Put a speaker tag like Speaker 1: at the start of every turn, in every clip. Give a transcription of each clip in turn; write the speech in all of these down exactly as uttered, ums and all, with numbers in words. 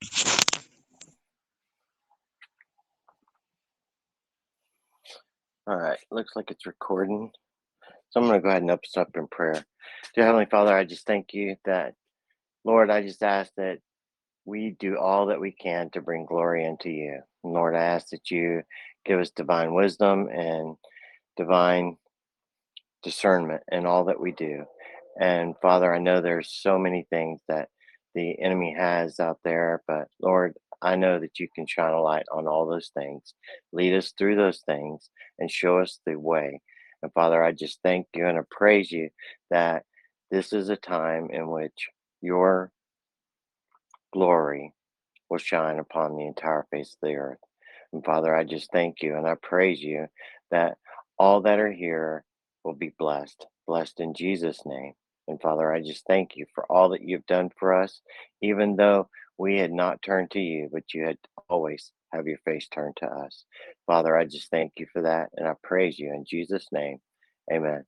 Speaker 1: All right, looks like it's recording. So I'm going to go ahead and open us up in prayer. Dear Heavenly Father, I just thank you that, Lord, I just ask that we do all that we can to bring glory unto you. And Lord, I ask that you give us divine wisdom and divine discernment in all that we do. And Father, I know there's so many things that the enemy has out there, but Lord, I know that you can shine a light on all those things. Lead us through those things and show us the way. And Father, I just thank you and I praise you that this is a time in which your glory will shine upon the entire face of the earth. And Father, I just thank you and I praise you that all that are here will be blessed, blessed in Jesus' name. And Father, I just thank you for all that you've done for us, even though we had not turned to you, but you had always have your face turned to us. Father, I just thank you for that and I praise you in Jesus' name. Amen.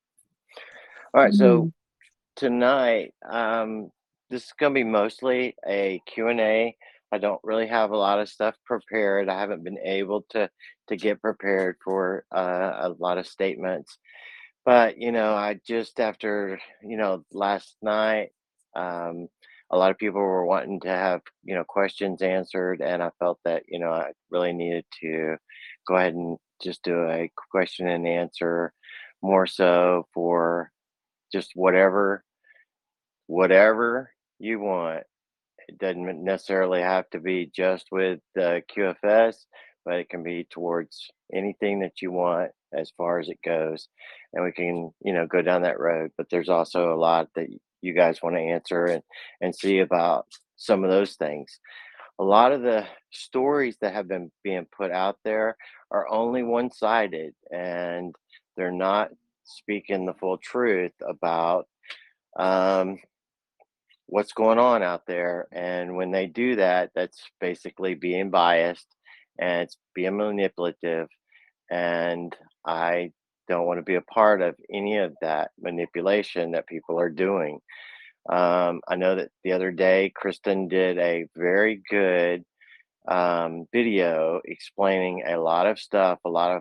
Speaker 1: All right, so
Speaker 2: Mhm.
Speaker 1: tonight, um, this is gonna be mostly a Q and A. I don't really have a lot of stuff prepared. I haven't been able to to get prepared for uh, a lot of statements. But, you know, I just after, you know, last night, um, a lot of people were wanting to have, you know, questions answered, and I felt that, you know, I really needed to go ahead and just do a question and answer more so for just whatever whatever you want. It doesn't necessarily have to be just with uh, Q F S, but it can be towards anything that you want as far as it goes. And we can, you know, go down that road. But there's also a lot that you guys want to answer and, and see about some of those things. A lot of the stories that have been being put out there are only one sided and they're not speaking the full truth about um, what's going on out there. And when they do that, that's basically being biased and it's being manipulative. And I don't want to be a part of any of that manipulation that people are doing. Um, I know that the other day, Kristen did a very good um, video explaining a lot of stuff, a lot of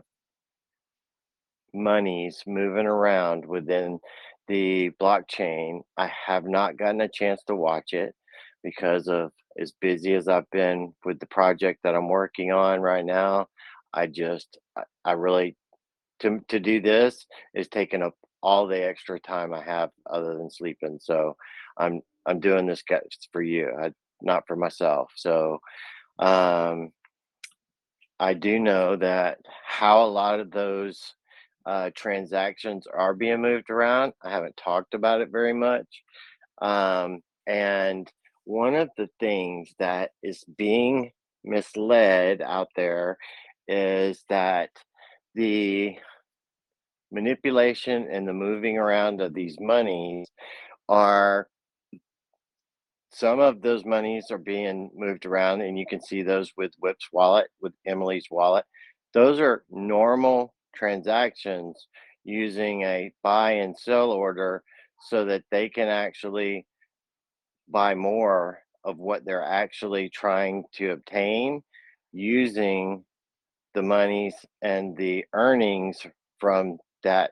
Speaker 1: monies moving around within the blockchain. I have not gotten a chance to watch it because of as busy as I've been with the project that I'm working on right now. I just I, I really to to do this is taking up all the extra time I have other than sleeping. So I'm I'm doing this guys for you, I, not for myself. So um I do know that how a lot of those uh, transactions are being moved around. I haven't talked about it very much. Um, and one of the things that is being misled out there is that the manipulation and the moving around of these monies are some of those monies are being moved around, and you can see those with Whip's wallet, with Emily's wallet. Those are normal transactions using a buy and sell order so that they can actually buy more of what they're actually trying to obtain using the monies and the earnings from that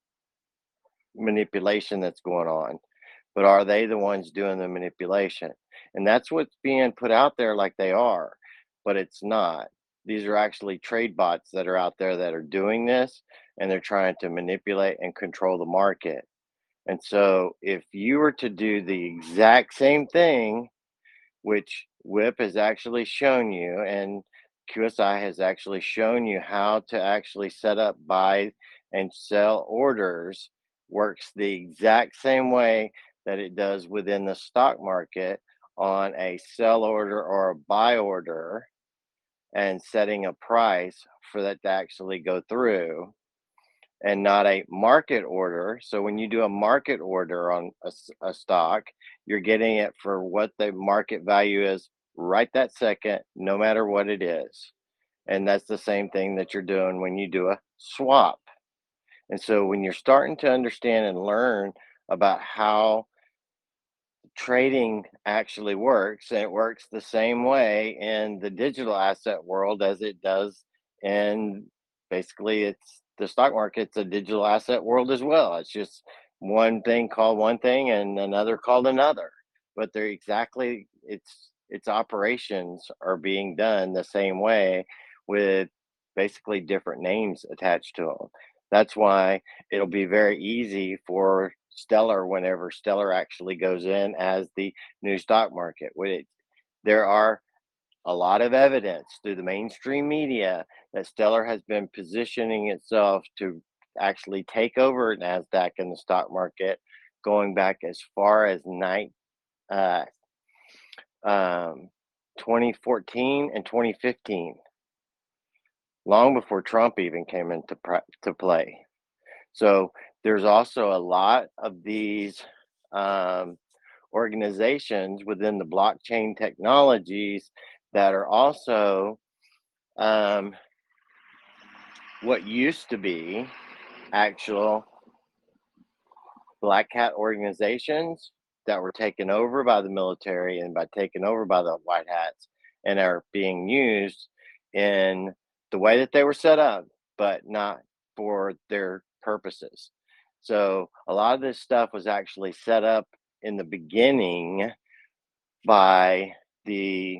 Speaker 1: manipulation that's going on. But are they the ones doing the manipulation? And that's what's being put out there like they are, but it's not. These are actually trade bots that are out there that are doing this and they're trying to manipulate and control the market. And so if you were to do the exact same thing, which Whip has actually shown you, and Q S I has actually shown you how to actually set up buy and sell orders, works the exact same way that it does within the stock market on a sell order or a buy order and setting a price for that to actually go through and not a market order. So when you do a market order on a, s- a stock, you're getting it for what the market value is right that second, no matter what it is. And that's the same thing that you're doing when you do a swap. And so when you're starting to understand and learn about how trading actually works, and it works the same way in the digital asset world as it does in basically it's the stock market's a digital asset world as well. It's just one thing called one thing and another called another, but they're exactly its its operations are being done the same way with basically different names attached to them. That's why it'll be very easy for Stellar whenever Stellar actually goes in as the new stock market. With it, there are a lot of evidence through the mainstream media that Stellar has been positioning itself to actually take over Nasdaq in the stock market, going back as far as night uh, um, twenty fourteen and twenty fifteen, long before Trump even came into pra- to play. So there's also a lot of these um, organizations within the blockchain technologies that are also um, what used to be actual black hat organizations that were taken over by the military and by taken over by the white hats and are being used in the way that they were set up, but not for their purposes. So a lot of this stuff was actually set up in the beginning by the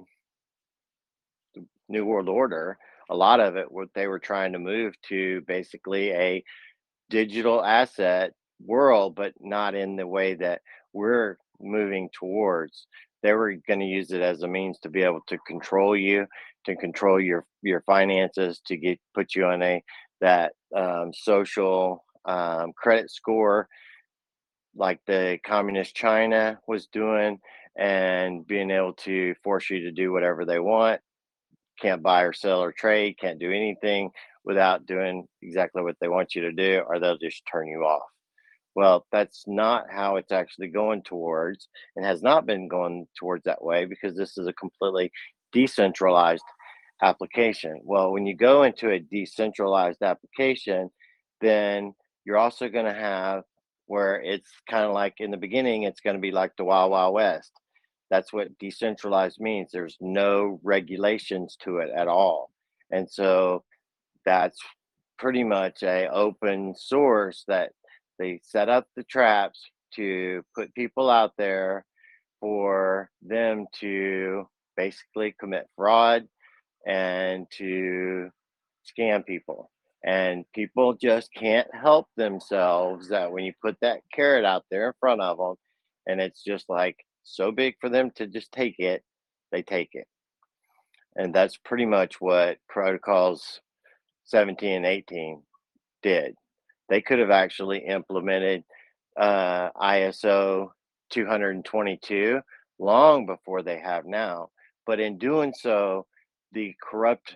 Speaker 1: New World Order. A lot of it, what they were trying to move to basically a digital asset world, but not in the way that we're moving towards. They were going to use it as a means to be able to control you, to control your your finances, to get put you on a that um, social um, credit score, like the communist China was doing, and being able to force you to do whatever they want. Can't buy or sell or trade, can't do anything without doing exactly what they want you to do, or they'll just turn you off. Well, that's not how it's actually going towards, and has not been going towards that way because this is a completely decentralized application. Well, when you go into a decentralized application, then you're also going to have where it's kind of like in the beginning, it's going to be like the Wild Wild West. That's what decentralized means. There's no regulations to it at all. And so that's pretty much a open source that they set up the traps to put people out there for them to basically commit fraud and to scam people. And people just can't help themselves that when you put that carrot out there in front of them and it's just like so big for them to just take it, they take it. And that's pretty much what protocols seventeen and eighteen did. They could have actually implemented uh, I S O two twenty-two long before they have now. But in doing so, the corrupt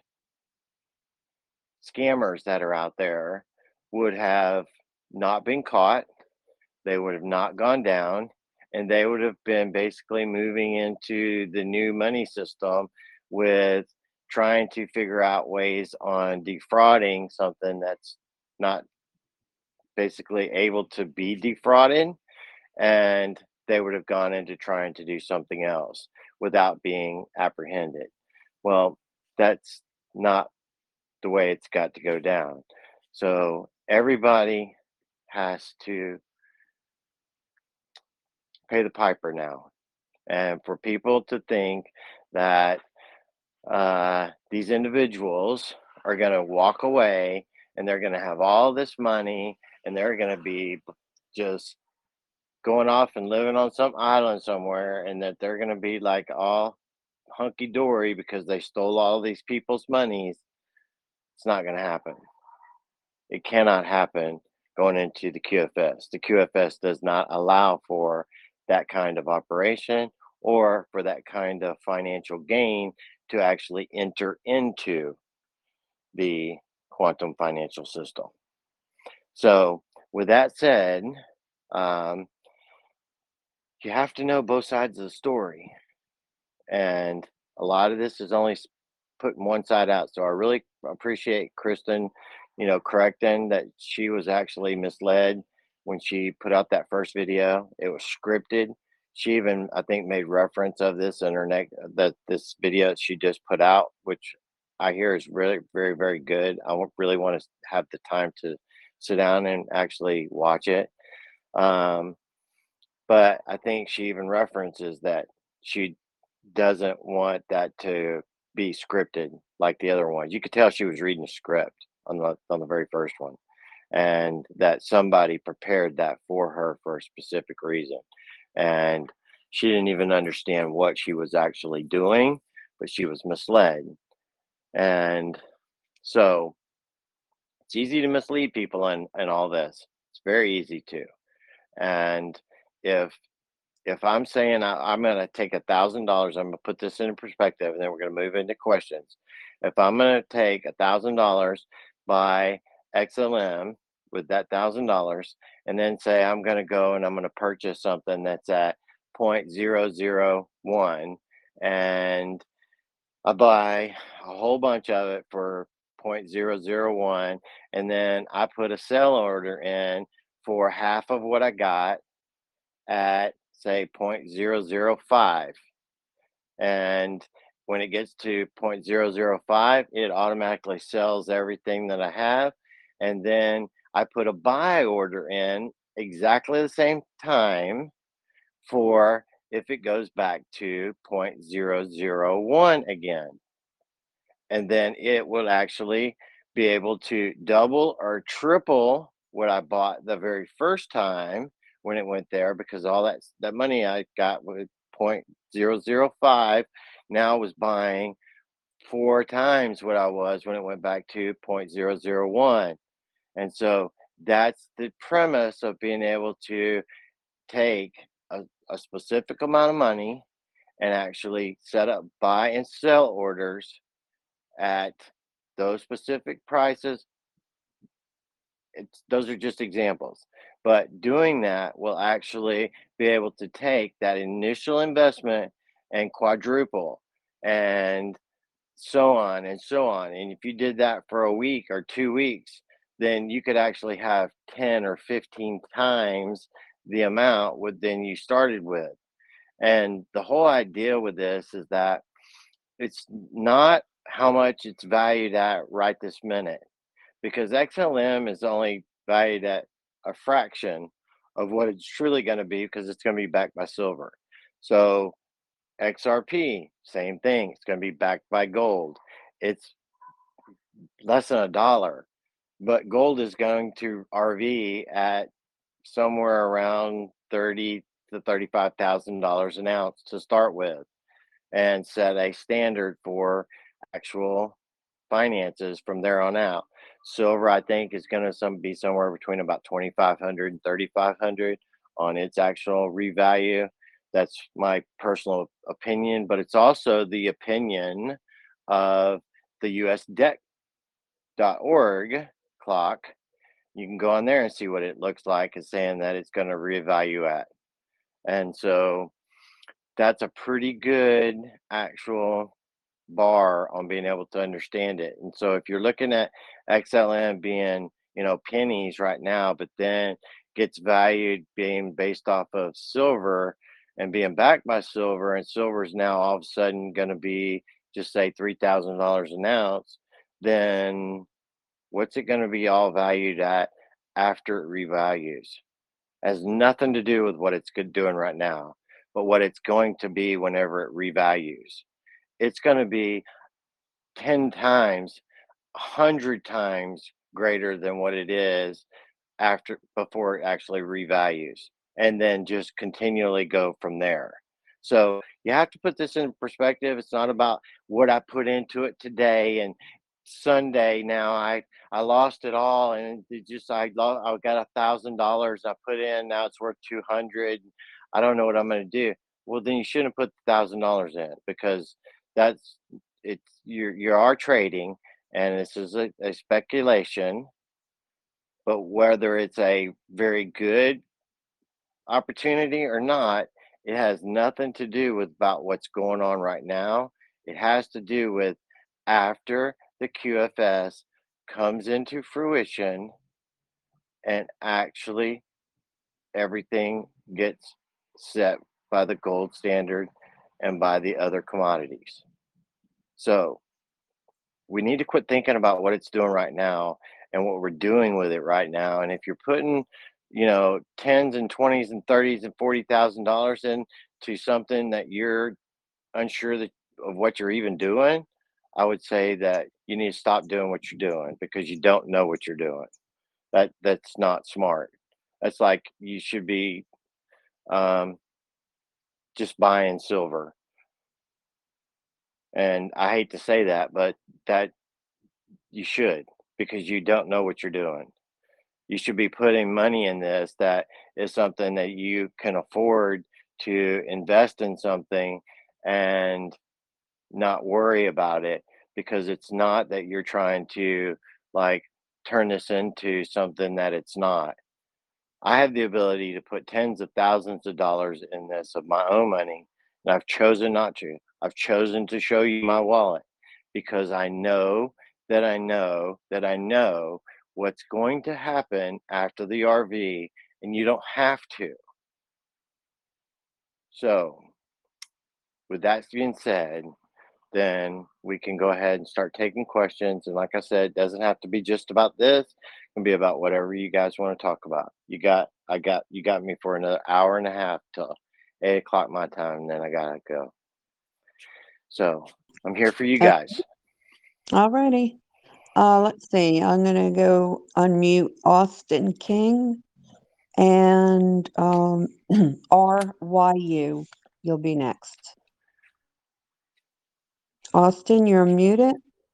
Speaker 1: scammers that are out there would have not been caught, they would have not gone down, and they would have been basically moving into the new money system with trying to figure out ways on defrauding something that's not basically able to be defrauded, and they would have gone into trying to do something else without being apprehended. Well, that's not the way it's got to go down. So everybody has to pay the piper now. And for people to think that uh, these individuals are going to walk away and they're going to have all this money and they're going to be just going off and living on some island somewhere and that they're going to be like all hunky dory because they stole all these people's monies, it's not going to happen. It cannot happen going into the Q F S. The Q F S does not allow for that kind of operation or for that kind of financial gain to actually enter into the quantum financial system. So, with that said, um, you have to know both sides of the story. And a lot of this is only s- putting one side out. So I really appreciate Kristen, you know, correcting that she was actually misled when she put out that first video. It was scripted. she even, I think, made reference of this in her neck that this video she just put out, which I hear is really very, very good. I won't really want to have the time to sit down and actually watch it. Um, but I think she even references that she doesn't want that to be scripted like the other ones. You could tell she was reading a script on the on the very first one, and that somebody prepared that for her for a specific reason. And she didn't even understand what she was actually doing, but she was misled. And so it's easy to mislead people in, in all this. It's very easy to. And if if I'm saying I, I'm going to take a thousand dollars, I'm going to put this in perspective, and then we're going to move into questions. If I'm going to take a thousand dollars, buy X L M with that thousand dollars, and then say I'm going to go and I'm going to purchase something that's at point zero zero one, and I buy a whole bunch of it for point zero zero one, and then I put a sell order in for half of what I got at say point zero zero five, and when it gets to point zero zero five it automatically sells everything that I have, and then I put a buy order in exactly the same time for if it goes back to point zero zero one again, and then it will actually be able to double or triple what I bought the very first time when it went there, because all that that money I got with point zero zero five now was buying four times what I was when it went back to point zero zero one. And so that's the premise of being able to take a, a specific amount of money and actually set up buy and sell orders at those specific prices. It's those are just examples, but doing that will actually be able to take that initial investment and quadruple, and so on and so on. And if you did that for a week or two weeks, then you could actually have ten or fifteen times the amount with than you started with. And the whole idea with this is that it's not how much it's valued at right this minute, because X L M is only valued at a fraction of what it's truly going to be, because it's going to be backed by silver. So X R P, same thing. It's going to be backed by gold. It's less than a dollar, but gold is going to R V at somewhere around thirty to thirty-five thousand dollars an ounce to start with, and set a standard for actual finances from there on out. Silver, I think, is going to some be somewhere between about twenty-five hundred and thirty-five hundred on its actual revalue. That's my personal opinion, but it's also the opinion of the U S debt dot org clock. You can go on there and see what it looks like. It's saying that it's going to reevaluate at. And so that's a pretty good actual bar on being able to understand it. And so if you're looking at X L M being, you know, pennies right now, but then gets valued being based off of silver and being backed by silver, and silver is now all of a sudden going to be just say three thousand dollars an ounce, then what's it going to be all valued at after it revalues? Has nothing to do with what it's good doing right now, but what it's going to be whenever it revalues. It's going to be ten times, one hundred times greater than what it is after before it actually revalues, and then just continually go from there. So you have to put this in perspective. It's not about what I put into it today and Sunday. Now I I lost it all, and it just I lo- I got a thousand dollars I put in. Now it's worth two hundred. I don't know what I'm going to do. Well, then you shouldn't put the thousand dollars in, because that's it's you you are trading, and this is a, a speculation. But whether it's a very good opportunity or not, it has nothing to do with about what's going on right now. It has to do with after the Q F S comes into fruition and actually everything gets set by the gold standard and by the other commodities. So we need to quit thinking about what it's doing right now and what we're doing with it right now. And if you're putting, you know, tens and twenties and thirties and forty thousand dollars into something that you're unsure that of what you're even doing, I would say that you need to stop doing what you're doing because you don't know what you're doing. That that's not smart. That's like you should be um, just buying silver. And I hate to say that, but that you should because you don't know what you're doing. You should be putting money in this that is something that you can afford to invest in something and not worry about it because it's not that you're trying to like turn this into something that it's not. I have the ability to put tens of thousands of dollars in this of my own money, and I've chosen not to. I've chosen to show you my wallet because I know that I know that I know what's going to happen after the R V, and you don't have to. So, with that being said, then we can go ahead and start taking questions. And like I said, it doesn't have to be just about this. It can be about whatever you guys want to talk about. You got, I got, you got me for another hour and a half till eight o'clock my time, and then I gotta go. So I'm here for you
Speaker 2: Uh,
Speaker 1: guys.
Speaker 2: all righty. Uh, let's see. I'm gonna go unmute Austin King and um, R Y U. You'll be next. Austin, you're muted.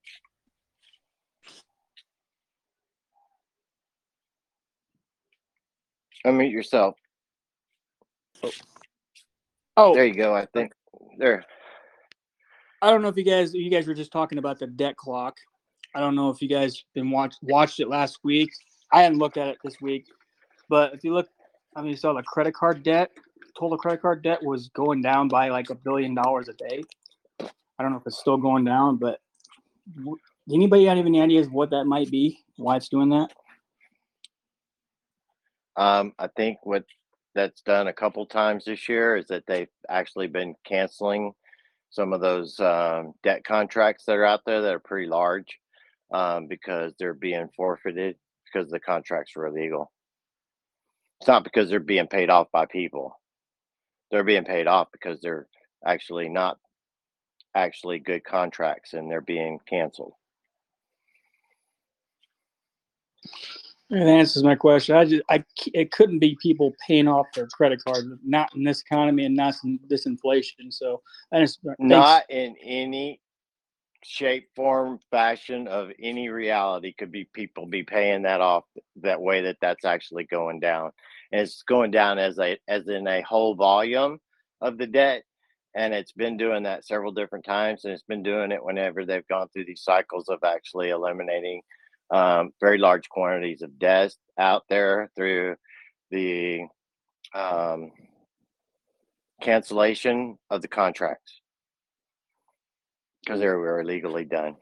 Speaker 1: Unmute yourself.
Speaker 3: Oh,
Speaker 1: There you go. I think there.
Speaker 3: I don't know if you guys you guys were just talking about the debt clock. I don't know if you guys been watched watched it last week. I hadn't looked at it this week, but if you look, I mean, you saw the credit card debt. Total credit card debt was going down by like a billion dollars a day. I don't know if it's still going down, but w- anybody have any ideas what that might be? Why it's doing that?
Speaker 1: Um, I think what that's done a couple times this year is that they've actually been canceling some of those um, debt contracts that are out there that are pretty large um, because they're being forfeited because the contracts were illegal. It's not because they're being paid off by people. They're being paid off because they're actually not actually good contracts and they're being canceled.
Speaker 3: That answers my question. I just, I, it couldn't be people paying off their credit card, not in this economy and not in this inflation. So, I just thanks.
Speaker 1: Not in any shape, form, fashion of any reality could be people be paying that off that way that that's actually going down. And it's going down as a as in a whole volume of the debt. And it's been doing that several different times, and it's been doing it whenever they've gone through these cycles of actually eliminating um, very large quantities of debt out there through the um, cancellation of the contracts because they were illegally done.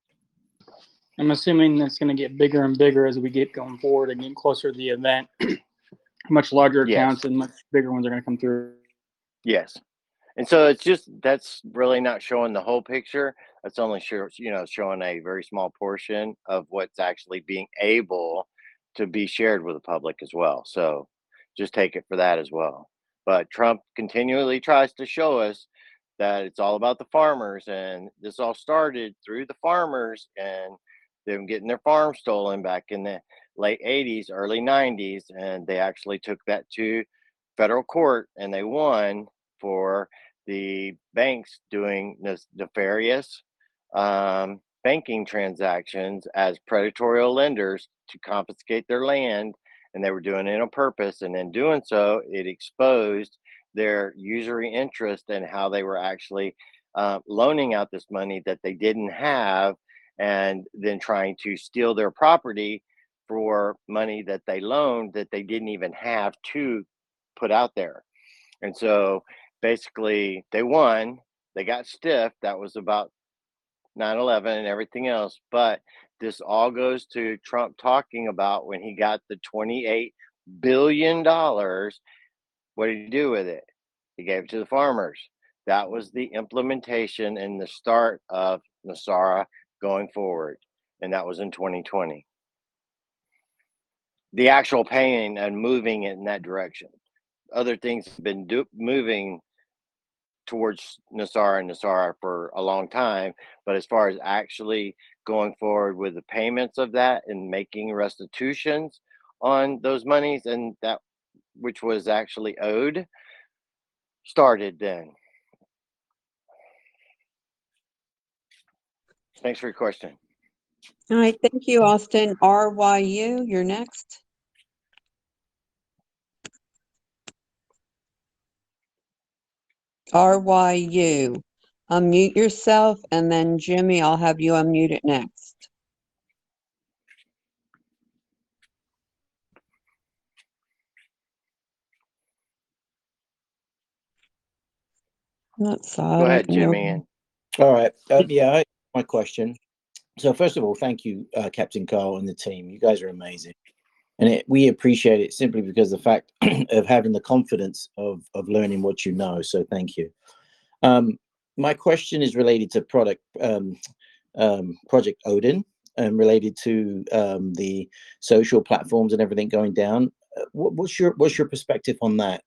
Speaker 3: I'm assuming that's going to get bigger and bigger as we get going forward and get closer to the event. Much larger accounts
Speaker 1: Yes,
Speaker 3: and much bigger ones are going to come through.
Speaker 1: yes. And so it's just that's really not showing the whole picture. That's only sure you know showing a very small portion of what's actually being able to be shared with the public as well. So just take it for that as well. But Trump continually tries to show us that it's all about the farmers, and this all started through the farmers and them getting their farm stolen back in the late eighties, early nineties, and they actually took that to federal court and they won for the banks doing this nefarious um, banking transactions as predatory lenders to confiscate their land, and they were doing it on purpose. And in doing so, it exposed their usury interest and how they were actually uh, loaning out this money that they didn't have, and then trying to steal their property for money that they loaned that they didn't even have to put out there. And so basically they won, they got stiff. That was about nine eleven and everything else. But this all goes to Trump talking about when he got the twenty-eight billion dollars. What did he do with it? He gave it to the farmers. That was the implementation and the start of NESARA going forward, and that was in twenty twenty. The actual paying and moving in that direction. Other things have been do- moving towards NESARA and NESARA for a long time, but as far as actually going forward with the payments of that and making restitutions on those monies and that which was actually owed, started then. Thanks for your question.
Speaker 2: All right, thank you, Austin. R Y U, you're next. R Y U. Unmute yourself, and then Jimmy, I'll have you unmute it next. That's
Speaker 1: Go
Speaker 2: silent.
Speaker 1: ahead,
Speaker 2: No.
Speaker 1: Jimmy. And
Speaker 4: All right. Um, yeah, I, my question. So first of all, thank you, uh, Captain Carl and the team. You guys are amazing, and it, we appreciate it simply because the fact of having the confidence of of learning what you know. So thank you. Um, my question is related to product um, um, Project Odin, and related to um, the social platforms and everything going down. Uh, what, what's your what's your perspective on that?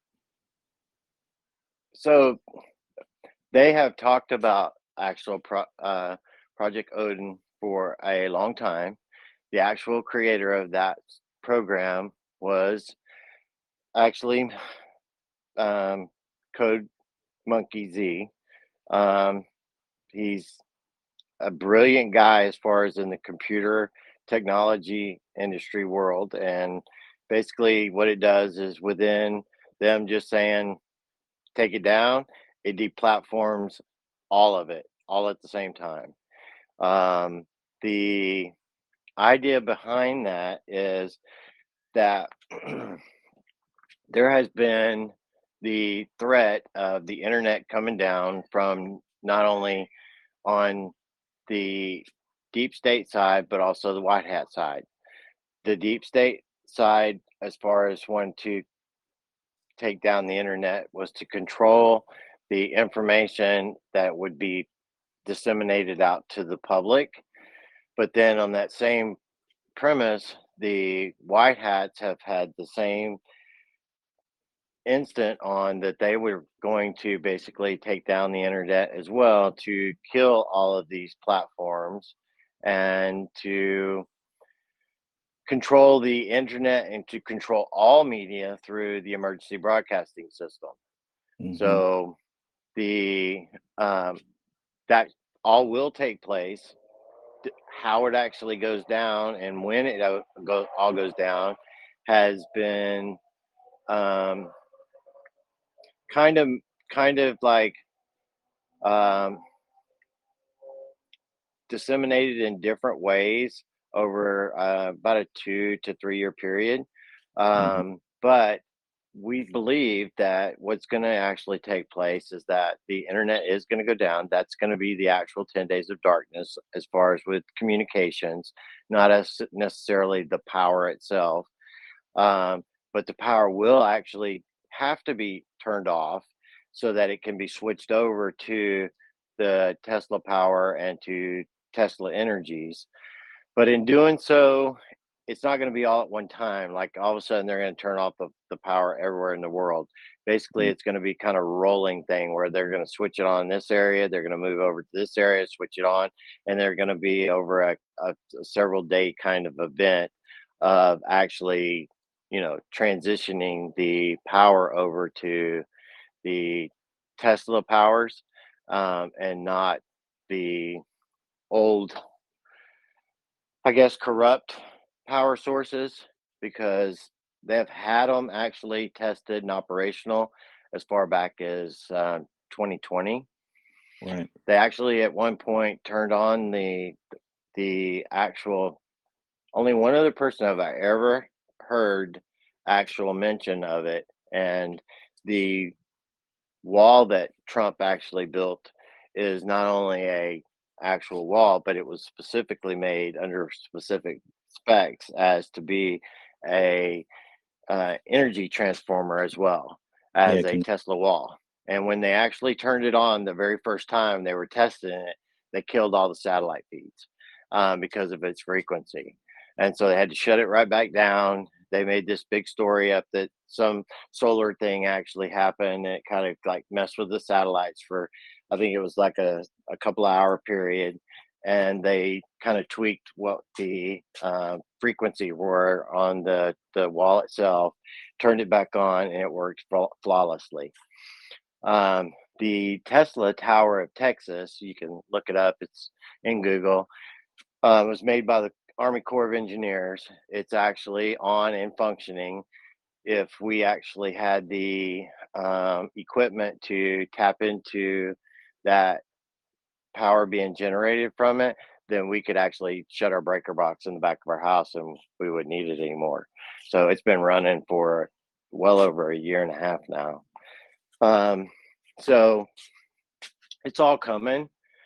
Speaker 1: so they have talked about actual pro, uh, Project Odin for a long time. The actual creator of that program was actually um, Code Monkey Z. Um, he's a brilliant guy as far as in the computer technology industry world. And basically, what it does is within them just saying, take it down, it deplatforms all of it, all at the same time. Um, the idea behind that is that there has been the threat of the internet coming down from not only on the deep state side, but also the white hat side. The deep state side, as far as wanting to take down the internet, was to control the information that would be disseminated out to the public. But then on that same premise, the white hats have had the same instant on that they were going to basically take down the internet as well to kill all of these platforms and to control the internet and to control all media through the emergency broadcasting system. Mm-hmm. So the um, that all will take place. How it actually goes down and when it go, all goes down has been um, kind of kind of like um, disseminated in different ways over uh, about a two to three year period. Um, mm-hmm. But we believe that what's going to actually take place is that the internet is going to go down. That's going to be the actual ten days of darkness as far as with communications, not as necessarily the power itself. Um, but the power will actually have to be turned off so that it can be switched over to the Tesla power and to Tesla energies. But in doing so, it's not going to be all at one time. Like all of a sudden, they're going to turn off the, the power everywhere in the world. Basically, it's going to be kind of a rolling thing where they're going to switch it on in this area. They're going to move over to this area, switch it on, and they're going to be over a, a, a several day kind of event of actually, you know, transitioning the power over to the Tesla powers um, and not the old, I guess, corrupt power sources, because they've had them actually tested and operational as far back as uh, twenty twenty.
Speaker 4: Right.
Speaker 1: They actually at one point turned on the the actual, only one other person have I ever heard actual mention of it, and the wall that Trump actually built is not only a actual wall, but it was specifically made under specific specs as to be a uh, energy transformer as well as
Speaker 4: yeah,
Speaker 1: a
Speaker 4: can...
Speaker 1: Tesla wall. And when they actually turned it on the very first time they were testing it, they killed all the satellite feeds um, because of its frequency. And so they had to shut it right back down. They made this big story up that some solar thing actually happened. And it kind of like messed with the satellites for, I think it was like a, a couple of hour period. And they kind of tweaked what the uh, frequency were on the, the wall itself, turned it back on, and it worked flawlessly. Um, the Tesla Tower of Texas, you can look it up, it's in Google, uh, was made by the Army Corps of Engineers. It's actually on and functioning. If we actually had the um, equipment to tap into that power being generated from it, then we could actually shut our breaker box in the back of our house and we wouldn't need it anymore. So it's been running for well over a year and a half now. Um, so it's all coming,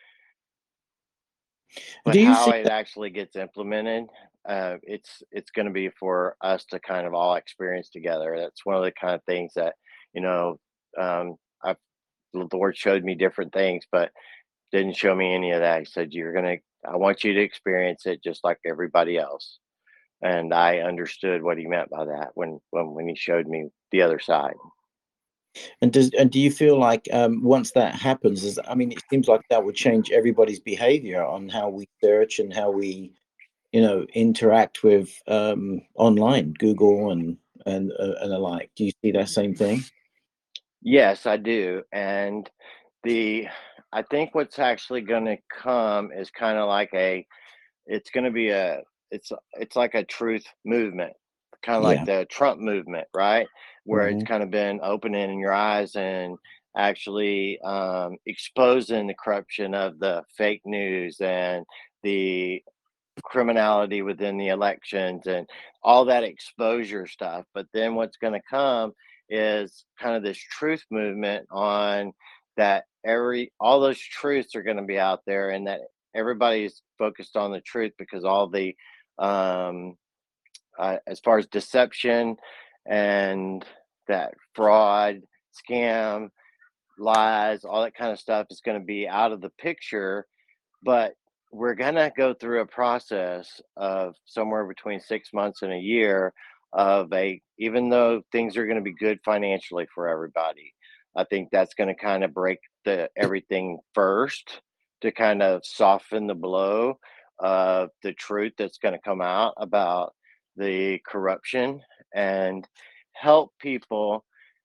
Speaker 1: but
Speaker 4: Do you
Speaker 1: how
Speaker 4: see
Speaker 1: it actually gets implemented, uh, it's it's going to be for us to kind of all experience together. That's one of the kind of things that, you know, um, I the Lord showed me different things, but didn't show me any of that. He said, "You're gonna, I want you to experience it just like everybody else." And I understood what he meant by that when when when he showed me the other side.
Speaker 4: and does and do you feel like um, once that happens, is I mean, it seems like that would change everybody's behavior on how we search and how we, you know, interact with um, online, Google and and uh, and the like. Do you see that same thing?
Speaker 1: Yes, I do. And the I think what's actually going to come is kind of like a it's going to be a it's it's like a truth movement, kind of like
Speaker 4: Yeah.
Speaker 1: the Trump movement, right? Where it's
Speaker 4: Hmm.
Speaker 1: kind of been opening your eyes and actually um, exposing the corruption of the fake news and the criminality within the elections and all that exposure stuff. But then what's going to come is kind of this truth movement on that every all those truths are going to be out there and that everybody's focused on the truth because all the um uh, as far as deception and that fraud, scam, lies, all that kind of stuff is going to be out of the picture. But we're gonna go through a process of somewhere between six months and a year of a even though things are gonna be good financially for everybody, I think that's gonna kind of break the everything first to kind of soften the blow of the truth that's gonna come out about the corruption and help people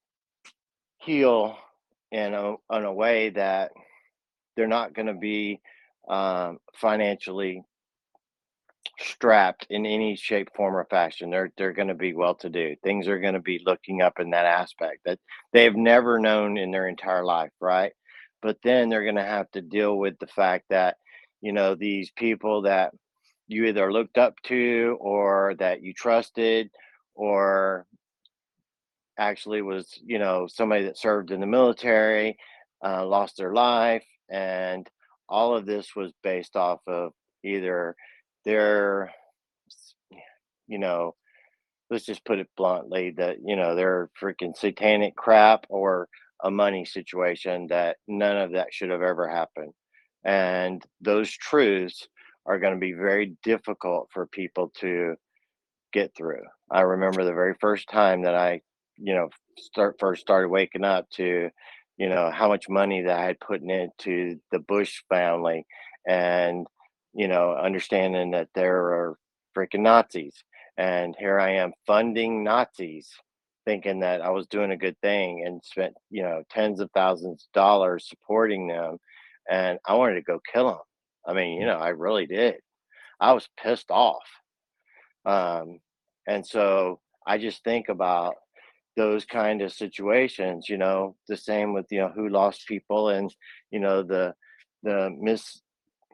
Speaker 1: heal in a in a way that they're not gonna be um, financially strapped in any shape, form, or fashion. They're they're going to be well to do. Things are going to be looking up in that aspect that they've never known in their entire life, right? But then they're going to have to deal with the fact that, you know, these people that you either looked up to or that you trusted or actually was, you know, somebody that served in the military, uh, lost their life. And all of this was based off of either their, you know, let's just put it bluntly, that, you know, they're freaking satanic crap or a money situation that none of that should have ever happened. And those truths are going to be very difficult for people to get through. I remember the very first time that I, you know, start first started waking up to, you know, how much money that I had put into the Bush family and, you know, understanding that there are freaking Nazis. And here I am funding Nazis, thinking that I was doing a good thing and spent, you know, tens of thousands of dollars supporting them. And I wanted to go kill them. I mean, you know, I really did. I was pissed off. Um, and so I just think about those kind of situations, you know, the same with, you know, who lost people and, you know, the, the mis,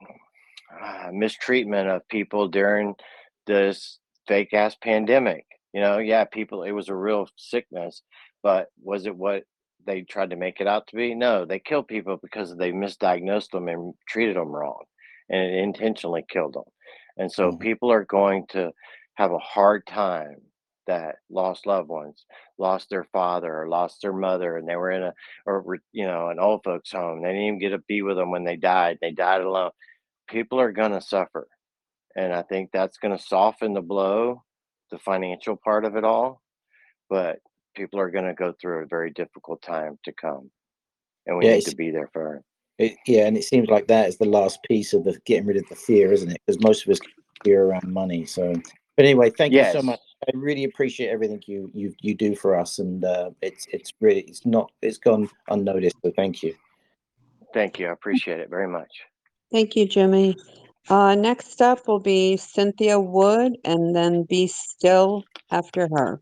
Speaker 1: uh, mistreatment of people during this fake ass pandemic. You know, yeah, people, it was a real sickness, but was it what they tried to make it out to be? No, they killed people because they misdiagnosed them and treated them wrong and it intentionally killed them. And so
Speaker 4: Mhm.
Speaker 1: people are going to have a hard time that lost loved ones, lost their father or lost their mother, and they were in a or were, you know, an old folks home. They didn't even get to be with them when they died. They died alone. People are gonna suffer, and I think that's gonna soften the blow, the financial part of it all. But people are gonna go through a very difficult time to come, and we
Speaker 4: Yeah,
Speaker 1: need to
Speaker 4: it's,
Speaker 1: be there for 'em.
Speaker 4: it, yeah, and it seems like that is the last piece of the getting rid of the fear, isn't it? Because most of us fear around money. So, but anyway, thank you so
Speaker 1: Yes.
Speaker 4: much. I really appreciate everything you you you do for us, and uh, it's it's really it's not it's gone unnoticed. So thank you.
Speaker 1: Thank you. I appreciate it very much.
Speaker 2: Thank you, Jimmy. Uh, next up will be Cynthia Wood, and then Be Still after her.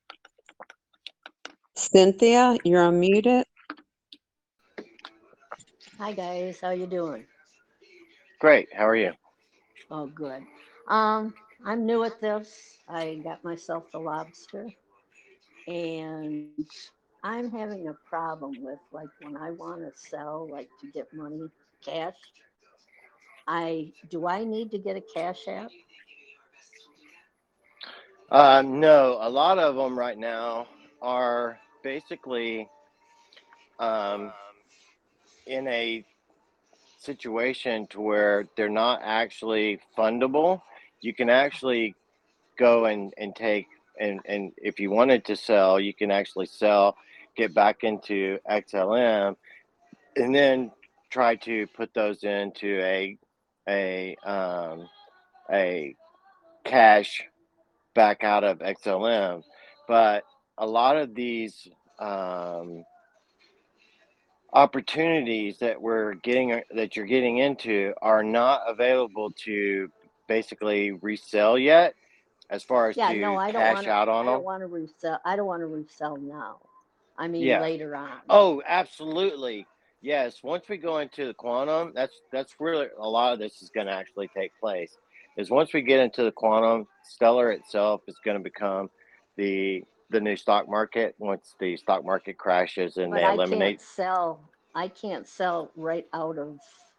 Speaker 2: Cynthia, you're unmuted.
Speaker 5: Hi guys, how you doing?
Speaker 1: Great. How are you?
Speaker 5: Oh, good. Um, I'm new at this. I got myself the lobster, and I'm having a problem with like when I want to sell, like to get money cash. I do I need to get a cash app?
Speaker 1: Uh, no, a lot of them right now are basically um, in a situation to where they're not actually fundable. You can actually go and, and take and, and if you wanted to sell, you can actually sell, get back into X L M, and then try to put those into a a um, a cash back out of X L M. But a lot of these um, opportunities that we're getting that you're getting into are not available to basically resell yet, as far as
Speaker 5: Yeah, no,
Speaker 1: to
Speaker 5: I don't
Speaker 1: cash
Speaker 5: want to.
Speaker 1: out on
Speaker 5: I don't
Speaker 1: them.
Speaker 5: want to resell. I don't want to resell now. I mean
Speaker 1: Yeah.
Speaker 5: later on.
Speaker 1: Oh, absolutely. Yes. Once we go into the quantum, that's that's really a lot of this is going to actually take place. Is once we get into the quantum, Stellar itself is going to become the the new stock market. Once the stock market crashes and
Speaker 5: But
Speaker 1: they
Speaker 5: I can't
Speaker 1: eliminate.
Speaker 5: sell. I can't sell right out of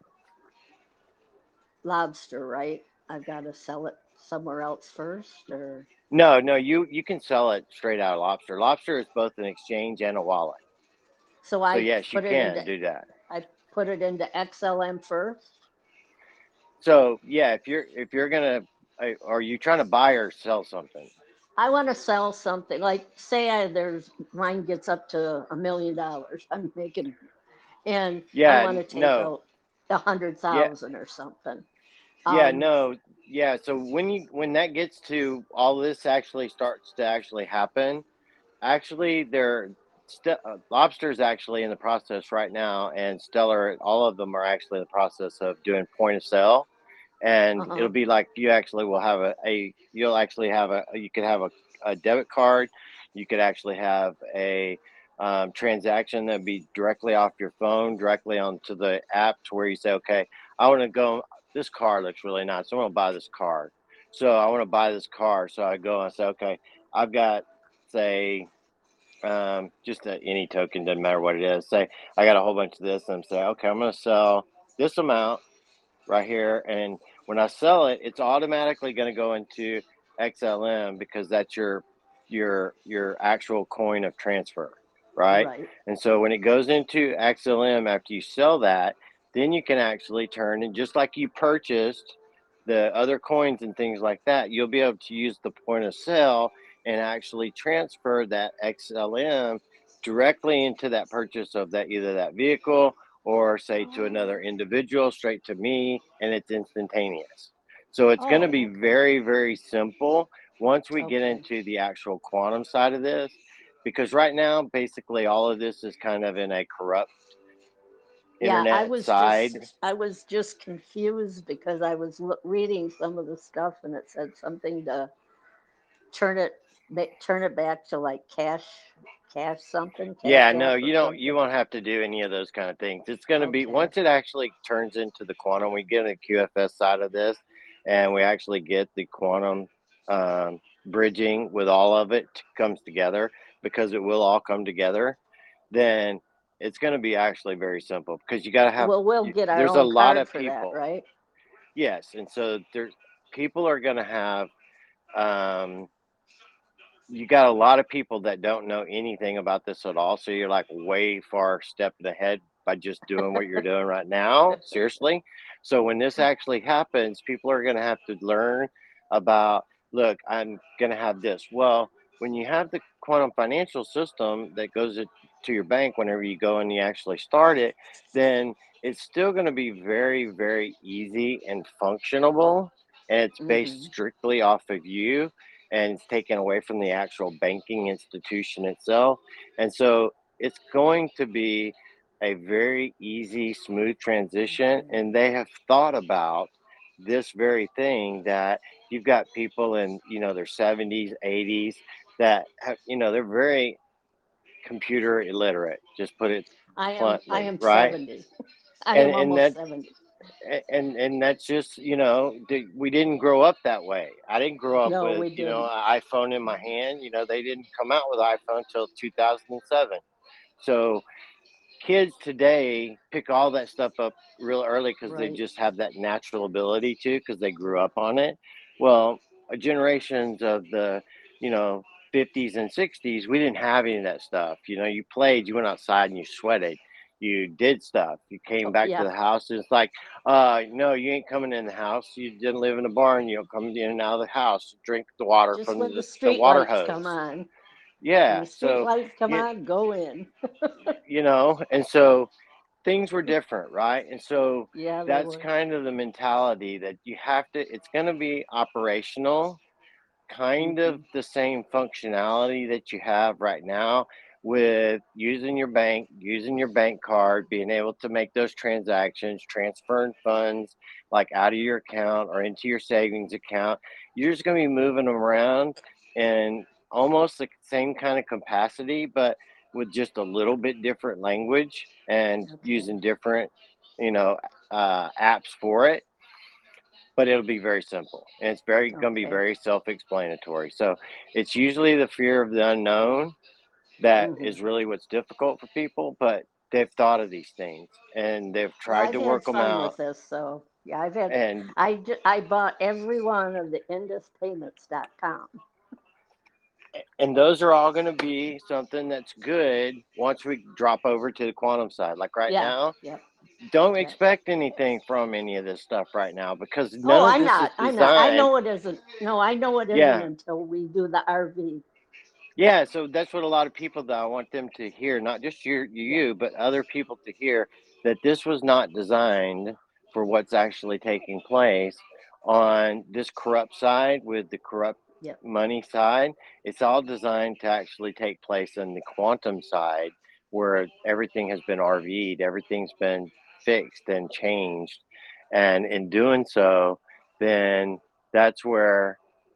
Speaker 5: lobster, right? I've got to sell it somewhere else first, or
Speaker 1: No, no, you you can sell it straight out of Lobster. Lobster is both an exchange and a wallet.
Speaker 5: so
Speaker 1: So
Speaker 5: I
Speaker 1: yes, you
Speaker 5: put it
Speaker 1: can
Speaker 5: into
Speaker 1: do that.
Speaker 5: I put it into X L M first.
Speaker 1: So yeah, if you're if you're gonna, uh, are you trying to buy or sell something?
Speaker 5: I want to sell something like say I there's mine gets up to a million dollars. I'm making, and I
Speaker 1: Yeah,
Speaker 5: want
Speaker 1: n-
Speaker 5: to take
Speaker 1: no,
Speaker 5: out a hundred
Speaker 1: yeah,
Speaker 5: thousand or something.
Speaker 1: yeah,
Speaker 5: Um,
Speaker 1: no, yeah. So when you when that gets to all this actually starts to actually happen, actually they're st- uh, Lobster's actually in the process right now, and Stellar, all of them are actually in the process of doing point of sale, and it'll
Speaker 5: uh-huh.
Speaker 1: be like you actually will have a, a you'll actually have a you could have a, a debit card, you could actually have a um, transaction that be directly off your phone directly onto the app to where you say, okay, I want to go, this car looks really nice, I want to buy this car, so I want to buy this car, so I go and say, okay, I've got, say, um, just a, any token, doesn't matter what it is, say I got a whole bunch of this, and I'm saying, okay, I'm going to sell this amount right here. And when I sell it, it's automatically going to go into X L M because that's your your your actual coin of transfer, right?
Speaker 5: Right.
Speaker 1: And so when it goes into X L M after you sell that, then you can actually turn, and just like you purchased the other coins and things like that, you'll be able to use the point of sale and actually transfer that X L M directly into that purchase of that, either that vehicle or say to
Speaker 5: Oh,
Speaker 1: another individual, straight to me, and it's instantaneous. So it's going to be
Speaker 5: oh, okay,
Speaker 1: very, very simple once we get
Speaker 5: okay.
Speaker 1: into the actual quantum side of this, because right now, basically, all of this is kind of in a corrupt
Speaker 5: Yeah, I
Speaker 1: internet
Speaker 5: was
Speaker 1: side.
Speaker 5: just I was just confused because I was loo- reading some of the stuff and it said something to turn it ma- turn it back to like cash cash something
Speaker 1: Yeah,
Speaker 5: cash
Speaker 1: no,
Speaker 5: app or
Speaker 1: you don't. You
Speaker 5: something.
Speaker 1: won't have to do any of those kind of things. It's going to be
Speaker 5: Okay.
Speaker 1: once it actually turns into the quantum. We get a Q F S side of this, and we actually get the quantum um, bridging with all of it comes together, because it will all come together. Then it's going to be actually very simple, because you got to have.
Speaker 5: Well, we'll
Speaker 1: You,
Speaker 5: get our
Speaker 1: there's a
Speaker 5: own
Speaker 1: lot
Speaker 5: card
Speaker 1: of
Speaker 5: for that,
Speaker 1: people.
Speaker 5: right?
Speaker 1: Yes, and so there's people are going to have. Um, you got a lot of people that don't know anything about this at all. So you're like way far stepping ahead by just doing what you're doing right now. Seriously. So when this actually happens, people are going to have to learn about, look, I'm going to have this. Well, when you have the quantum financial system that goes to your bank whenever you go and you actually start it, then it's still going to be very, very easy and functionable. And it's based
Speaker 5: Mhm.
Speaker 1: strictly off of you, and it's taken away from the actual banking institution itself. And so it's going to be a very easy, smooth transition. And they have thought about this very thing, that you've got people in, you know, their seventies, eighties that have, you know, they're very computer illiterate, just put it
Speaker 5: I am, I
Speaker 1: bluntly,
Speaker 5: am
Speaker 1: right?
Speaker 5: seventy. I
Speaker 1: And
Speaker 5: am
Speaker 1: and
Speaker 5: almost
Speaker 1: that
Speaker 5: seventy.
Speaker 1: a- and and that's just, you know, the- we didn't grow up that way. I didn't grow up
Speaker 5: No,
Speaker 1: with,
Speaker 5: we
Speaker 1: you know,
Speaker 5: didn't.
Speaker 1: an iPhone in my hand. You know, they didn't come out with iPhone until two thousand seven. So kids today pick all that stuff up real early because they
Speaker 5: Right.
Speaker 1: just have that natural ability to, because they grew up on it. Well, uh, generations of the, you know, fifties and sixties, we didn't have any of that stuff. You know, you played, you went outside and you sweated, you did stuff, you came
Speaker 5: Oh,
Speaker 1: back to
Speaker 5: yeah.
Speaker 1: the house. It's like, uh no, you ain't coming in the house, you didn't live in a barn, you don't come in and out of the house, drink the water
Speaker 5: Just
Speaker 1: from
Speaker 5: when the
Speaker 1: the, the
Speaker 5: street
Speaker 1: water
Speaker 5: lights come
Speaker 1: hose.
Speaker 5: on. When
Speaker 1: Yeah.
Speaker 5: the street
Speaker 1: So
Speaker 5: lights come
Speaker 1: you,
Speaker 5: on, go in.
Speaker 1: you know, and so things were different, right? And so
Speaker 5: Yeah, they
Speaker 1: that's
Speaker 5: were.
Speaker 1: kind of the mentality that you have to, it's going to be operational, kind of
Speaker 5: Mhm.
Speaker 1: the same functionality that you have right now, with using your bank, using your bank card, being able to make those transactions, transferring funds like out of your account or into your savings account. You're just going to be moving them around in almost the same kind of capacity, but with just a little bit different language and
Speaker 5: Okay.
Speaker 1: using different, you know, uh, apps for it. But it'll be very simple, and it's very going to be
Speaker 5: Okay.
Speaker 1: very self-explanatory. So it's usually the fear of the unknown that
Speaker 5: Mhm.
Speaker 1: is really what's difficult for people, but they've thought of these things and they've
Speaker 5: Well,
Speaker 1: tried
Speaker 5: I've
Speaker 1: to
Speaker 5: had
Speaker 1: work them
Speaker 5: fun
Speaker 1: out.
Speaker 5: with this, so yeah, I've had.
Speaker 1: And
Speaker 5: I ju- I bought every one of the indus payments dot com.
Speaker 1: and those are all going to be something that's good once we drop over to the quantum side. Like right
Speaker 5: Yeah.
Speaker 1: now,
Speaker 5: Yep.
Speaker 1: don't
Speaker 5: Yep.
Speaker 1: expect anything from any of this stuff right now, because none
Speaker 5: Oh,
Speaker 1: of
Speaker 5: I'm
Speaker 1: this is
Speaker 5: not. I'm not. I
Speaker 1: designed.
Speaker 5: know it isn't. No, I know it isn't
Speaker 1: Yeah.
Speaker 5: until we do the R V.
Speaker 1: Yeah, so that's what a lot of people, that I want them to hear, not just you,
Speaker 5: Yeah.
Speaker 1: you, but other people to hear, that this was not designed for what's actually taking place on this corrupt side with the corrupt
Speaker 5: Yep.
Speaker 1: money side. It's all designed to actually take place in the quantum side, where everything has been R V'd, everything's been fixed and changed. And in doing so, then that's where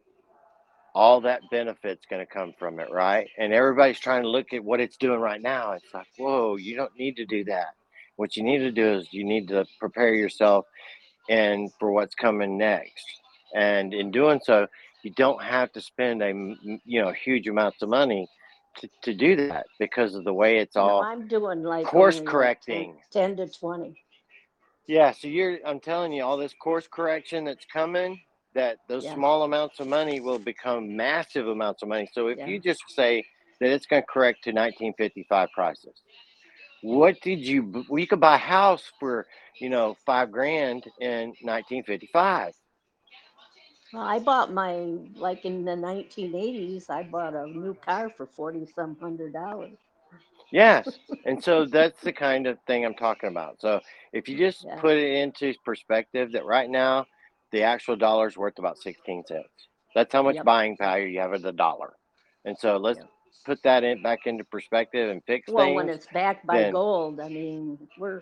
Speaker 1: all that benefit's going to come from it, right? And everybody's trying to look at what it's doing right now. It's like, whoa, you don't need to do that. What you need to do is you need to prepare yourself and for what's coming next. And in doing so, you don't have to spend a you know huge amounts of money to, to do that, because of the way it's
Speaker 5: No,
Speaker 1: all
Speaker 5: I'm doing like
Speaker 1: course
Speaker 5: only like ten,
Speaker 1: correcting.
Speaker 5: ten to twenty.
Speaker 1: Yeah, so you're I'm telling you, all this course correction that's coming, that those
Speaker 5: Yeah.
Speaker 1: small amounts of money will become massive amounts of money. So if
Speaker 5: Yeah.
Speaker 1: you just say that it's going to correct to nineteen fifty-five prices, what did you well, you could buy a house for, you know, five grand in nineteen fifty-five.
Speaker 5: Well, I bought mine like in the nineteen eighties. I bought a new car for forty some hundred dollars.
Speaker 1: Yes. And so that's the kind of thing I'm talking about. So if you just
Speaker 5: Yeah.
Speaker 1: put it into perspective, that right now the actual dollar is worth about sixteen cents. That's how much
Speaker 5: Yep.
Speaker 1: buying power you have of the dollar. And so let's
Speaker 5: Yep.
Speaker 1: put that in back into perspective and fix
Speaker 5: Well, when
Speaker 1: things.
Speaker 5: it's backed by
Speaker 1: Then
Speaker 5: gold, I mean, we're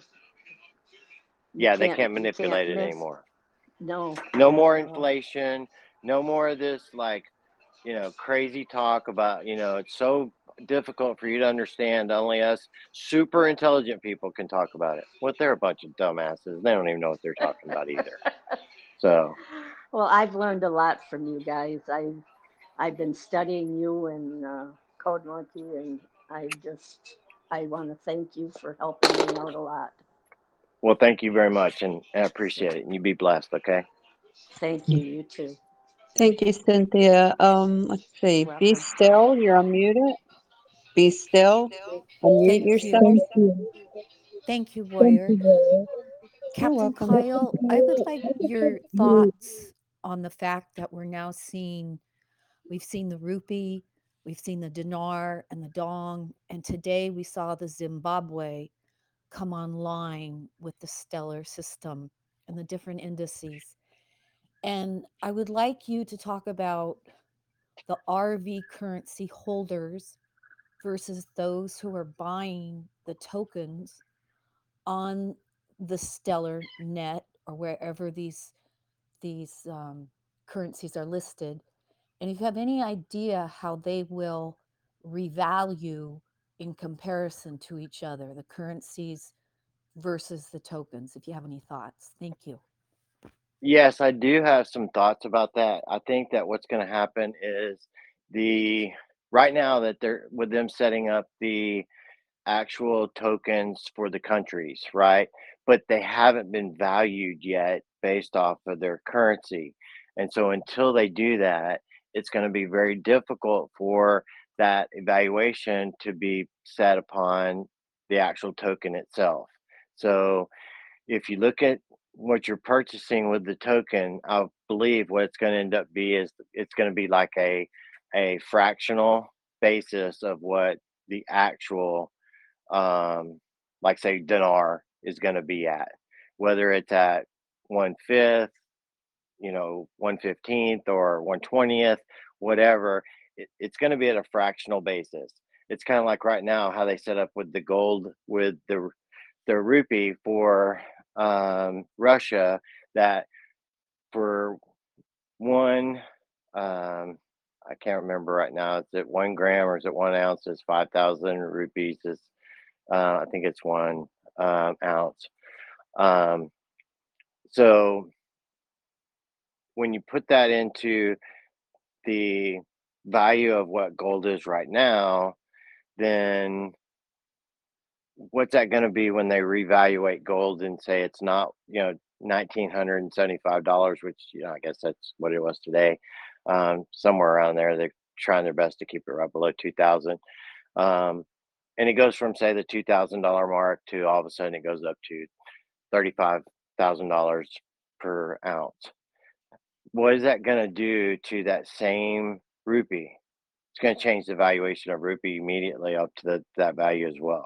Speaker 5: you
Speaker 1: yeah, they
Speaker 5: can't
Speaker 1: can't
Speaker 5: you can't
Speaker 1: manipulate it
Speaker 5: miss.
Speaker 1: anymore.
Speaker 5: No,
Speaker 1: No
Speaker 5: not
Speaker 1: more
Speaker 5: at all.
Speaker 1: inflation, no more of this, like, you know, crazy talk about, you know, it's so difficult for you to understand. Only us super intelligent people can talk about it. What, they're a bunch of dumbasses. They don't even know what they're talking about either. So,
Speaker 5: Well, I've learned a lot from you guys. I I've been studying you and uh, Code Monkey, and I just I want to thank you for helping me out a lot.
Speaker 1: well, thank you very much, and I
Speaker 5: Yeah.
Speaker 1: appreciate it. And you be blessed, okay?
Speaker 5: Thank you. You too.
Speaker 2: Thank you, Cynthia. Um, let's see.
Speaker 5: You're
Speaker 2: Be
Speaker 5: welcome.
Speaker 2: still. You're unmuted. Be still. Unmute
Speaker 6: Thank
Speaker 2: yourself.
Speaker 6: you.
Speaker 7: you.
Speaker 6: Thank you,
Speaker 7: Thank
Speaker 6: Warrior.
Speaker 7: you.
Speaker 2: You're
Speaker 6: Captain
Speaker 2: welcome.
Speaker 6: Kyle, I would like your thoughts on the fact that we're now seeing, we've seen the rupee, we've seen the dinar and the dong, and today we saw the Zimbabwe come online with the stellar system and the different indices. And I would like you to talk about the R V currency holders versus those who are buying the tokens on the stellar net or wherever these these um, currencies are listed, and if you have any idea how they will revalue in comparison to each other, the currencies versus the tokens, if you have any thoughts. Thank you.
Speaker 1: Yes, I do have some thoughts about that. I think that what's going to happen is the right now that they're with them setting up the actual tokens for the countries, right? But they haven't been valued yet based off of their currency. And so until they do that, it's going to be very difficult for that evaluation to be set upon the actual token itself. So if you look at what you're purchasing with the token, I believe what it's going to end up be is it's going to be like a a fractional basis of what the actual um, like say dinar is going to be at, whether it's at one fifth, you know, one fifteenth or one twentieth, whatever. It, it's going to be at a fractional basis. It's kind of like right now how they set up with the gold with the the rupee for um, Russia, that for one, um, I can't remember right now. Is it one gram or is it one ounce? Is five thousand rupees? Is uh, I think it's one um, ounce. Um, so when you put that into the value of what gold is right now, then what's that going to be when they reevaluate gold and say it's not, you know, nineteen seventy-five dollars, which, you know, I guess that's what it was today, um, somewhere around there. They're trying their best to keep it right below two thousand. Um, and it goes from, say, the two thousand dollars mark to all of a sudden it goes up to thirty-five thousand dollars per ounce. What is that going to do to that same rupee? It's going to change the valuation of rupee immediately up to the, that value as well.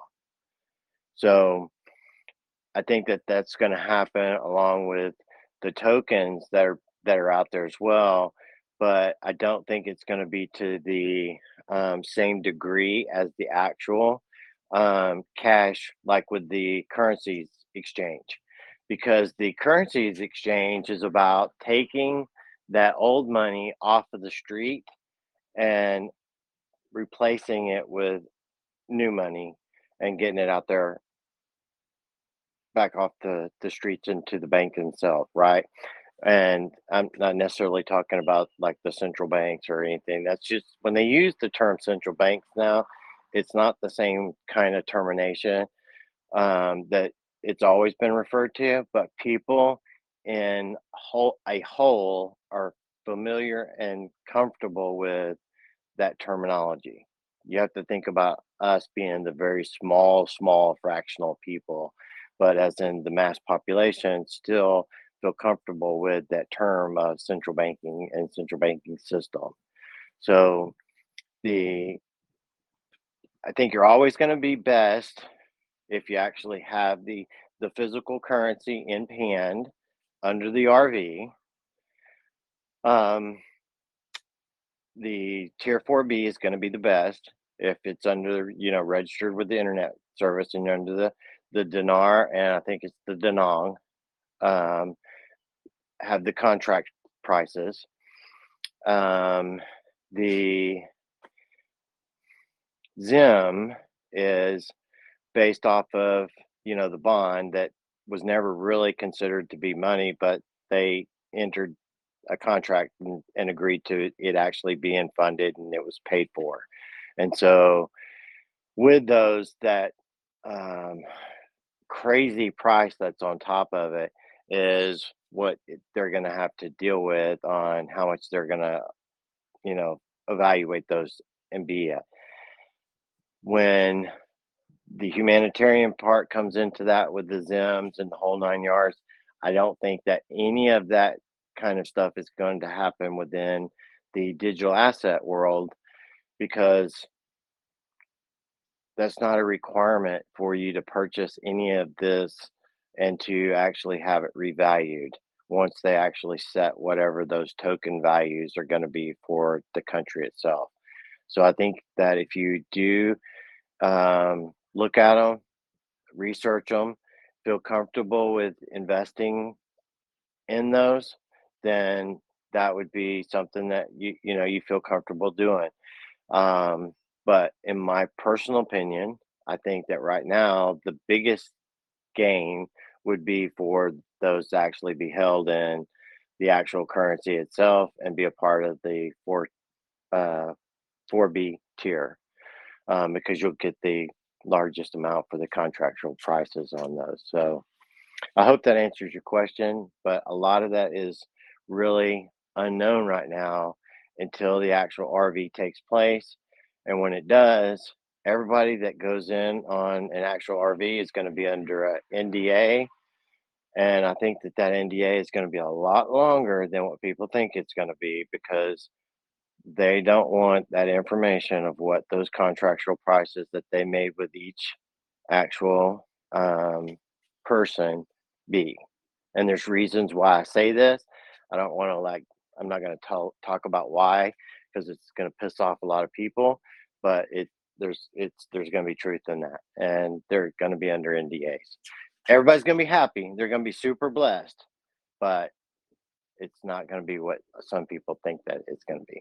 Speaker 1: So I think that that's going to happen along with the tokens that are that are out there as well. But I don't think it's going to be to the um, same degree as the actual um, cash, like with the currencies exchange, because the currencies exchange is about taking that old money off of the street and replacing it with new money and getting it out there back off the, the streets into the bank itself, right? And I'm not necessarily talking about like the central banks or anything. That's just when they use the term central banks now, it's not the same kind of termination um, that it's always been referred to, but people in whole, a whole are familiar and comfortable with that terminology. You have to think about us being the very small, small fractional people, but as in the mass population, still feel comfortable with that term of central banking and central banking system. So the I think you're always going to be best if you actually have the the physical currency in hand under the R V. Um, the tier four B is going to be the best if it's under, you know, registered with the internet service and under the the dinar, and I think it's the danong, um, have the contract prices. Um, the Zim is based off of, you know, the bond that was never really considered to be money, but they entered a contract and, and agreed to it actually being funded and it was paid for. And so with those, that um, crazy price that's on top of it is what it- they're going to have to deal with on how much they're going to, you know, evaluate those and be at. When the humanitarian part comes into that with the Zims and the whole nine yards, I don't think that any of that kind of stuff is going to happen within the digital asset world, because that's not a requirement for you to purchase any of this and to actually have it revalued once they actually set whatever those token values are going to be for the country itself. So I think that if you do um, look at them, research them, feel comfortable with investing in those, then that would be something that you you know you feel comfortable doing. Um, but in my personal opinion, I think that right now the biggest gain would be for those to actually be held in the actual currency itself and be a part of the four uh, four B tier, um, because you'll get the largest amount for the contractual prices on those. So I hope that answers your question, but a lot of that is really unknown right now until the actual R V takes place. And when it does, everybody that goes in on an actual R V is going to be under a N D A. And I think that that N D A is going to be a lot longer than what people think it's going to be, because they don't want that information of what those contractual prices that they made with each actual um, person be. And there's reasons why I say this. I don't want to like, I'm not going to talk about why, because it's going to piss off a lot of people, but it, there's, it's, there's going to be truth in that. And they're going to be under N D As. Everybody's going to be happy. They're going to be super blessed, but it's not going to be what some people think that it's going to be.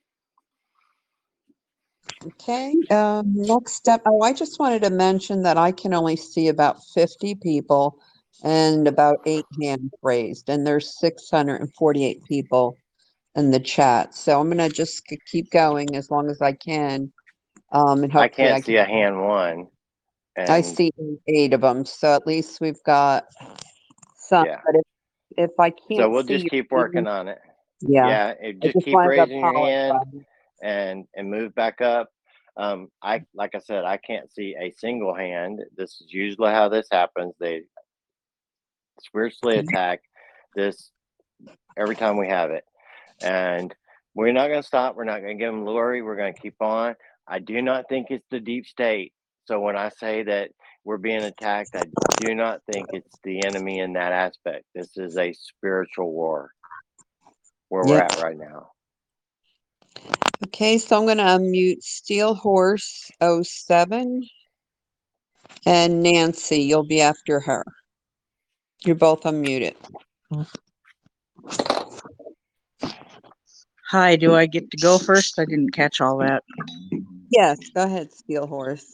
Speaker 2: Okay, um, next up, oh, I just wanted to mention that I can only see about fifty people and about eight hands raised, and there's six hundred forty-eight people in the chat. So I'm gonna just k- keep going as long as I can. Um, and
Speaker 1: I
Speaker 2: hopefully I
Speaker 1: can't see
Speaker 2: can,
Speaker 1: a hand one.
Speaker 2: I
Speaker 1: And
Speaker 2: see eight of them, so at least we've got some,
Speaker 1: yeah,
Speaker 2: but if, if I
Speaker 1: so
Speaker 2: can't
Speaker 1: we'll
Speaker 2: see
Speaker 1: just
Speaker 2: your
Speaker 1: keep
Speaker 2: name,
Speaker 1: working on it.
Speaker 2: yeah,
Speaker 1: Yeah, it,
Speaker 2: I
Speaker 1: just
Speaker 2: just
Speaker 1: keep
Speaker 2: wanted to
Speaker 1: raising your hand
Speaker 2: apologize.
Speaker 1: and and move back up. Um, I like I said, I can't see a single hand. This is usually how this happens. They spiritually attack this every time we have it, and we're not going to stop. We're not going to give them glory. We're going to keep on. I do not think it's the deep state. So when I say that we're being attacked, I do not think it's the enemy in that aspect. This is a spiritual war where we're
Speaker 2: Yeah.
Speaker 1: at right now.
Speaker 2: Okay, so I'm gonna unmute Steel Horse oh seven and Nancy, you'll be after her. You're both unmuted.
Speaker 7: Hi, do I get to go first? I didn't catch all that.
Speaker 2: Yes, go ahead, Steel Horse.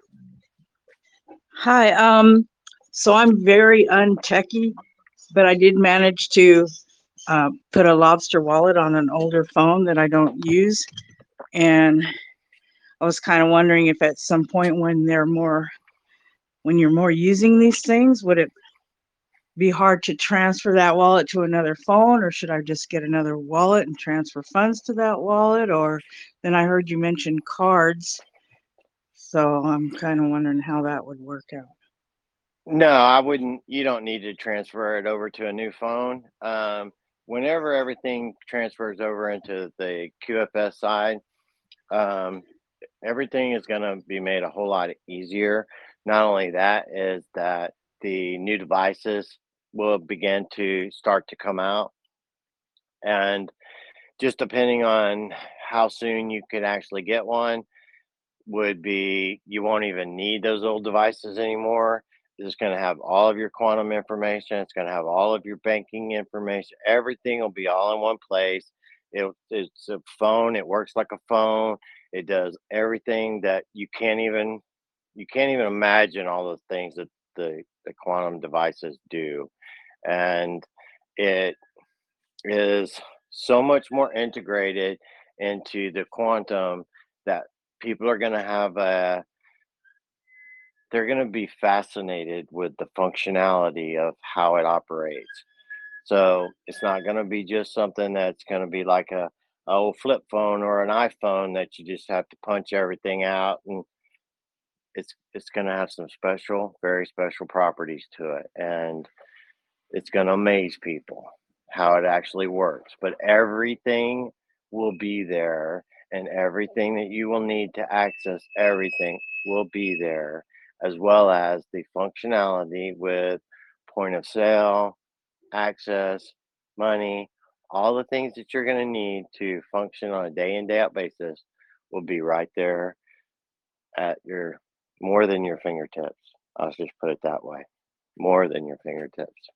Speaker 7: Hi, um, so I'm very untechy, but I did manage to uh, put a Lobster wallet on an older phone that I don't use. And I was kind of wondering if at some point when they're more, when you're more using these things, would it be hard to transfer that wallet to another phone, or should I just get another wallet and transfer funds to that wallet? Or then I heard you mention cards. So I'm kind of wondering how that would work out.
Speaker 1: No, I wouldn't. You don't need to transfer it over to a new phone. Um, whenever everything transfers over into the Q F S side, um, everything is going to be made a whole lot easier. Not only that, is that the new devices will begin to start to come out. And just depending on how soon you could actually get one, would be you won't even need those old devices anymore. It's going to have all of your quantum information. It's going to have all of your banking information. Everything will be all in one place. It, it's a phone. It works like a phone. It does everything that you can't even you can't even imagine all the things that the the quantum devices do, and it is so much more integrated into the quantum that people are going to have a they're going to be fascinated with the functionality of how it operates. So it's not going to be just something that's going to be like a, a old flip phone or an iPhone that you just have to punch everything out, and it's it's going to have some special, very special properties to it, and it's going to amaze people how it actually works. But everything will be there, and everything that you will need to access everything will be there, as well as the functionality with point of sale, access, money, all the things that you're going to need to function on a day in, day out basis will be right there at your more than your fingertips. I'll just put it that way, more than your fingertips.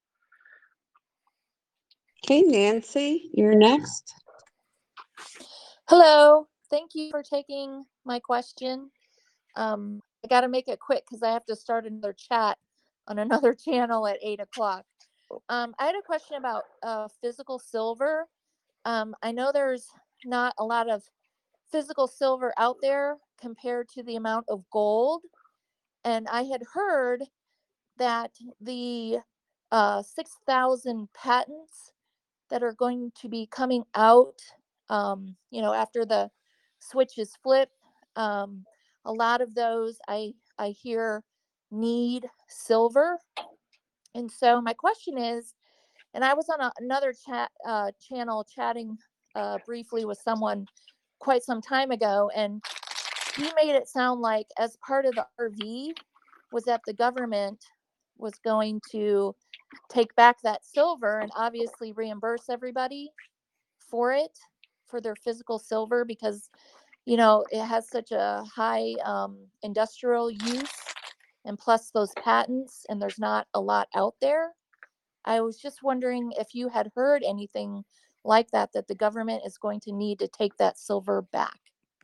Speaker 2: Okay, Nancy, you're next.
Speaker 8: Hello. Thank you for taking my question. Um, I got to make it quick because I have to start another chat on another channel at eight o'clock. Um, I had a question about uh, physical silver. Um, I know there's not a lot of physical silver out there compared to the amount of gold. And I had heard that the uh, six thousand patents that are going to be coming out, um, you know, after the switch is flipped. Um, a lot of those I I hear need silver, and so my question is, and I was on a, another chat uh, channel chatting uh, briefly with someone quite some time ago, and he made it sound like as part of the R V was that the government was going to take back that silver and obviously reimburse everybody for it, for their physical silver, because you know it has such a high um, industrial use, and plus those patents, and there's not a lot out there. I was just wondering if you had heard anything like that, that the government is going to need to take that silver back.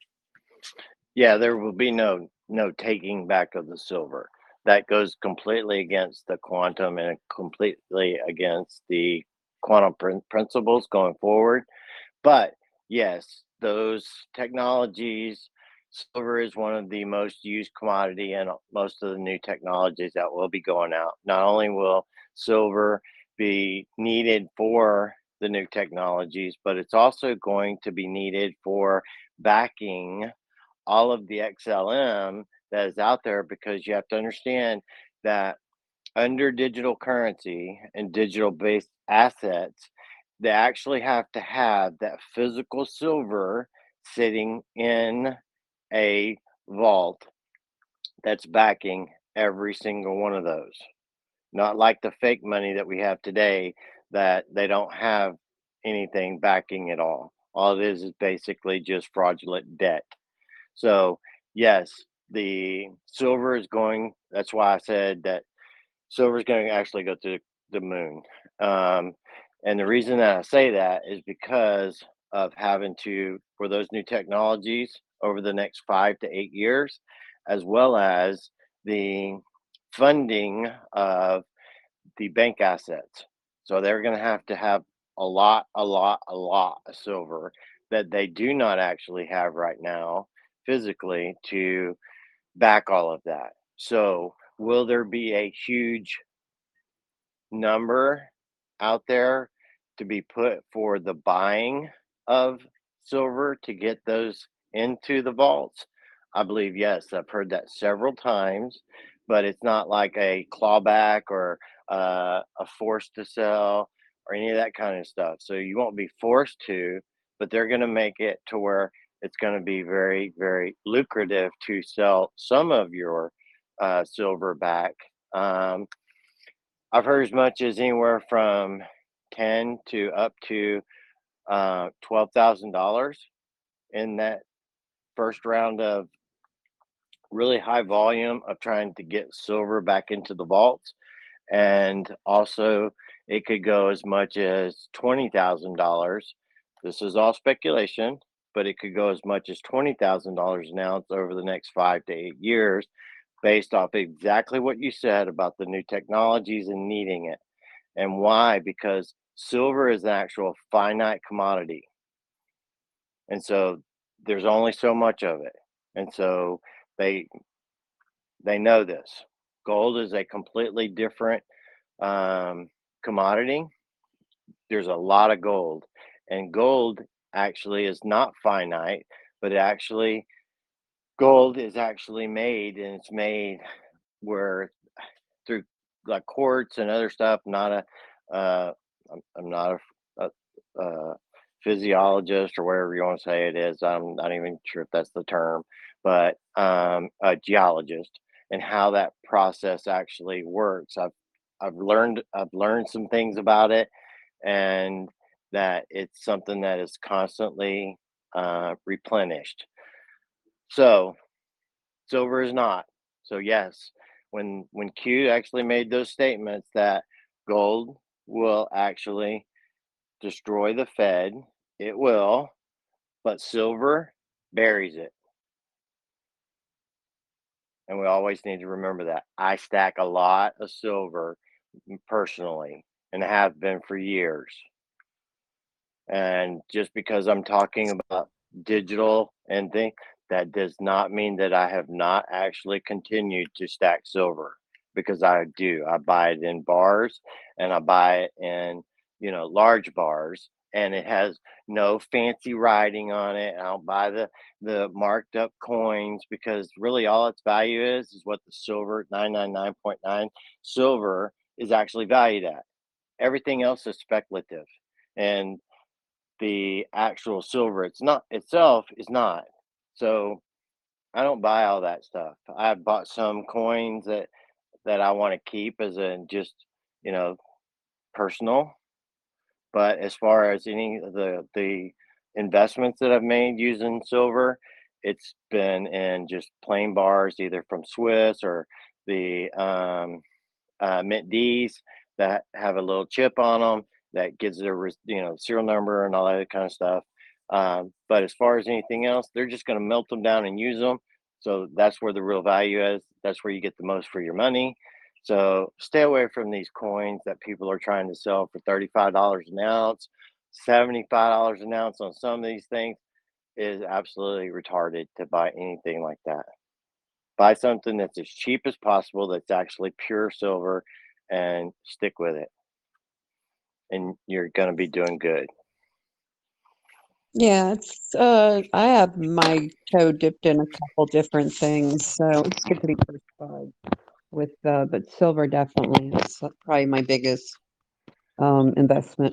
Speaker 1: Yeah, there will be no no taking back of the silver. That goes completely against the quantum and completely against the quantum prin- principles going forward. But yes, those technologies, silver is one of the most used commodity in most of the new technologies that will be going out. Not only will silver be needed for the new technologies, but it's also going to be needed for backing all of the X L M that is out there, because you have to understand that under digital currency and digital based assets, they actually have to have that physical silver sitting in a vault that's backing every single one of those. Not like the fake money that we have today, that they don't have anything backing at all. All it is is basically just fraudulent debt. So, yes, the silver is going, that's why I said that silver is going to actually go to the moon. Um, and the reason that I say that is because of having to, for those new technologies over the next five to eight years, as well as the funding of the bank assets. So they're going to have to have a lot, a lot, a lot of silver that they do not actually have right now physically to back all of that. So will there be a huge number out there to be put for the buying of silver to get those into the vaults? I believe yes. I've heard that several times, but it's not like a clawback or uh, a force to sell or any of that kind of stuff. So you won't be forced to, but they're going to make it to where it's going to be very, very lucrative to sell some of your uh, silver back. Um, I've heard as much as anywhere from ten to up to uh, twelve thousand dollars in that first round of really high volume of trying to get silver back into the vaults. And also, it could go as much as twenty thousand dollars. This is all speculation, but it could go as much as twenty thousand dollars an ounce over the next five to eight years, based off exactly what you said about the new technologies and needing it. And why? Because silver is an actual finite commodity. And so there's only so much of it. And so they they know this. Gold is a completely different um, commodity. there's a lot of gold, and gold actually is not finite, but it actually gold is actually made, and it's made where through like quartz and other stuff. Not a, uh, I'm, I'm not a, a, a physiologist or whatever you want to say it is. I'm not even sure if that's the term, but um, a geologist and how that process actually works. I've I've learned I've learned some things about it, and that it's something that is constantly uh, replenished. So silver is not. So yes, when when Q actually made those statements that gold will actually destroy the Fed, it will, but silver buries it. And we always need to remember that. I stack a lot of silver personally and have been for years. And just because I'm talking about digital and things, that does not mean that I have not actually continued to stack silver, because I do. I buy it in bars and I buy it in, you know, large bars, and it has no fancy writing on it. I don't buy the the marked up coins, because really all its value is is what the silver nine ninety-nine point nine silver is actually valued at. Everything else is speculative. And the actual silver it's not itself is not. So I don't buy all that stuff. I bought some coins that that I want to keep as a just, you know, personal. But as far as any of the the investments that I've made using silver, it's been in just plain bars, either from Swiss or the um, uh, Mint D's that have a little chip on them that gives their res- you know serial number and all that kind of stuff. Um, but as far as anything else, they're just going to melt them down and use them. So that's where the real value is. That's where you get the most for your money. So stay away from these coins that people are trying to sell for thirty-five dollars an ounce, seventy-five dollars an ounce on some of these things. It is absolutely retarded to buy anything like that. Buy something that's as cheap as possible, that's actually pure silver, and stick with it. And you're going to be doing good.
Speaker 2: Yeah, it's uh I have my toe dipped in a couple different things, so it's good to be diversified with uh but silver definitely is probably my biggest um investment.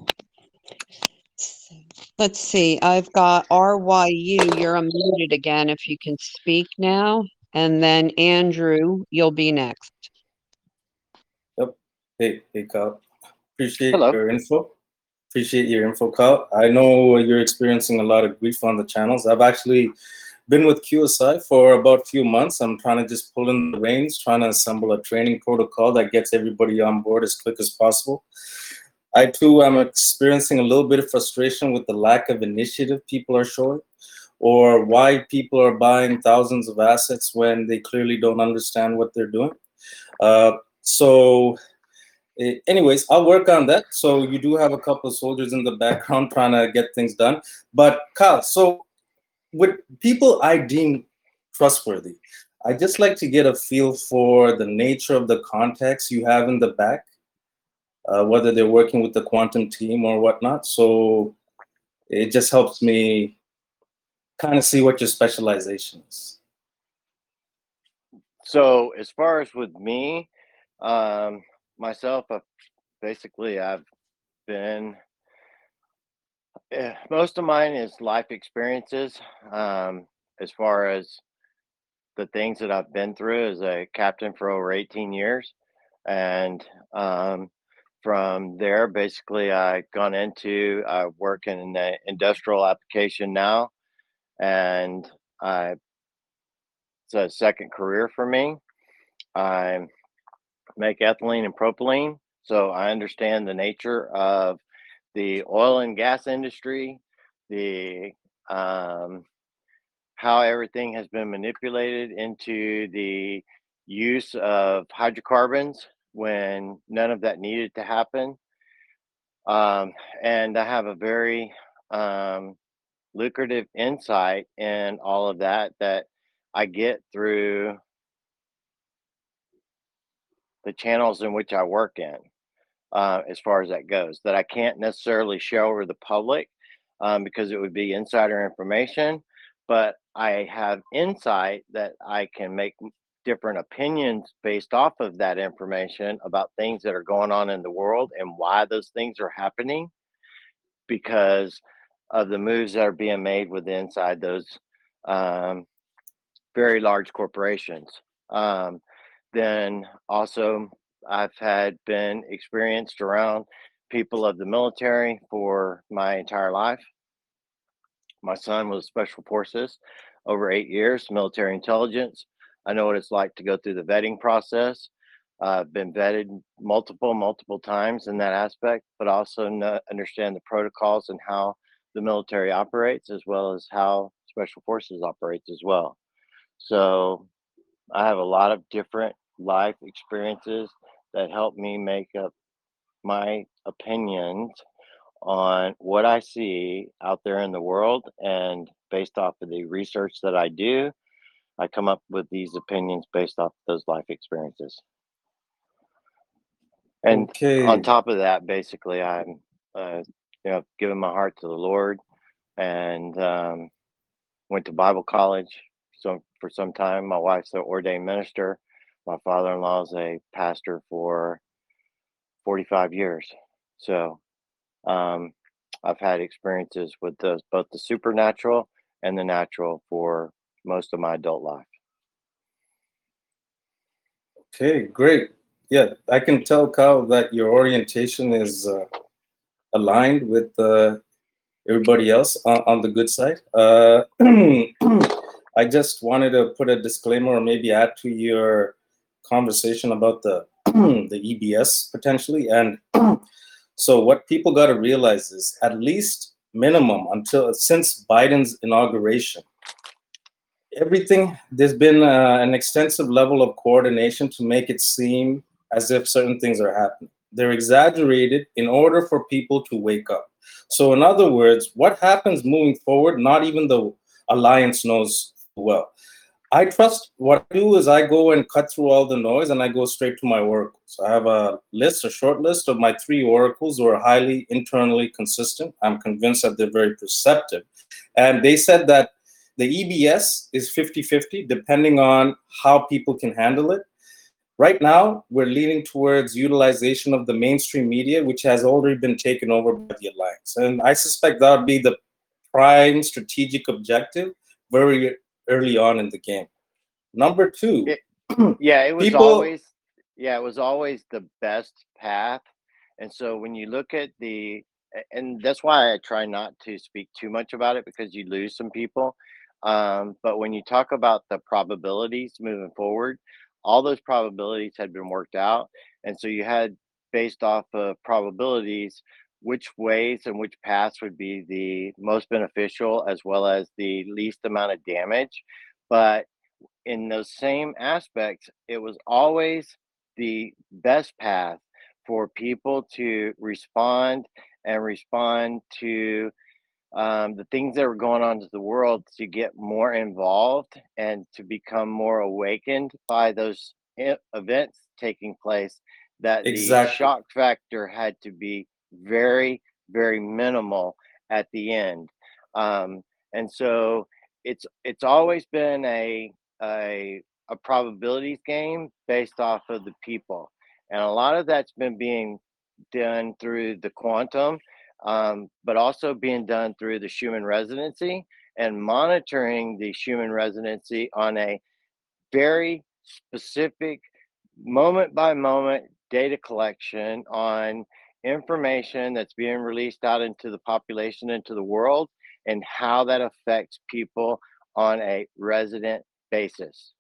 Speaker 2: So, let's see. I've got R Y U. You're unmuted again if you can speak now. And then Andrew, you'll be next.
Speaker 9: Yep. Hey, hey, Kyle. Appreciate
Speaker 1: Hello.
Speaker 9: your info. Appreciate your info, Kyle. I know you're experiencing a lot of grief on the channels. I've actually been with Q S I for about a few months. I'm trying to just pull in the reins, trying to assemble a training protocol that gets everybody on board as quick as possible. I too am experiencing a little bit of frustration with the lack of initiative people are showing, or why people are buying thousands of assets when they clearly don't understand what they're doing. Uh, so anyways, I'll work on that. So you do have a couple of soldiers in the background trying to get things done. But Kyle, so with people I deem trustworthy, I just like to get a feel for the nature of the contacts you have in the back, uh, whether they're working with the quantum team or whatnot. So it just helps me kind of see what your specialization is.
Speaker 1: So as far as with me, um, myself, uh, basically I've been, eh, most of mine is life experiences. Um, as far as the things that I've been through as a captain for over eighteen years. And um, from there, basically, I gone into I work in the industrial application now, and I it's a second career for me. I make ethylene and propylene, so I understand the nature of the oil and gas industry, the um, how everything has been manipulated into the use of hydrocarbons when none of that needed to happen. Um, and I have a very um, lucrative insight in all of that that I get through the channels in which I work in. uh, as far as that goes, that I can't necessarily share over the public um, because it would be insider information. But I have insight that I can make different opinions based off of that information about things that are going on in the world and why those things are happening because of the moves that are being made with inside those um, very large corporations. Um, then also, I've had been experienced around people of the military for my entire life. My son was special forces over eight years, military intelligence. I know what it's like to go through the vetting process. I've uh, been vetted multiple, multiple times in that aspect, but also know, understand the protocols and how the military operates, as well as how special forces operates as well. So I have a lot of different life experiences that help me make up my opinions on what I see out there in the world. And based off of the research that I do, I come up with these opinions based off those life experiences. And
Speaker 9: Okay.
Speaker 1: on top of that, basically, I'm, uh, you know, giving my heart to the Lord and um, went to Bible college. So for some time, my wife's an ordained minister. My father-in-law is a pastor for forty-five years. So um, I've had experiences with the, both the supernatural and the natural for most of my adult life.
Speaker 9: Okay, great. Yeah, I can tell, Kyle, that your orientation is uh, aligned with uh, everybody else on, on the good side. Uh, I just wanted to put a disclaimer or maybe add to your conversation about the the E B S potentially. And so what people got to realize is at least minimum until since Biden's inauguration, everything, there's been uh, an extensive level of coordination to make it seem as if certain things are happening. They're exaggerated in order for people to wake up. So in other words, what happens moving forward, not even the alliance knows well. I trust what I do is I go and cut through all the noise and I go straight to my oracles. I have a list, a short list of my three oracles who are highly internally consistent. I'm convinced that they're very perceptive. And they said that the E B S is fifty fifty, depending on how people can handle it. Right now, we're leaning towards utilization of the mainstream media, which has already been taken over by the alliance. And I suspect that would be the prime strategic objective very early on in the game. Number two,
Speaker 1: it, yeah, it was
Speaker 9: people,
Speaker 1: always, yeah, it was always the best path. And so when you look at the, and that's why I try not to speak too much about it because you lose some people. Um, but when you talk about the probabilities moving forward, all those probabilities had been worked out. And so you had, based off of probabilities, which ways and which paths would be the most beneficial as well as the least amount of damage. But in those same aspects, it was always the best path for people to respond and respond to um, the things that were going on in the world, to get more involved and to become more awakened by those e- events taking place, that
Speaker 9: exactly.
Speaker 1: the shock factor had to be very, very minimal at the end. Um, and so it's it's always been a a a probabilities game based off of the people. And a lot of that's been being done through the quantum, um, but also being done through the Schumann residency and monitoring the Schumann residency on a very specific moment by moment data collection on information that's being released out into the population, into the world, and how that affects people on a resident basis.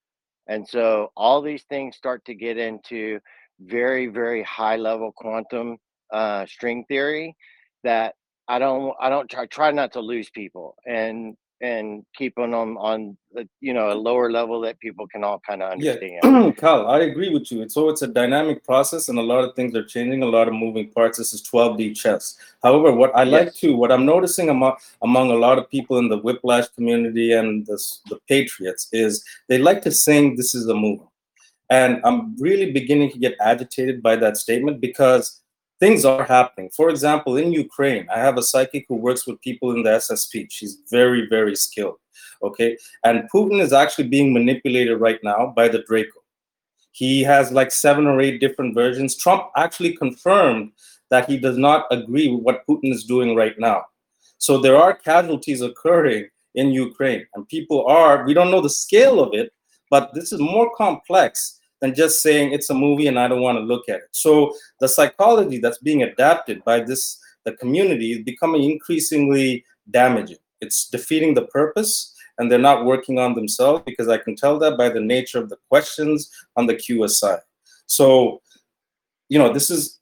Speaker 1: And so all these things start to get into very, very high level quantum uh, string theory that I don't, I don't try, try not to lose people and, and keep them on, on, the, you know, a lower level that people can all kind of understand.
Speaker 9: Yeah, Kyle, I agree with you. So it's a dynamic process and a lot of things are changing, a lot of moving parts. This is twelve D chess. However, what I like
Speaker 1: Yes.
Speaker 9: to, what I'm noticing among, among a lot of people in the Whiplash community and the, the Patriots is they like to sing, this is a movie. And I'm really beginning to get agitated by that statement because things are happening. For example, in Ukraine, I have a psychic who works with people in the S S P. She's very, very skilled. Okay. And Putin is actually being manipulated right now by the Draco. He has like seven or eight different versions. Trump actually confirmed that he does not agree with what Putin is doing right now. So there are casualties occurring in Ukraine, and people are, we don't know the scale of it, but this is more complex than just saying it's a movie and I don't want to look at it. So the psychology that's being adapted by this, the community, is becoming increasingly damaging. It's defeating the purpose, and they're not working on themselves, because I can tell that by the nature of the questions on the Q S I. So, you know, this is,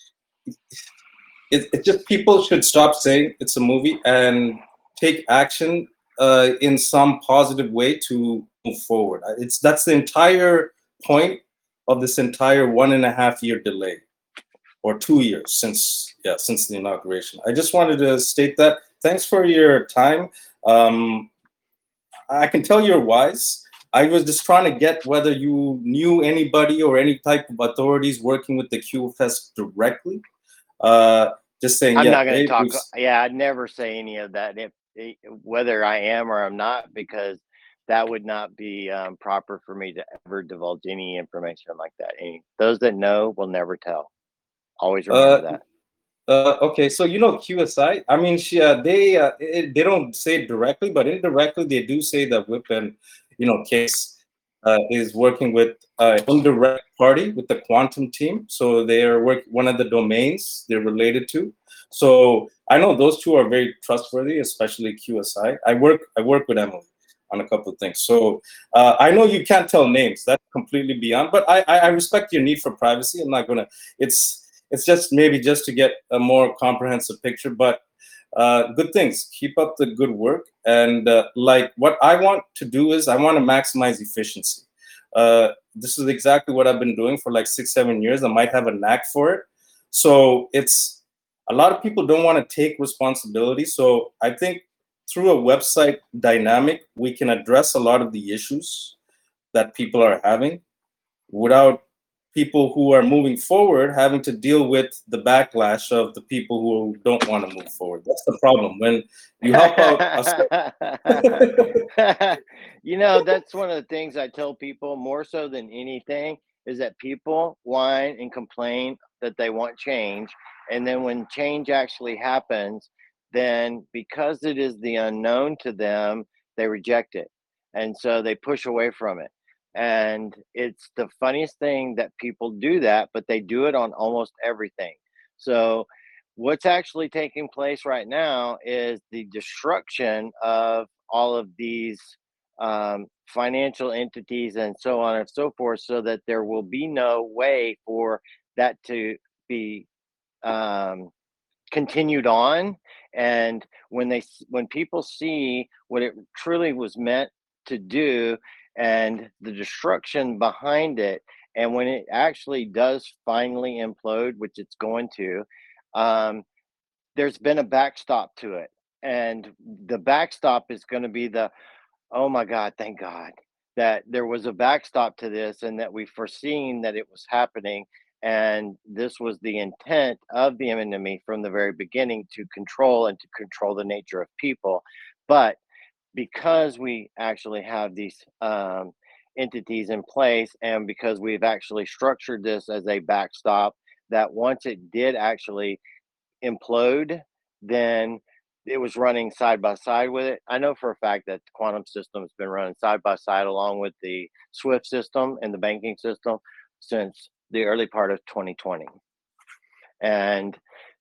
Speaker 9: it, it just, people should stop saying it's a movie and take action uh, in some positive way to move forward. It's, that's the entire point of this entire one and a half year delay, or two years since, yeah, since the inauguration. I just wanted to state that. Thanks for your time. Um, I can tell you're wise. I was just trying to get whether you knew anybody or any type of authorities working with the Q F S directly. Uh, just saying,
Speaker 1: I'm
Speaker 9: yeah,
Speaker 1: not going
Speaker 9: hey,
Speaker 1: to talk.
Speaker 9: Bruce.
Speaker 1: Yeah, I'd never say any of that, if, eh, whether I am or I'm not, because that would not be um, proper for me to ever divulge any information like that. Any, those that know will never tell. Always remember
Speaker 9: Uh,
Speaker 1: that.
Speaker 9: Uh, okay, so you know Q S I. I mean, she, uh, they uh, it, they don't say it directly, but indirectly they do say that Whip and you know Case uh, is working with uh, indirect party with the quantum team. So they are work one of the domains they're related to. So I know those two are very trustworthy, especially Q S I. I work I work with Emily on a couple of things. So uh, I know you can't tell names. That's completely beyond. But I I, I respect your need for privacy. I'm not gonna. It's It's just maybe just to get a more comprehensive picture, but uh, good things. Keep up the good work. And uh, like what I want to do is I want to maximize efficiency. Uh, this is exactly what I've been doing for like six, seven years. I might have a knack for it. So it's, a lot of people don't want to take responsibility. So I think through a website dynamic, we can address a lot of the issues that people are having without people who are moving forward having to deal with the backlash of the people who don't want to move forward. That's the problem. When you help out a
Speaker 1: You know, that's one of the things I tell people more so than anything, is that people whine and complain that they want change. And then when change actually happens, then because it is the unknown to them, they reject it. And so they push away from it. And it's the funniest thing that people do that, but they do it on almost everything. So what's actually taking place right now is the destruction of all of these um, financial entities and so on and so forth, so that there will be no way for that to be um, continued on. And when they when people see what it truly was meant to do and the destruction behind it, and when it actually does finally implode, which it's going to, um, there's been a backstop to it. And the backstop is going to be the, oh my God, thank God that there was a backstop to this, and that we foreseen that it was happening. And this was the intent of the enemy from the very beginning, to control and to control the nature of people. But because we actually have these um, entities in place, and because we've actually structured this as a backstop, that once it did actually implode, then it was running side by side with it. I know for a fact that the quantum system has been running side by side along with the SWIFT system and the banking system since the early part of twenty twenty. And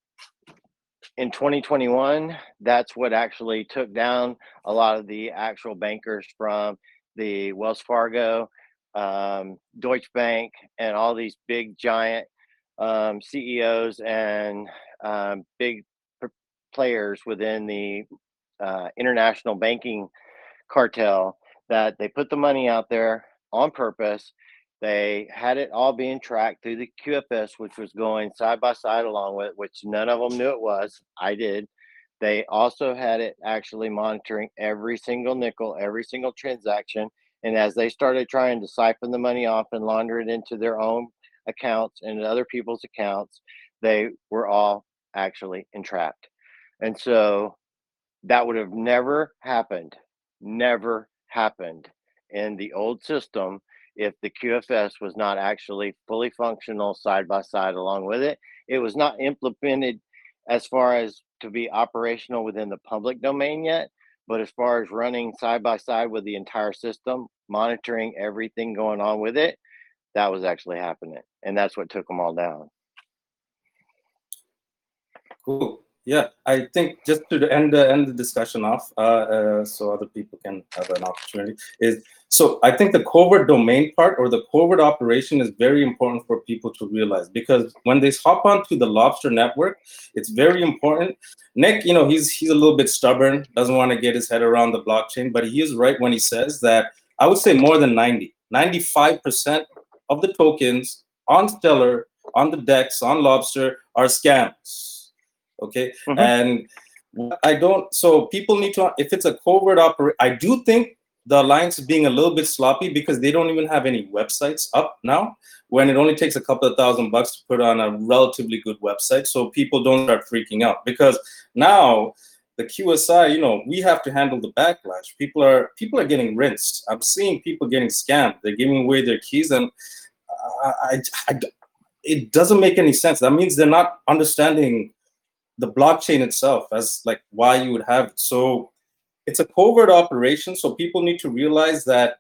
Speaker 1: in twenty twenty-one, that's what actually took down a lot of the actual bankers from the Wells Fargo, um, Deutsche Bank, and all these big giant um, C E Os and um, big p- players within the uh, international banking cartel, that they put the money out there on purpose. They had it all being tracked through the Q F S, which was going side by side along with it, which none of them knew it was. I did. They also had it actually monitoring every single nickel, every single transaction. And as they started trying to siphon the money off and launder it into their own accounts and other people's accounts, they were all actually entrapped. And so that would have never happened, never happened in the old system if the Q F S was not actually fully functional side by side along with it. It was not implemented as far as to be operational within the public domain yet, but as far as running side by side with the entire system, monitoring everything going on with it, that was actually happening. And that's what took them all down.
Speaker 9: Cool. Yeah, I think just to end the end the discussion off, uh, uh, so other people can have an opportunity. Is so I think the covert domain part or the covert operation is very important for people to realize, because when they hop onto the Lobster network, it's very important. Nick, you know, he's he's a little bit stubborn, doesn't want to get his head around the blockchain, but he is right when he says that I would say more than ninety, ninety-five percent of the tokens on Stellar, on the DEX, on Lobster are scams. Okay, mm-hmm. And I don't, so people need to, if it's a covert operation, I do think the Alliance is being a little bit sloppy because they don't even have any websites up now, when it only takes a couple of thousand bucks to put on a relatively good website, so people don't start freaking out. Because now the Q S I, you know, we have to handle the backlash. People are people are getting rinsed. I'm seeing people getting scammed. They're giving away their keys, and I, I, I, it doesn't make any sense. That means they're not understanding the blockchain itself as like why you would have it. So it's a covert operation. So people need to realize that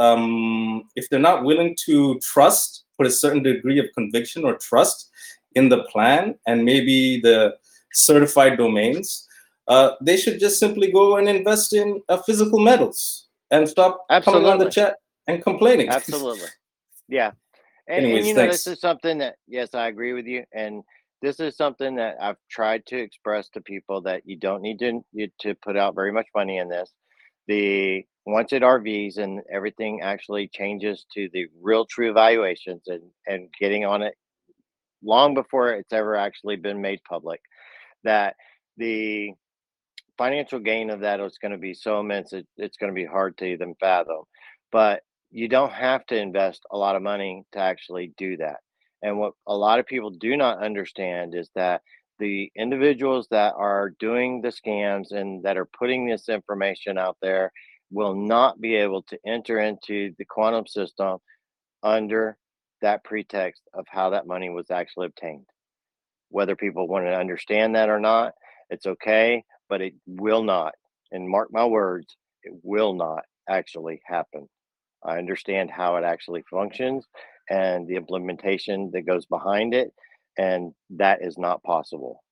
Speaker 9: um, if they're not willing to trust, put a certain degree of conviction or trust in the plan and maybe the certified domains, uh, they should just simply go and invest in uh, physical metals and stop
Speaker 1: Absolutely.
Speaker 9: coming on the chat and complaining.
Speaker 1: Absolutely. Yeah. And,
Speaker 9: Anyways,
Speaker 1: and you know,
Speaker 9: thanks.
Speaker 1: this is something that, yes, I agree with you. And this is something that I've tried to express to people, that you don't need to you, to put out very much money in this. The once it R Vs and everything actually changes to the real true evaluations and, and getting on it long before it's ever actually been made public, that the financial gain of that is going to be so immense, it, it's going to be hard to even fathom. But you don't have to invest a lot of money to actually do that. And what a lot of people do not understand is that the individuals that are doing the scams and that are putting this information out there will not be able to enter into the quantum system under that pretext of how that money was actually obtained. Whether people want to understand that or not, it's okay, but it will not. And mark my words, it will not actually happen. I understand how it actually functions and the implementation that goes behind it, and that is not possible.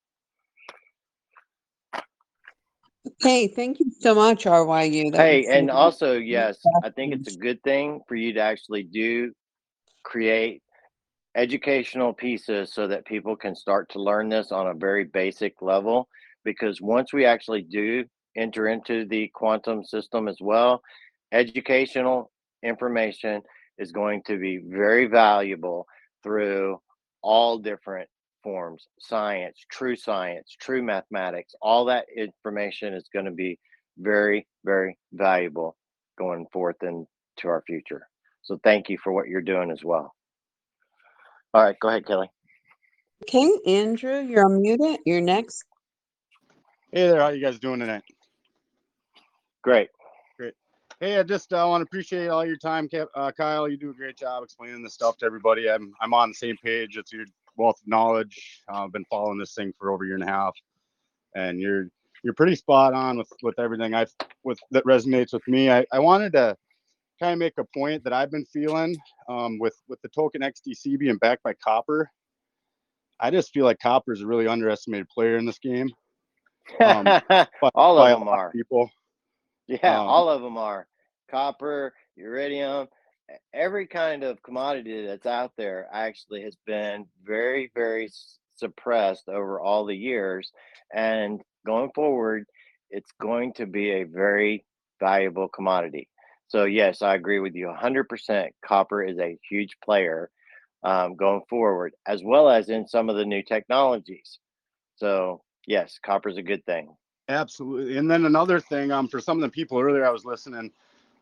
Speaker 2: Okay, thank you so much, R Y U. That
Speaker 1: Hey,
Speaker 2: was
Speaker 1: and
Speaker 2: some
Speaker 1: also,
Speaker 2: great
Speaker 1: yes, I think it's a
Speaker 2: questions.
Speaker 1: good thing for you to actually do create educational pieces so that people can start to learn this on a very basic level, because once we actually do enter into the quantum system as well, educational information is going to be very valuable through all different forms: science, true science, true mathematics. All that information is going to be very, very valuable going forth into our future. So thank you for what you're doing as well. All right, go ahead, Kelly.
Speaker 2: Okay, Andrew, you're unmuted. You're next.
Speaker 10: Hey there, how you guys doing tonight?
Speaker 1: Great.
Speaker 10: Great. Hey, I just uh, want to appreciate all your time, uh, Kyle. You do a great job explaining this stuff to everybody. I'm I'm on the same page. It's your wealth of knowledge. Uh, I've been following this thing for over a year and a half, and you're you're pretty spot on with with everything I with that resonates with me. I, I wanted to kind of make a point that I've been feeling um, with with the token X D C being backed by Copper. I just feel like Copper is a really underestimated player in this game. Um,
Speaker 1: all of them are.
Speaker 10: People.
Speaker 1: Yeah,
Speaker 10: um,
Speaker 1: all of them are. Copper, iridium, every kind of commodity that's out there actually has been very, very suppressed over all the years. And going forward, it's going to be a very valuable commodity. So yes, I agree with you one hundred percent. Copper is a huge player um, going forward, as well as in some of the new technologies. So yes, copper is a good thing.
Speaker 10: Absolutely. And then another thing, um, for some of the people earlier I was listening,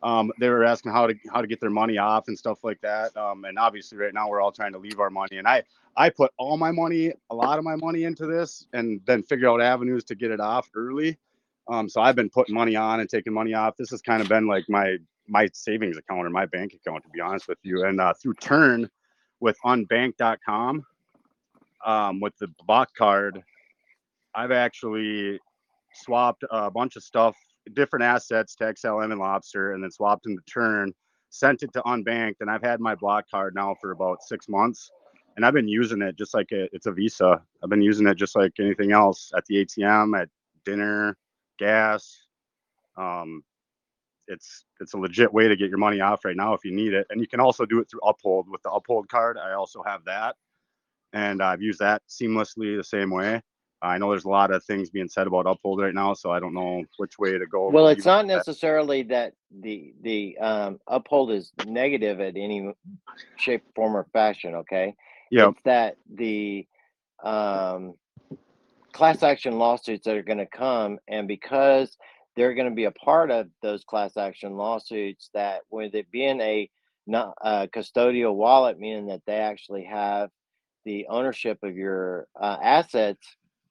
Speaker 10: Um, they were asking how to how to get their money off and stuff like that. Um, and obviously, right now we're all trying to leave our money. And I I put all my money, a lot of my money into this, and then figure out avenues to get it off early. Um, so I've been putting money on and taking money off. This has kind of been like my my savings account or my bank account, to be honest with you. And uh, through Turn with unbank dot com, um, with the block card, I've actually swapped a bunch of stuff, different assets to X L M and Lobster, and then swapped them to Turn, sent it to Unbanked, and I've had my block card now for about six months. And I've been using it just like a, it's a Visa. I've been using it just like anything else at the A T M, at dinner, gas. Um, it's it's a legit way to get your money off right now if you need it. And you can also do it through Uphold with the Uphold card. I also have that, and I've used that seamlessly the same way. I know there's a lot of things being said about Uphold right now, so I don't know which way to go.
Speaker 1: Well, it's
Speaker 10: even
Speaker 1: not
Speaker 10: with that.
Speaker 1: necessarily that the the um, Uphold is negative at any shape, form, or fashion. Okay,
Speaker 10: Yep.
Speaker 1: it's that the um, class action lawsuits that are going to come, and because they're going to be a part of those class action lawsuits, that with it being a not a custodial wallet, meaning that they actually have the ownership of your uh, assets,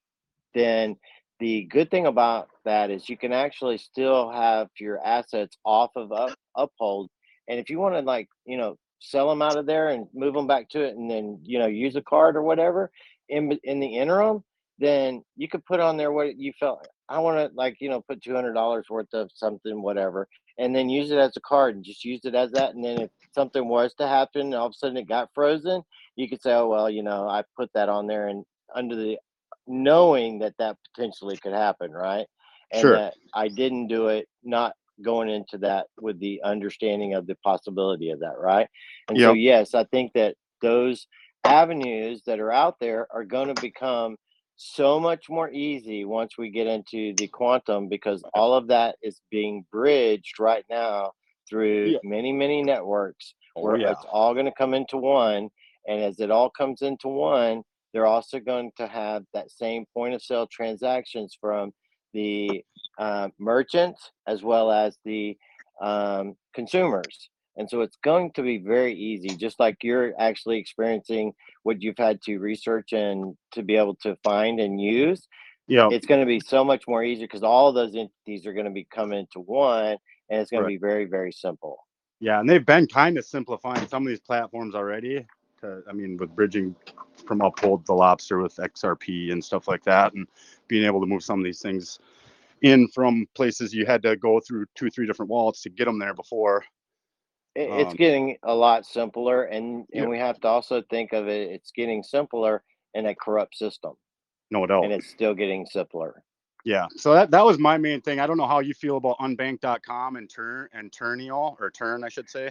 Speaker 1: then the good thing about that is you can actually still have your assets off of up, Uphold. And if you want to, like, you know, sell them out of there and move them back to it, and then, you know, use a card or whatever in in the interim, then you could put on there what you felt. I want to, like, you know, put two hundred dollars worth of something, whatever, and then use it as a card and just use it as that. And then if something was to happen, and all of a sudden it got frozen, you could say, oh, well, you know, I put that on there, and under the knowing that that potentially could happen, right? And
Speaker 10: Sure.
Speaker 1: that I didn't do it, not going into that with the understanding of the possibility of that, right? And so,
Speaker 10: Yep.
Speaker 1: yes, I think that those avenues that are out there are going to become so much more easy once we get into the quantum, because all of that is being bridged right now through
Speaker 10: Yeah.
Speaker 1: many, many networks
Speaker 10: Oh
Speaker 1: where
Speaker 10: yeah.
Speaker 1: it's all going to come into one. And as it all comes into one, they're also going to have that same point of sale transactions from the uh, merchants as well as the um, consumers. And so it's going to be very easy, just like you're actually experiencing what you've had to research and to be able to find and use.
Speaker 10: Yep.
Speaker 1: It's going to be so much more easier because all of those entities are going to be coming into one, and it's going
Speaker 10: Right.
Speaker 1: to be very, very simple.
Speaker 10: Yeah, and they've been kind of simplifying some of these platforms already. To, I mean, with bridging from Uphold to Lobster with X R P and stuff like that, and being able to move some of these things in from places you had to go through two, three different wallets to get them there before.
Speaker 1: It, it's
Speaker 10: Um,
Speaker 1: getting a lot simpler, and
Speaker 10: yeah,
Speaker 1: and we have to also think of it. It's getting simpler in a corrupt system,
Speaker 10: no doubt.
Speaker 1: and it's still getting simpler.
Speaker 10: Yeah, so that, that was my main thing. I don't know how you feel about unbank dot com and Turn and Turnio or Turn, I should say.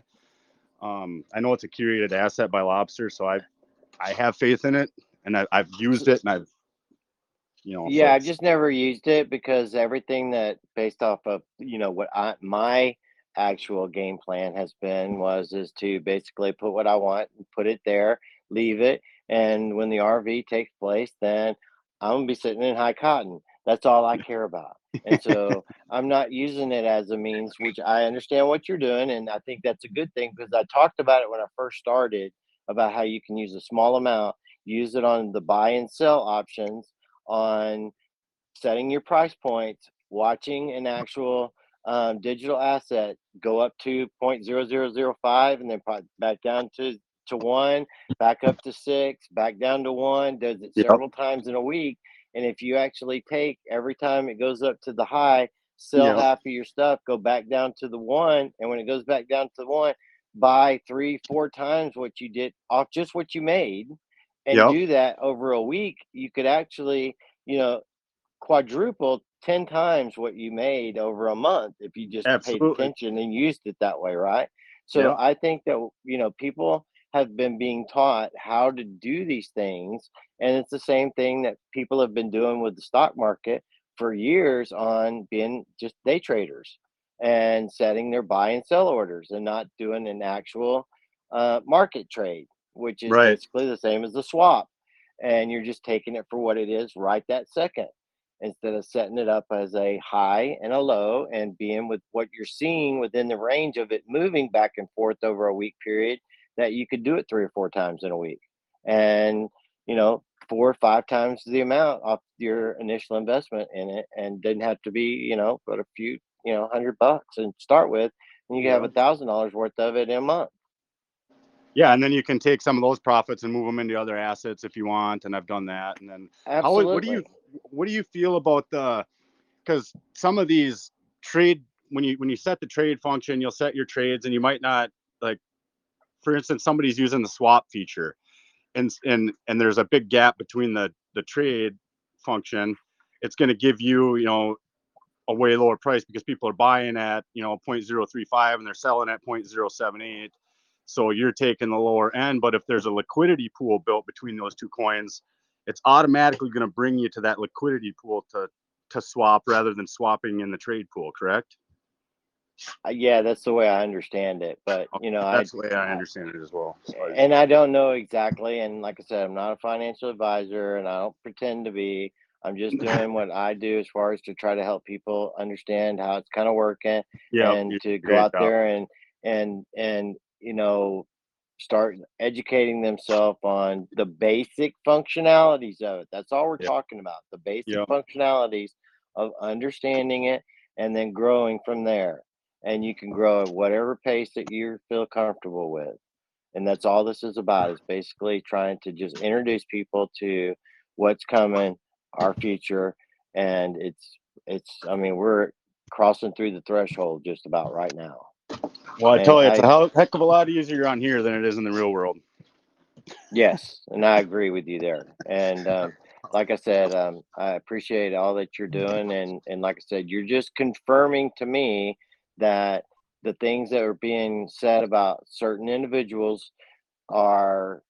Speaker 10: Um, I know it's a curated asset by Lobster, so I I have faith in it, and I, I've used it, and I've you know.
Speaker 1: Yeah,
Speaker 10: So
Speaker 1: I've just never used it because everything that based off of, you know, what I my actual game plan has been was is to basically put what I want and put it there, leave it, and when the R V takes place, then I'm gonna be sitting in high cotton. That's all I care about. And so I'm not using it as a means, which I understand what you're doing, and I think that's a good thing because I talked about it when I first started about how you can use a small amount, use it on the buy and sell options, on setting your price points, watching an actual um, digital asset go up to zero point zero zero zero five and then back down to, to one, back up to six, back down to one, does it
Speaker 10: yep,
Speaker 1: several times in a week. And if you actually take every time it goes up to the high, sell
Speaker 10: yep,
Speaker 1: half of your stuff, go back down to the one. And when it goes back down to the one, buy three, four times what you did off just what you made, and
Speaker 10: yep,
Speaker 1: do that over a week, you could actually, you know, quadruple ten times what you made over a month if you just paid
Speaker 10: absolutely,
Speaker 1: attention and used it that way, right? So
Speaker 10: yep,
Speaker 1: I think that, you know, people have been being taught how to do these things, and it's the same thing that people have been doing with the stock market for years on being just day traders and setting their buy and sell orders and not doing an actual uh, market trade, which is
Speaker 10: right,
Speaker 1: basically the same as the swap. And you're just taking it for what it is right that second. instead of setting it up as a high and a low and being with what you're seeing within the range of it moving back and forth over a week period, that you could do it three or four times in a week. And, you know, four or five times the amount off your initial investment in it, and didn't have to be, you know, but a few, you know, hundred bucks and start with, and you can have
Speaker 10: Yeah.
Speaker 1: a thousand dollars worth of it in a month.
Speaker 10: Yeah, and then you can take some of those profits and move them into other assets if you want, and I've done that. And then how what do you
Speaker 1: Absolutely.
Speaker 10: what do you feel about the, because some of these trade, when you when you set the trade function, you'll set your trades and you might not, like, for instance, somebody's using the swap feature, and and and there's a big gap between the the trade function. It's going to give you, you know, a way lower price because people are buying at, you know, zero point zero three five and they're selling at zero point zero seven eight. So you're taking the lower end. But if there's a liquidity pool built between those two coins, it's automatically going to bring you to that liquidity pool to to swap rather than swapping in the trade pool, correct?
Speaker 1: Uh, yeah, that's the way I understand it. But you know, I,
Speaker 10: That's the way I
Speaker 1: I
Speaker 10: understand it as well. So I-
Speaker 1: and I don't know exactly. And like I said, I'm not a financial advisor, and I don't pretend to be. I'm just doing what I do as far as to try to help people understand how it's kind of working,
Speaker 10: yeah,
Speaker 1: and
Speaker 10: you
Speaker 1: to
Speaker 10: do a
Speaker 1: go
Speaker 10: great
Speaker 1: out
Speaker 10: job.
Speaker 1: there and and and you know, start educating themselves on the basic functionalities of it. That's all we're
Speaker 10: Yeah,
Speaker 1: talking about, the basic
Speaker 10: yeah,
Speaker 1: functionalities of understanding it and then growing from there. And you can grow at whatever pace that you feel comfortable with. And that's all this is about, is basically trying to just introduce people to what's coming, our future. And it's it's I mean, we're crossing through the threshold just about right now.
Speaker 10: well, I
Speaker 1: And
Speaker 10: tell you, it's a
Speaker 1: I
Speaker 10: hell- heck of a lot easier on here than it is in the real world.
Speaker 1: Yes, and I agree with you there. And um, like I said, um, I appreciate all that you're doing, and and like I said, you're just confirming to me that the things that are being said about certain individuals are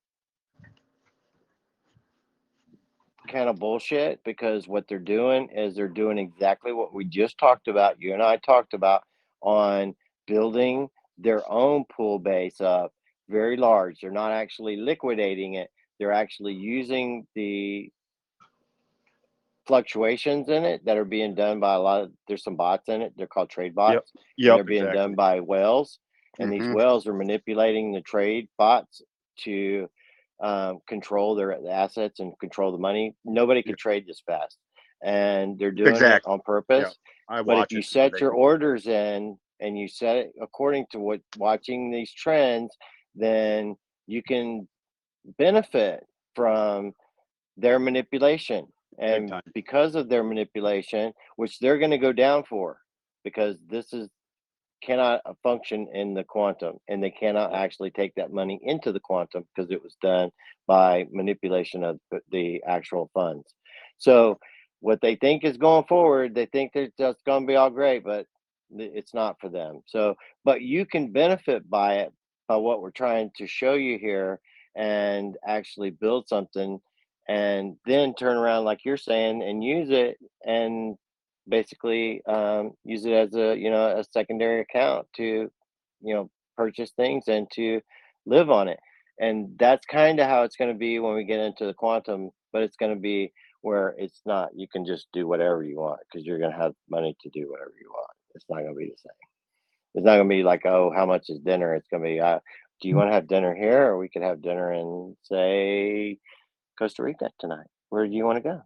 Speaker 1: kind of bullshit, because what they're doing is they're doing exactly what we just talked about. You and I talked about on building their own pool base up very large. They're not actually liquidating it. They're actually using the fluctuations in it that are being done by a lot of, there's some bots in it. They're called trade
Speaker 10: Yep,
Speaker 1: bots, and
Speaker 10: yep,
Speaker 1: they're being
Speaker 10: exactly.
Speaker 1: done by whales. And these
Speaker 10: Hmm.
Speaker 1: whales are manipulating the trade bots to um, control their assets and control the money. Nobody
Speaker 10: Yeah,
Speaker 1: can trade this fast, and they're doing it
Speaker 10: exactly.
Speaker 1: on
Speaker 10: Yeah,
Speaker 1: purpose.
Speaker 10: I
Speaker 1: But if
Speaker 10: watch
Speaker 1: you
Speaker 10: it too.
Speaker 1: set
Speaker 10: They
Speaker 1: your
Speaker 10: can do it.
Speaker 1: orders in and you set it according to what watching these trends, then you can benefit from their manipulation.
Speaker 10: Big
Speaker 1: And
Speaker 10: time.
Speaker 1: because of their manipulation, which they're going to go down for, because this is cannot uh, function in the quantum, and they cannot
Speaker 10: Yeah.
Speaker 1: actually take that money into the quantum because it was done by manipulation of the- the actual funds. So what they think is going forward, they think that that's going to be all great, but th- it's not for them. So, but you can benefit by it, by what we're trying to show you here, and actually build something, and then turn around like you're saying and use it, and basically um, use it as a, you know, a secondary account to, you know, purchase things and to live on it. And that's kind of how it's going to be when we get into the quantum, but it's going to be where it's not, you can just do whatever you want because you're going to have money to do whatever you want. It's not going to be the same. It's not going to be like, oh, how much is dinner? It's going to be, uh, do you want to have dinner here, or we could have dinner in, say, Costa Rica tonight? Where do you want to go?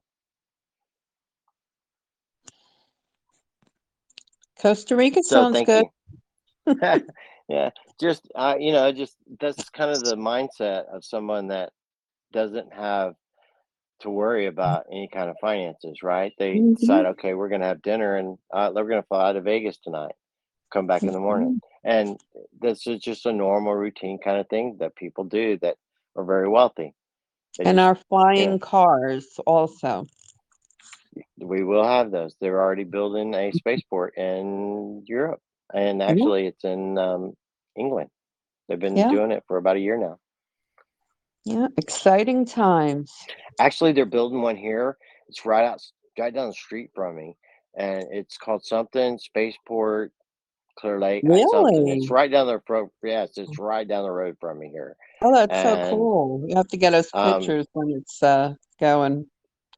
Speaker 2: Costa Rica
Speaker 1: So
Speaker 2: sounds
Speaker 1: thank
Speaker 2: good.
Speaker 1: you. Yeah, just uh, you know, just that's kind of the mindset of someone that doesn't have to worry about any kind of finances, right? They decide,
Speaker 2: Mhm.
Speaker 1: okay, we're gonna have dinner, and uh, we're gonna fly to Vegas tonight, come back in the morning,
Speaker 2: Mhm.
Speaker 1: and this is just a normal routine kind of thing that people do that are very wealthy. They
Speaker 2: And
Speaker 1: just,
Speaker 2: our
Speaker 1: you
Speaker 2: flying
Speaker 1: know,
Speaker 2: cars also.
Speaker 1: we will have those. They're already building a spaceport in Europe, and
Speaker 2: Yeah,
Speaker 1: actually, it's in um, England. They've been
Speaker 2: yeah,
Speaker 1: doing it for about a year now.
Speaker 2: yeah. Exciting times.
Speaker 1: Actually, they're building one here. It's right out, right down the street from me, and it's called something Spaceport Clear Lake, uh, something. It's
Speaker 2: Really?
Speaker 1: right down the road. Yes, it's right down the road from me here,
Speaker 2: Oh, that's so
Speaker 1: and
Speaker 2: cool. You have to get us
Speaker 1: um,
Speaker 2: pictures when it's uh going.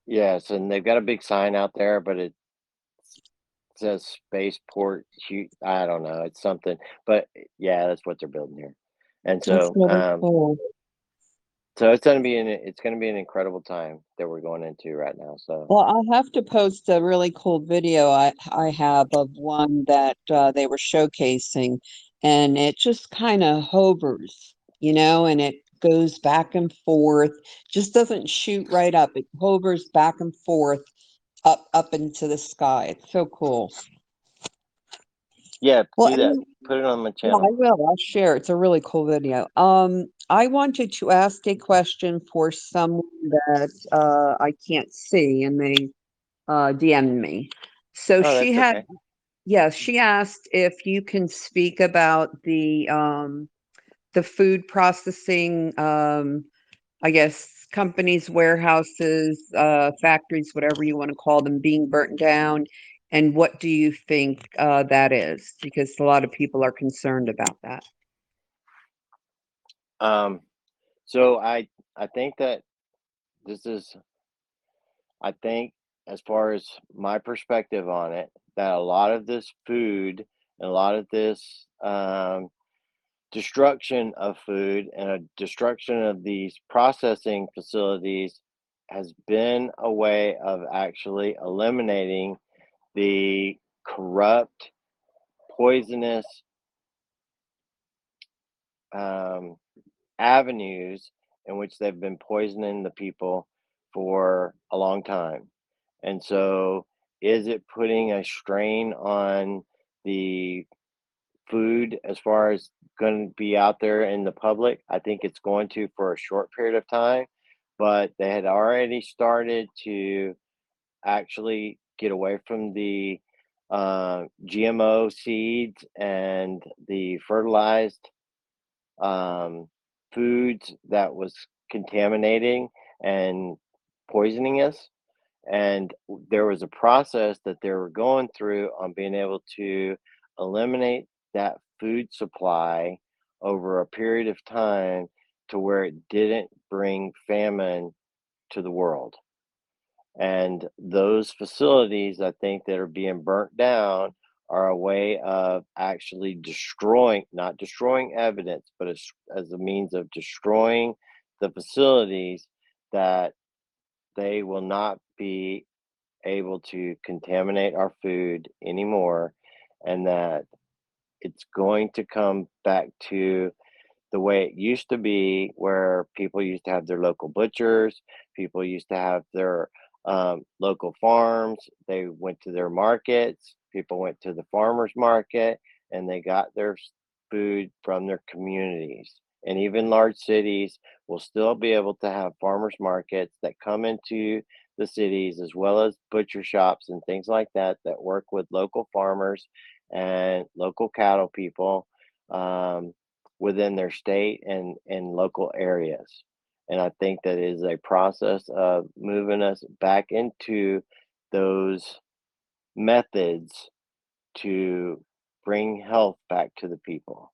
Speaker 1: Yes, and they've got a big sign out there, but it says spaceport. Hu- I don't know. It's something, but yeah, that's what they're building here. And
Speaker 2: That's
Speaker 1: so,
Speaker 2: really
Speaker 1: um,
Speaker 2: cool.
Speaker 1: so it's gonna be an it's gonna be an incredible time that we're going into right now. So,
Speaker 2: Well, I'll have to post a really cool video I I have of one that uh, they were showcasing, and it just kind of hovers, you know, and it goes back and forth, just doesn't shoot right up. It hovers back and forth up up into the sky. It's so cool.
Speaker 1: yeah,
Speaker 2: Well,
Speaker 1: do that.
Speaker 2: any-
Speaker 1: Put it on my
Speaker 2: yeah, I
Speaker 1: channel.
Speaker 2: will. I'll share. It's a really cool video. Um, I wanted to ask a question for someone that uh, I can't see, and they uh, D M'd me. So
Speaker 1: Oh,
Speaker 2: she
Speaker 1: that's
Speaker 2: had,
Speaker 1: okay.
Speaker 2: yes, she asked if you can speak about the um, the food processing, um, I guess, companies, warehouses, uh, factories, whatever you want to call them, being burnt down. And what do you think uh, that is? Because a lot of people are concerned about that.
Speaker 1: Um, so I I think that this is I think as far as my perspective on it, that a lot of this food and a lot of this um, destruction of food and a destruction of these processing facilities has been a way of actually eliminating the corrupt, poisonous um, avenues in which they've been poisoning the people for a long time. And so, is it putting a strain on the food as far as going to be out there in the public? I think it's going to for a short period of time, but they had already started to actually get away from the uh, G M O seeds and the fertilized um, foods that was contaminating and poisoning us. And there was a process that they were going through on being able to eliminate that food supply over a period of time to where it didn't bring famine to the world. And those facilities, I think, that are being burnt down are a way of actually destroying, not destroying evidence, but as, as a means of destroying the facilities that they will not be able to contaminate our food anymore, and that it's going to come back to the way it used to be, where people used to have their local butchers, people used to have their um, local farms, they went to their markets, people went to the farmers market, and they got their s- food from their communities. And even large cities will still be able to have farmers markets that come into the cities, as well as butcher shops and things like that, that work with local farmers and local cattle people. Um, Within their state and and local areas. And I think that is a process of moving us back into those methods to bring health back to the people.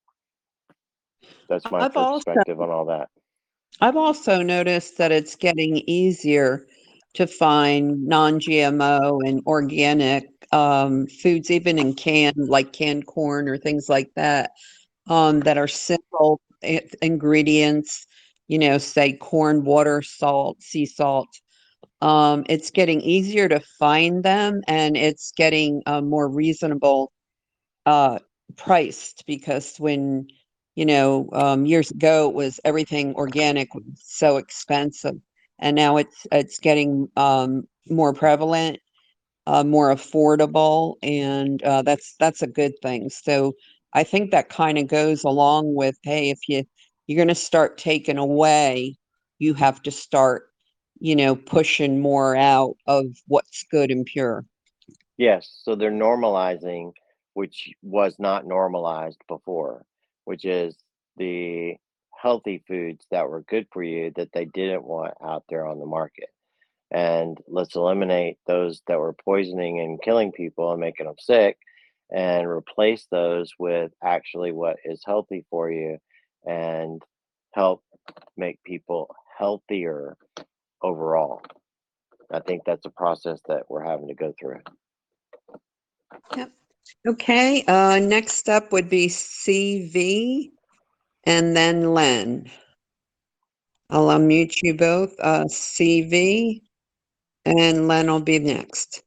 Speaker 1: That's my
Speaker 2: I've also
Speaker 1: perspective on all that.
Speaker 2: I've also noticed that it's getting easier to find non-G M O and organic um, foods, even in canned, like canned corn or things like that, um, that are simple i- ingredients, you know, say corn, water, salt, sea salt. Um, it's getting easier to find them, and it's getting uh, more reasonable uh priced, because when, you know, um years ago it was everything organic was so expensive, and now it's it's getting um more prevalent, uh more affordable, and uh that's that's a good thing. So I think that kind of goes along with, hey, if you you're going to start taking away, you have to start, you know, pushing more out of what's good and pure.
Speaker 1: Yes, so they're normalizing, which was not normalized before, which is the healthy foods that were good for you that they didn't want out there on the market. And let's eliminate those that were poisoning and killing people and making them sick, and replace those with actually what is healthy for you, and help make people healthier overall. I think that's a process that we're having to go through.
Speaker 2: Yep. Okay, uh, next up would be C V and then Len. I'll unmute you both, uh, C V, and Len will be next.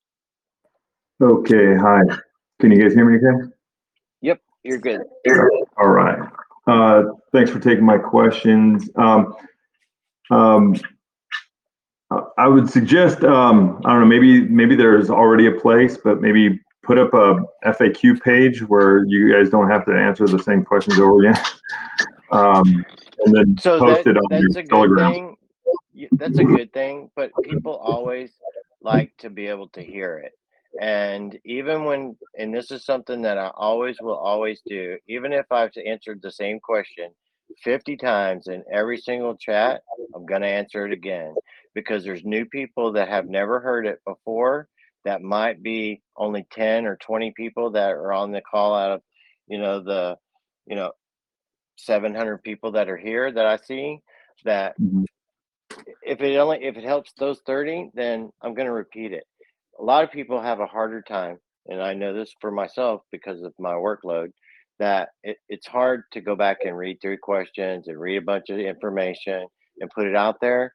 Speaker 11: Okay, hi. Can you guys hear me okay?
Speaker 1: Yep, you're good.
Speaker 11: All right. Uh, thanks for taking my questions. Um, um, I- I would suggest, um, I don't know, maybe maybe there's already a place, but maybe put up a F A Q page where you guys don't have to answer the same questions over again. Um, and then
Speaker 1: So
Speaker 11: post
Speaker 1: that
Speaker 11: it on your
Speaker 1: that's a good
Speaker 11: Telegram.
Speaker 1: thing. Y- That's a good thing, but people always like to be able to hear it. And even when, and this is something that I always will always do, even if I've answered the same question fifty times in every single chat, I'm going to answer it again because there's new people that have never heard it before. That might be only ten or twenty people that are on the call out of, you know, the, you know, seven hundred people that are here that I see that
Speaker 11: Mhm.
Speaker 1: if it only if it helps those thirty, then I'm going to repeat it. A lot of people have a harder time, and I know this for myself because of my workload, that it, it's hard to go back and read through questions and read a bunch of information and put it out there.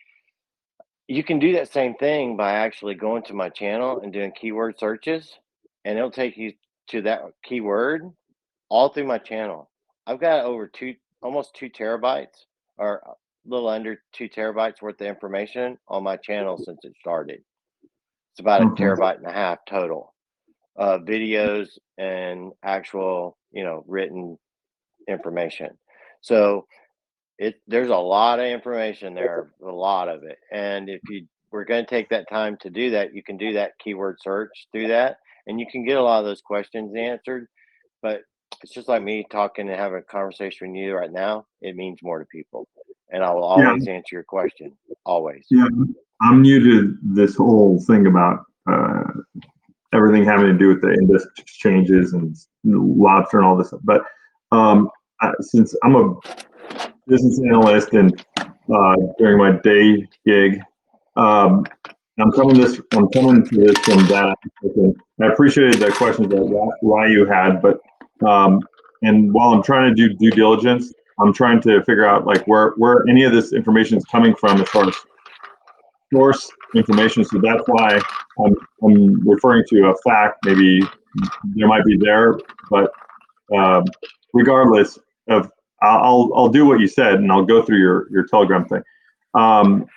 Speaker 1: You can do that same thing by actually going to my channel and doing keyword searches, and it'll take you to that keyword all through my channel. I've got over two, almost two terabytes, or a little under two terabytes worth of information on my channel since it started. It's about a
Speaker 11: Okay.
Speaker 1: terabyte and a half total, uh, videos and actual, you know, written information. So it there's a lot of information there, a lot of it. And if you we're going to take that time to do that, you can do that keyword search through that, and you can get a lot of those questions answered. But it's just like me talking and having a conversation with you right now. It means more to people, and I will
Speaker 11: Yeah.
Speaker 1: always answer your question. Always.
Speaker 11: Yeah. I'm new to this whole thing about uh, everything having to do with the index exchanges and lobster and all this stuff. But um, I, since I'm a business analyst and uh, during my day gig, um, I'm coming this. I'm coming to this from that. I appreciated the questions that Ryu had, but um, and while I'm trying to do due diligence, I'm trying to figure out like where where any of this information is coming from as far as source information. So that's why I'm, I'm referring to a fact. Maybe there might be there, but um, regardless of, I'll I'll do what you said, and I'll go through your your Telegram thing. Um,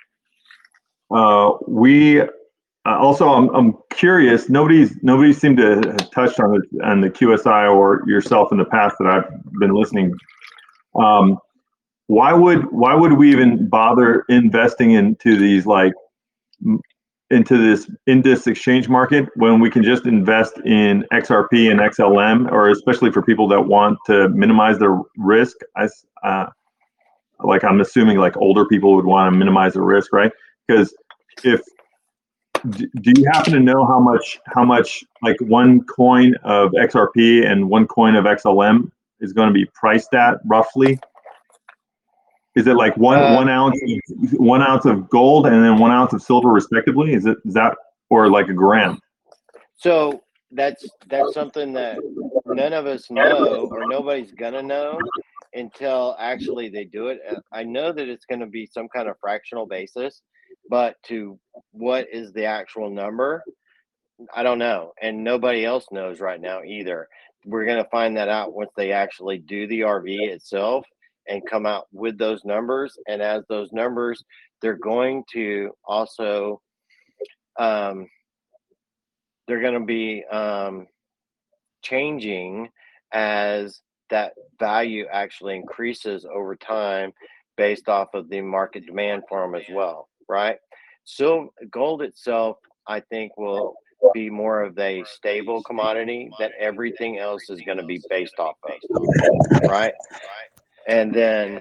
Speaker 11: uh, we uh, also, I'm I'm curious. Nobody's nobody seemed to have touched on the on the Q S I or yourself in the past that I've been listening. Um, why would why would we even bother investing into these like into this index exchange market when we can just invest in X R P and X L M, or especially for people that want to minimize their risk? I, uh, like I'm assuming like older people would want to minimize the risk, right? Because if do you happen to know how much how much like one coin of X R P and one coin of X L M is going to be priced at roughly? Is it like one
Speaker 1: Uh,
Speaker 11: one ounce one ounce of gold and then one ounce of silver respectively? Is it is that or like a gram?
Speaker 1: So that's that's something that none of us know, or nobody's gonna know until actually they do it. Uh, I know that it's going to be some kind of fractional basis, but to what is the actual number, I don't know, and nobody else knows right now either. We're going to find that out once they actually do the R V itself and come out with those numbers. And as those numbers, they're going to also um, they're going to be um, changing as that value actually increases over time based off of the market demand for them as well, right? So gold itself, I think, will be more of a stable commodity that everything else is going to be based off of, right? And then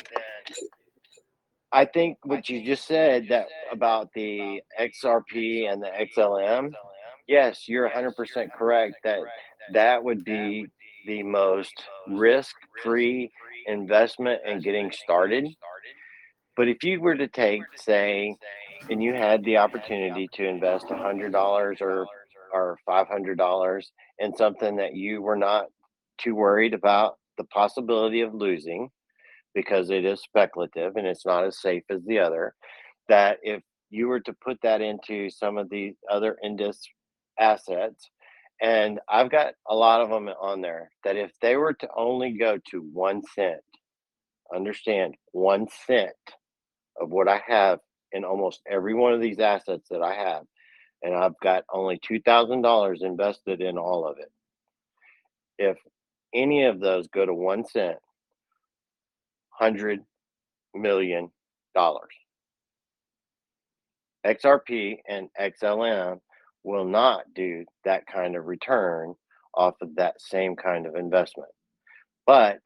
Speaker 1: I think what you just said that about the X R P and the X L M, yes, you're one hundred percent correct that that would be the most risk-free investment in getting started. But if you were to take, say, and you had the opportunity to invest a hundred dollars or or five hundred dollars in something that you were not too worried about the possibility of losing because it is speculative and it's not as safe as the other, that if you were to put that into some of the other index assets, and I've got a lot of them on there, that if they were to only go to one cent, understand one cent of what I have in almost every one of these assets that I have, and I've got only two thousand dollars invested in all of it. If any of those go to one cent, hundred million dollars. X R P and X L M will not do that kind of return off of that same kind of investment. But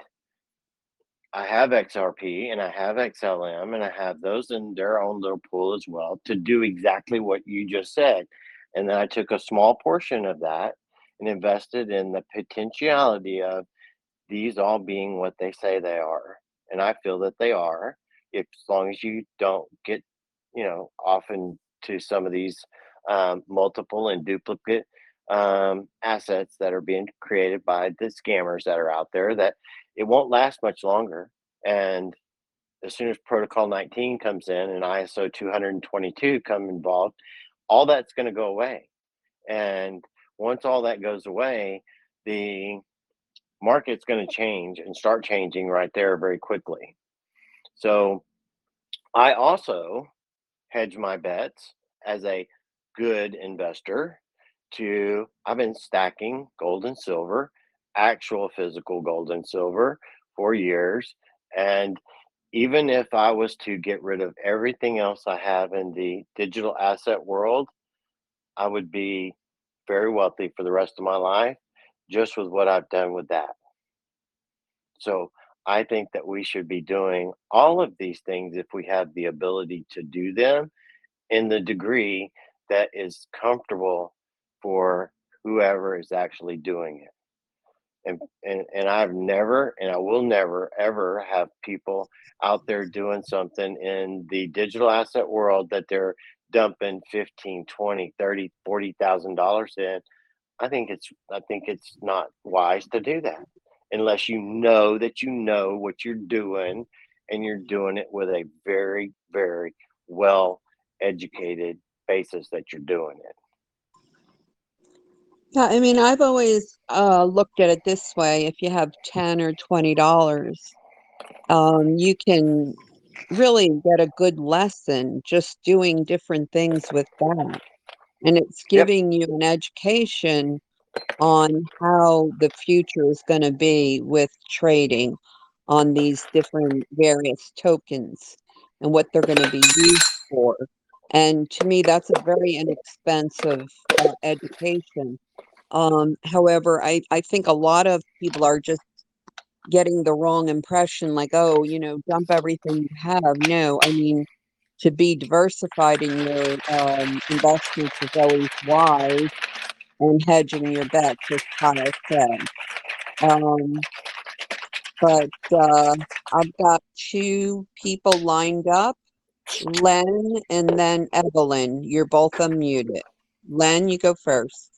Speaker 1: I have X R P and I have X L M and I have those in their own little pool as well to do exactly what you just said. And then I took a small portion of that and invested in the potentiality of these all being what they say they are. And I feel that they are, if as long as you don't get, you know, off into some of these um, multiple and duplicate um, assets that are being created by the scammers that are out there, that it won't last much longer. And as soon as Protocol nineteen comes in and I S O two twenty-two come involved, all that's going to go away. And once all that goes away, the market's going to change and start changing right there very quickly. So I also hedge my bets as a good investor to, I've been stacking gold and silver, actual physical gold and silver for years. And even if I was to get rid of everything else I have in the digital asset world, I would be very wealthy for the rest of my life just with what I've done with that. So I think that we should be doing all of these things if we have the ability to do them in the degree that is comfortable for whoever is actually doing it. And, and and I've never and I will never ever have people out there doing something in the digital asset world that they're dumping fifteen, twenty, thirty, forty thousand dollars in. I think it's I think it's not wise to do that unless you know that you know what you're doing and you're doing it with a very, very well educated basis that you're doing it.
Speaker 2: Yeah, I mean, I've always uh, looked at it this way. If you have ten or twenty dollars, um, you can really get a good lesson just doing different things with that. And it's
Speaker 1: Yep.
Speaker 2: giving you an education on how the future is going to be with trading on these different various tokens and what they're going to be used for. And to me, that's a very inexpensive uh, education. Um, however, I, I think a lot of people are just getting the wrong impression, like, oh, you know, dump everything you have. No, I mean, to be diversified in your um, investments is always wise, and hedging your bets, as Kyle said. Um, but uh, I've got two people lined up, Len and then Evelyn. You're both unmuted. Len, you go first.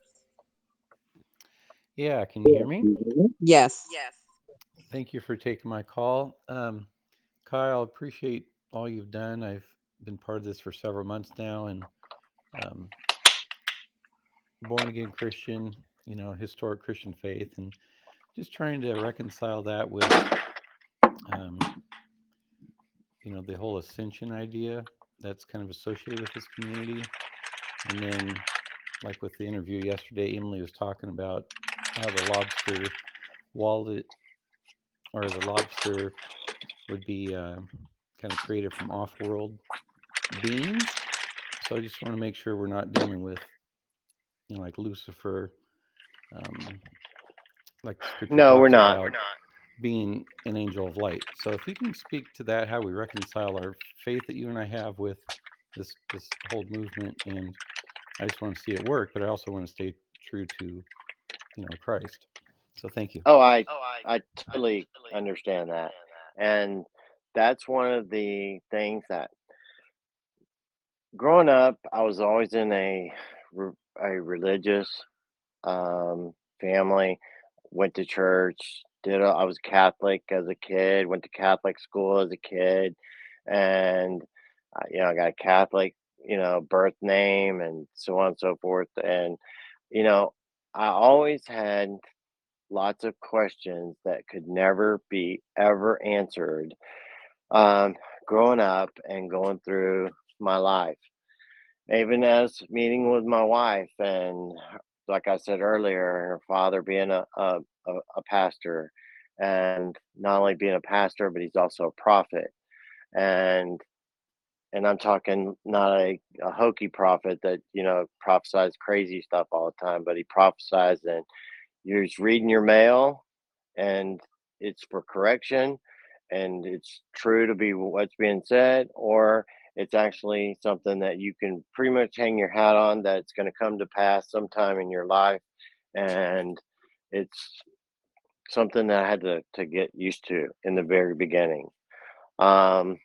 Speaker 12: Yeah, can you hear me?
Speaker 2: Yes.
Speaker 12: Thank you for taking my call. Um, Kyle, appreciate all you've done. I've been part of this for several months now, and um, born again Christian, you know, historic Christian faith, and just trying to reconcile that with, um, you know, the whole ascension idea that's kind of associated with this community. And then, like with the interview yesterday, Emily was talking about how the lobster wallet or the lobster would be uh, kind of created from off-world beings. So I just want to make sure we're not dealing with, you know, like Lucifer, um, like the scripture
Speaker 1: No, we're
Speaker 12: talks
Speaker 1: not.
Speaker 12: about being an angel of light. So if you can speak to that, how we reconcile our faith that you and I have with this this whole movement, and I just want to see it work, but I also want to stay true to, you know, Christ. So thank you.
Speaker 1: Oh, I I totally understand that. And that's one of the things that growing up, I was always in a re- a religious um, family. Went to church. Did a, I was Catholic as a kid. Went to Catholic school as a kid, and uh, you know I got a Catholic you know birth name and so on and so forth. And you know I always had lots of questions that could never be ever answered um, growing up and going through my life, even as meeting with my wife and like I said earlier, her father being a, a, a, a pastor, and not only being a pastor, but he's also a prophet. And and I'm talking not a, a hokey prophet that, you know, prophesies crazy stuff all the time, but he prophesies and you're just reading your mail and it's for correction and it's true to be what's being said, or it's actually something that you can pretty much hang your hat on that it's going to come to pass sometime in your life. And it's something that I had to, to get used to in the very beginning. Um,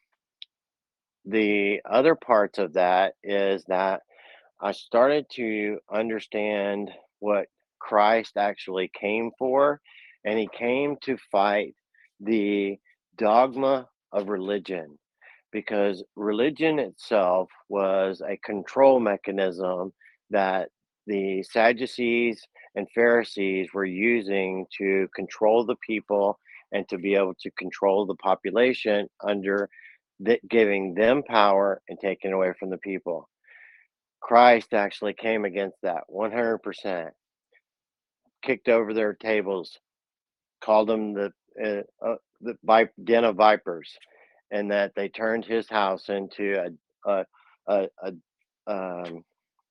Speaker 1: the other parts of that is that I started to understand what Christ actually came for, and he came to fight the dogma of religion because religion itself was a control mechanism that the Sadducees and Pharisees were using to control the people and to be able to control the population under the, giving them power and taking away from the people. Christ actually came against that one hundred percent, kicked over their tables, called them the uh, uh, the vip- den of vipers, and that they turned his house into a a a, a um,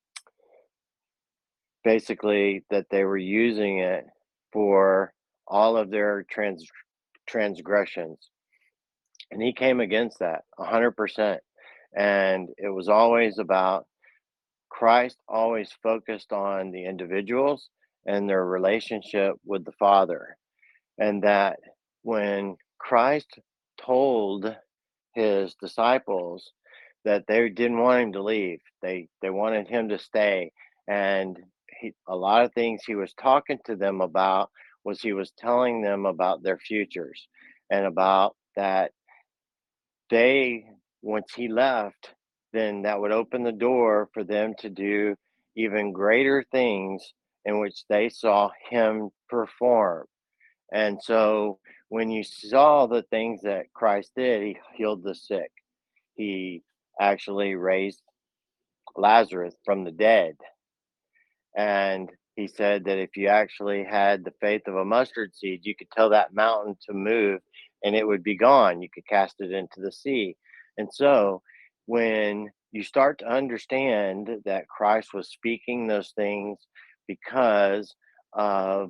Speaker 1: basically that they were using it for all of their trans transgressions, and he came against that one hundred percent. And it was always about Christ always focused on the individuals and their relationship with the Father. And that when Christ told his disciples that they didn't want him to leave, they, they wanted him to stay. And he, a lot of things he was talking to them about was he was telling them about their futures and about that they, once he left, then that would open the door for them to do even greater things in which they saw him perform. And so when you saw the things that Christ did, he healed the sick. He actually raised Lazarus from the dead. And he said that if you actually had the faith of a mustard seed, you could tell that mountain to move and it would be gone. You could cast it into the sea. And so when you start to understand that Christ was speaking those things because of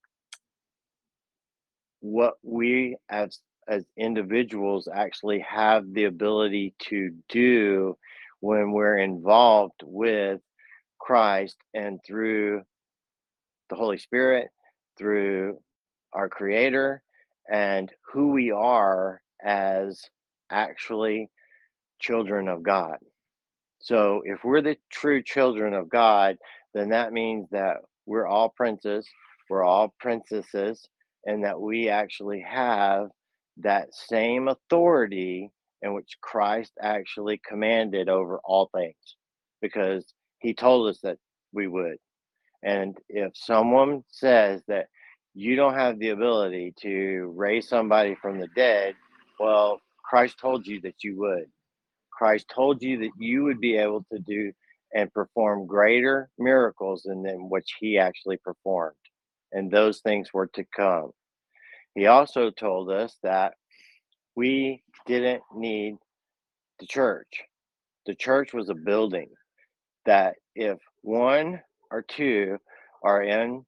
Speaker 1: what we as as individuals actually have the ability to do when we're involved with Christ and through the Holy Spirit, through our Creator, and who we are as actually children of God. So, if we're the true children of God, then that means that we're all princes, we're all princesses, and that we actually have that same authority in which Christ actually commanded over all things because he told us that we would. And if someone says that you don't have the ability to raise somebody from the dead, well, Christ told you that you would. Christ told you that you would be able to do and perform greater miracles than, than which he actually performed. And those things were to come. He also told us that we didn't need the church. The church was a building that if one or two are in,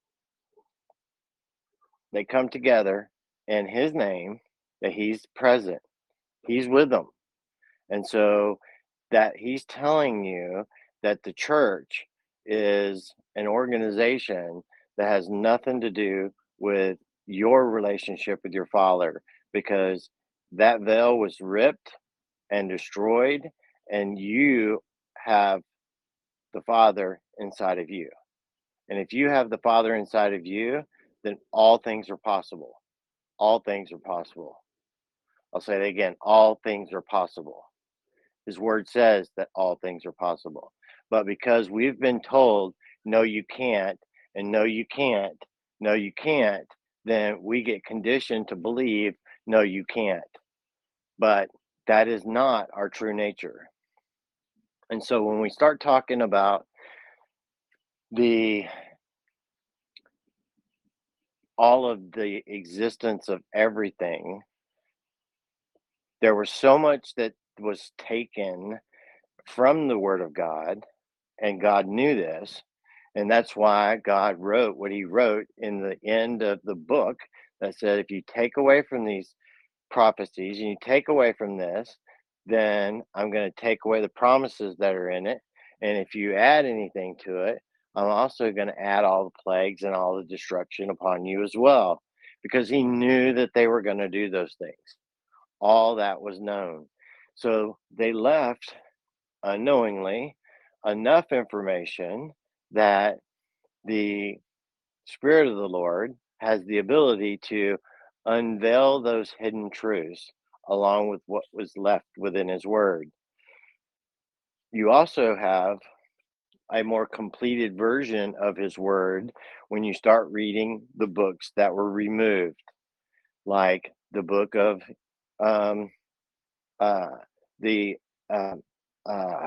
Speaker 1: they come together in his name, that he's present, he's with them. And so that he's telling you that the church is an organization that has nothing to do with your relationship with your father because that veil was ripped and destroyed and you have the Father inside of you. And if you have the Father inside of you, then all things are possible. All things are possible. I'll say it again. All things are possible. His word says that all things are possible. But because we've been told, no, you can't, and no, you can't, no, you can't, then we get conditioned to believe, no, you can't. But that is not our true nature. And so when we start talking about the all of the existence of everything, there was so much that was taken from the Word of God, and God knew this. And that's why God wrote what he wrote in the end of the book that said, if you take away from these prophecies and you take away from this, then I'm going to take away the promises that are in it. And if you add anything to it, I'm also going to add all the plagues and all the destruction upon you as well, because he knew that they were going to do those things. All that was known. So they left unknowingly enough information that the Spirit of the Lord has the ability to unveil those hidden truths along with what was left within his word. You also have a more completed version of his word when you start reading the books that were removed, like the book of um, uh, the uh, uh,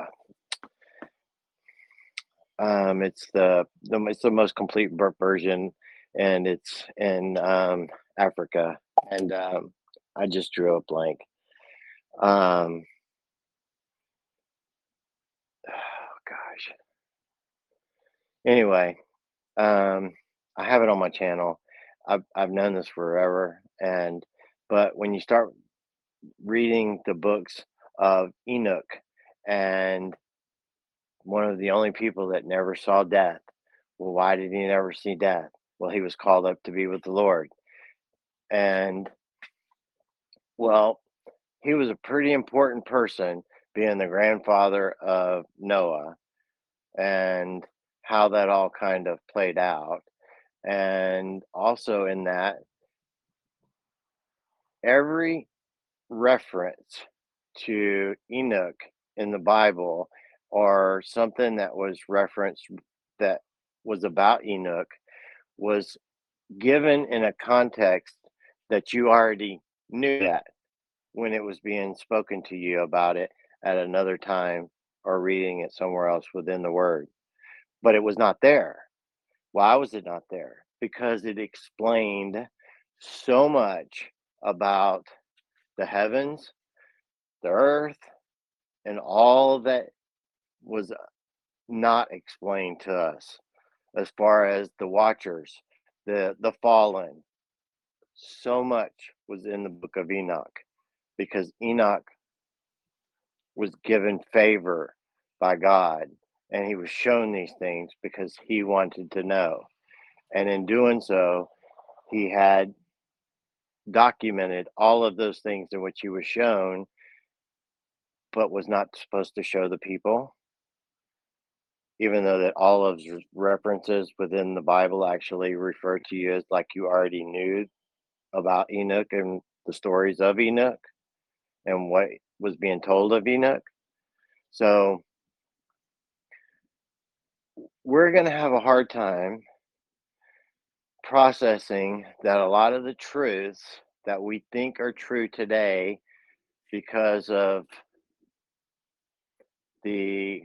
Speaker 1: um, it's the, the it's the most complete ver- version, and it's in um, Africa. And um, I just drew a blank. Um, oh gosh. Anyway, um, I have it on my channel. I've I've known this forever, and but when you start reading the books of Enoch, and one of the only people that never saw death. Well, why did he never see death? Well, he was called up to be with the Lord. And, well, he was a pretty important person, being the grandfather of Noah, and how that all kind of played out. And also in that, every reference to Enoch in the Bible, or something that was referenced that was about Enoch, was given in a context that you already knew that when it was being spoken to you about it at another time or reading it somewhere else within the word. But it was not there. Why was it not there? Because it explained so much about the heavens, the earth, and all that was not explained to us, as far as the watchers, the the fallen. So much was in the book of Enoch, because Enoch was given favor by God, and he was shown these things because he wanted to know. And in doing so, he had documented all of those things in which he was shown, but was not supposed to show the people, even though that all of his references within the Bible actually refer to you as like you already knew about Enoch and the stories of Enoch and what was being told of Enoch. So we're going to have a hard time processing that a lot of the truths that we think are true today, because of the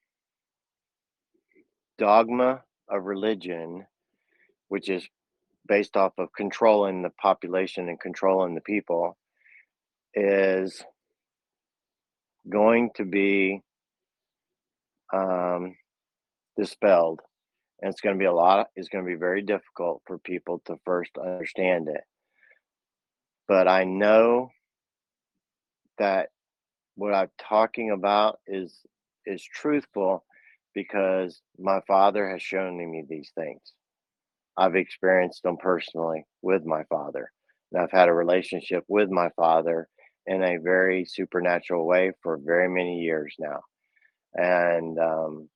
Speaker 1: dogma of religion, which is based off of controlling the population and controlling the people, is going to be um, dispelled. And it's going to be a lot, it's going to be very difficult for people to first understand it. But I know that what I'm talking about is is truthful, because my father has shown me these things. I've experienced them personally with my father. And I've had a relationship with my father in a very supernatural way for very many years now. And um,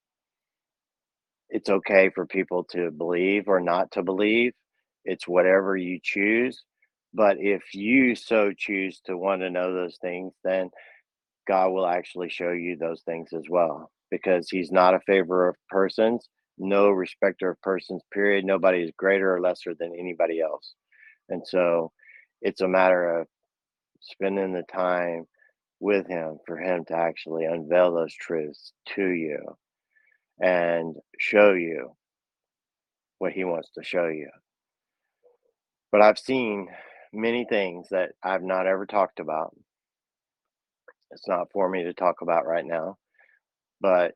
Speaker 1: it's okay for people to believe or not to believe. It's whatever you choose. But if you so choose to want to know those things, then God will actually show you those things as well, because He's not a favor of persons, no respecter of persons, period. Nobody is greater or lesser than anybody else. And so it's a matter of spending the time with Him for Him to actually unveil those truths to you and show you what He wants to show you. But I've seen many things that I've not ever talked about. It's not for me to talk about right now, but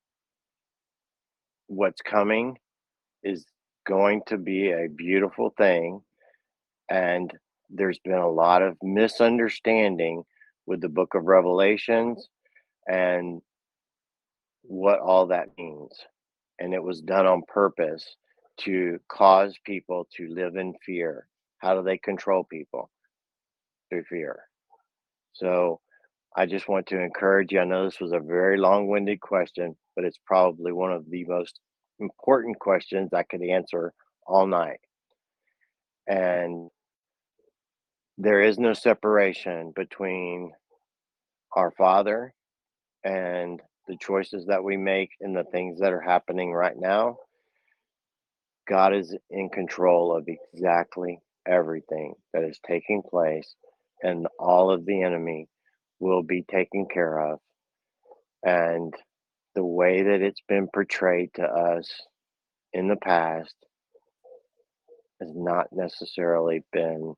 Speaker 1: what's coming is going to be a beautiful thing. And there's been a lot of misunderstanding with the book of Revelations and what all that means. And it was done on purpose to cause people to live in fear. How do they control people? Through fear. So I just want to encourage you. I know this was a very long-winded question, but it's probably one of the most important questions I could answer all night. And there is no separation between our Father and the choices that we make and the things that are happening right now. God is in control of exactly everything that is taking place, and all of the enemy will be taken care of. And the way that it's been portrayed to us in the past has not necessarily been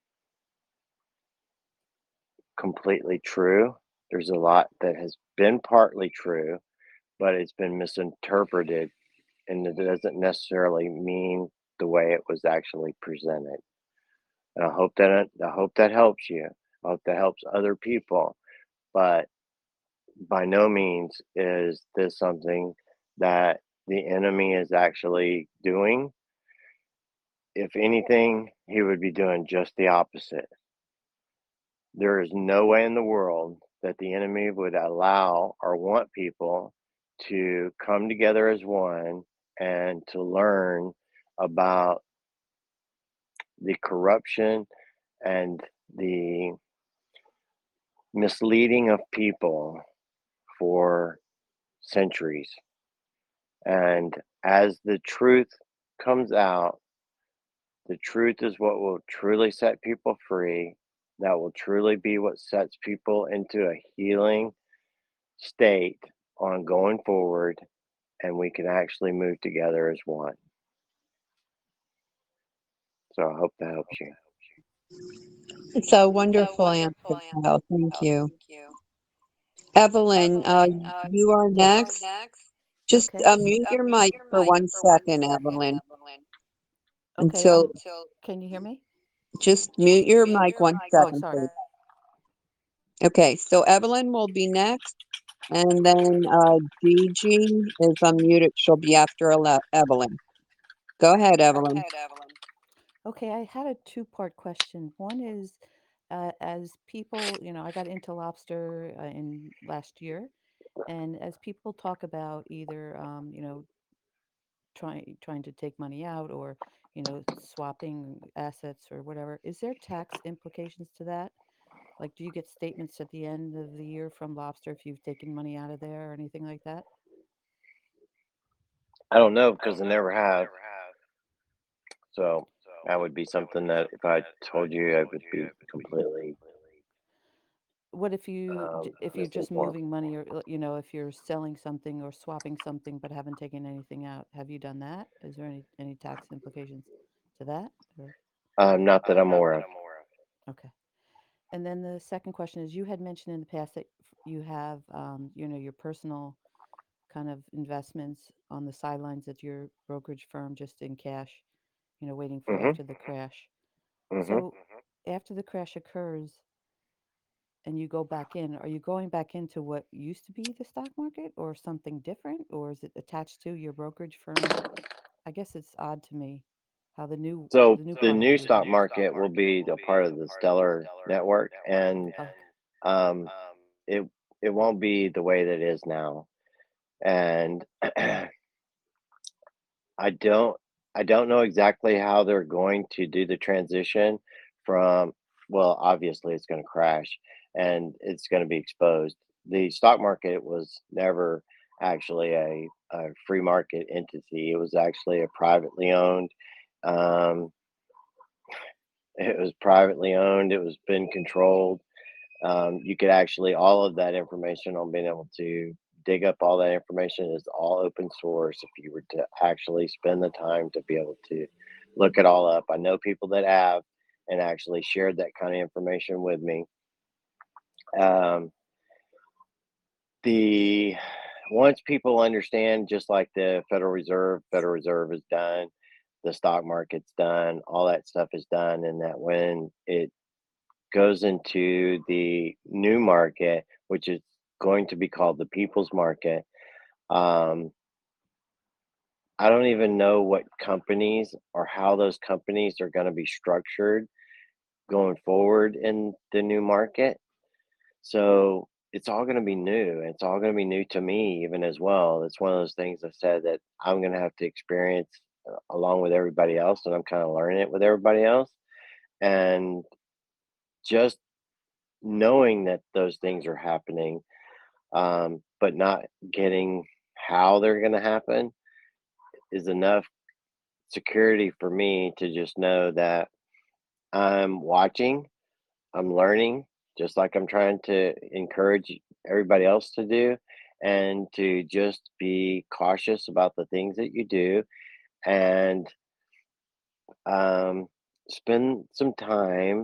Speaker 1: completely true. There's a lot that has been partly true, but it's been misinterpreted, and it doesn't necessarily mean the way it was actually presented. And I hope that I hope that helps you. I hope that helps other people. But by no means is this something that the enemy is actually doing. If anything, he would be doing just the opposite. There is no way in the world that the enemy would allow or want people to come together as one and to learn about the corruption and the misleading of people for centuries. And as the truth comes out, the truth is what will truly set people free. That will truly be what sets people into a healing state on going forward, and we can actually move together as one. So I hope that helps you.
Speaker 2: It's a wonderful answer, Kyle. Thank you. Evelyn, uh, you are
Speaker 6: Yes.
Speaker 2: next. Just
Speaker 6: Okay.
Speaker 2: unmute your mic for one second, Evelyn.
Speaker 6: Okay.
Speaker 2: Until,
Speaker 6: Um, can you hear me?
Speaker 2: just mute your mic one
Speaker 6: Oh,
Speaker 2: second,
Speaker 6: sorry.
Speaker 2: please. Okay, so Evelyn will be next, and then uh, Gigi is unmuted. She'll be after Ele- Evelyn. Go ahead, Evelyn.
Speaker 6: Okay, I had a two-part question. One is, uh, as people, you know, I got into lobster uh, in last year, and as people talk about either, um, you know, trying trying to take money out or, you know, swapping assets or whatever, is there tax implications to that? Like, do you get statements at the end of the year from lobster if you've taken money out of there or anything like that?
Speaker 1: I don't know because I never have. So that would be something that if I told you, I would be completely
Speaker 6: What if you
Speaker 1: um,
Speaker 6: j- if you're just
Speaker 1: misinformed.
Speaker 6: moving money or uh, you know if you're selling something or swapping something but haven't taken anything out? Have you done that? Is there any any tax implications to that? Or
Speaker 1: Um, not that I'm aware of.
Speaker 6: okay. And then the second question is, you had mentioned in the past that f- you have um, you know your personal kind of investments on the sidelines at your brokerage firm just in cash, you know, waiting for
Speaker 1: hmm
Speaker 6: after the crash.
Speaker 1: hmm
Speaker 6: So after the crash occurs and you go back in, are you going back into what used to be the stock market or something different, or is it attached to your brokerage firm? I guess it's odd to me how the new
Speaker 1: So
Speaker 6: the new
Speaker 1: the
Speaker 6: part of it
Speaker 1: new
Speaker 6: would be.
Speaker 1: stock market will be a part of the Stellar network, and
Speaker 6: Oh,
Speaker 1: um, it it won't be the way that it is now. And I don't I don't know exactly how they're going to do the transition from, well, obviously it's going to crash and it's going to be exposed. The stock market was never actually a, a free market entity. It was actually a privately owned. Um, it was privately owned. It was been controlled. Um, you could actually all of that information on being able to dig up all that information is all open source if you were to actually spend the time to be able to look it all up. I know people that have and actually shared that kind of information with me. Um, the once people understand, just like the Federal Reserve, Federal Reserve is done, the stock market's done, all that stuff is done, and that when it goes into the new market, which is going to be called the people's market. Um, I don't even know what companies or how those companies are going to be structured going forward in the new market. So it's all going to be new. It's all going to be new to me, even as well. It's one of those things I said that I'm going to have to experience uh, along with everybody else, and I'm kind of learning it with everybody else. And just knowing that those things are happening, um, but not getting how they're going to happen is enough security for me to just know that I'm watching, I'm learning, just like I'm trying to encourage everybody else to do, and to just be cautious about the things that you do, and um, spend some time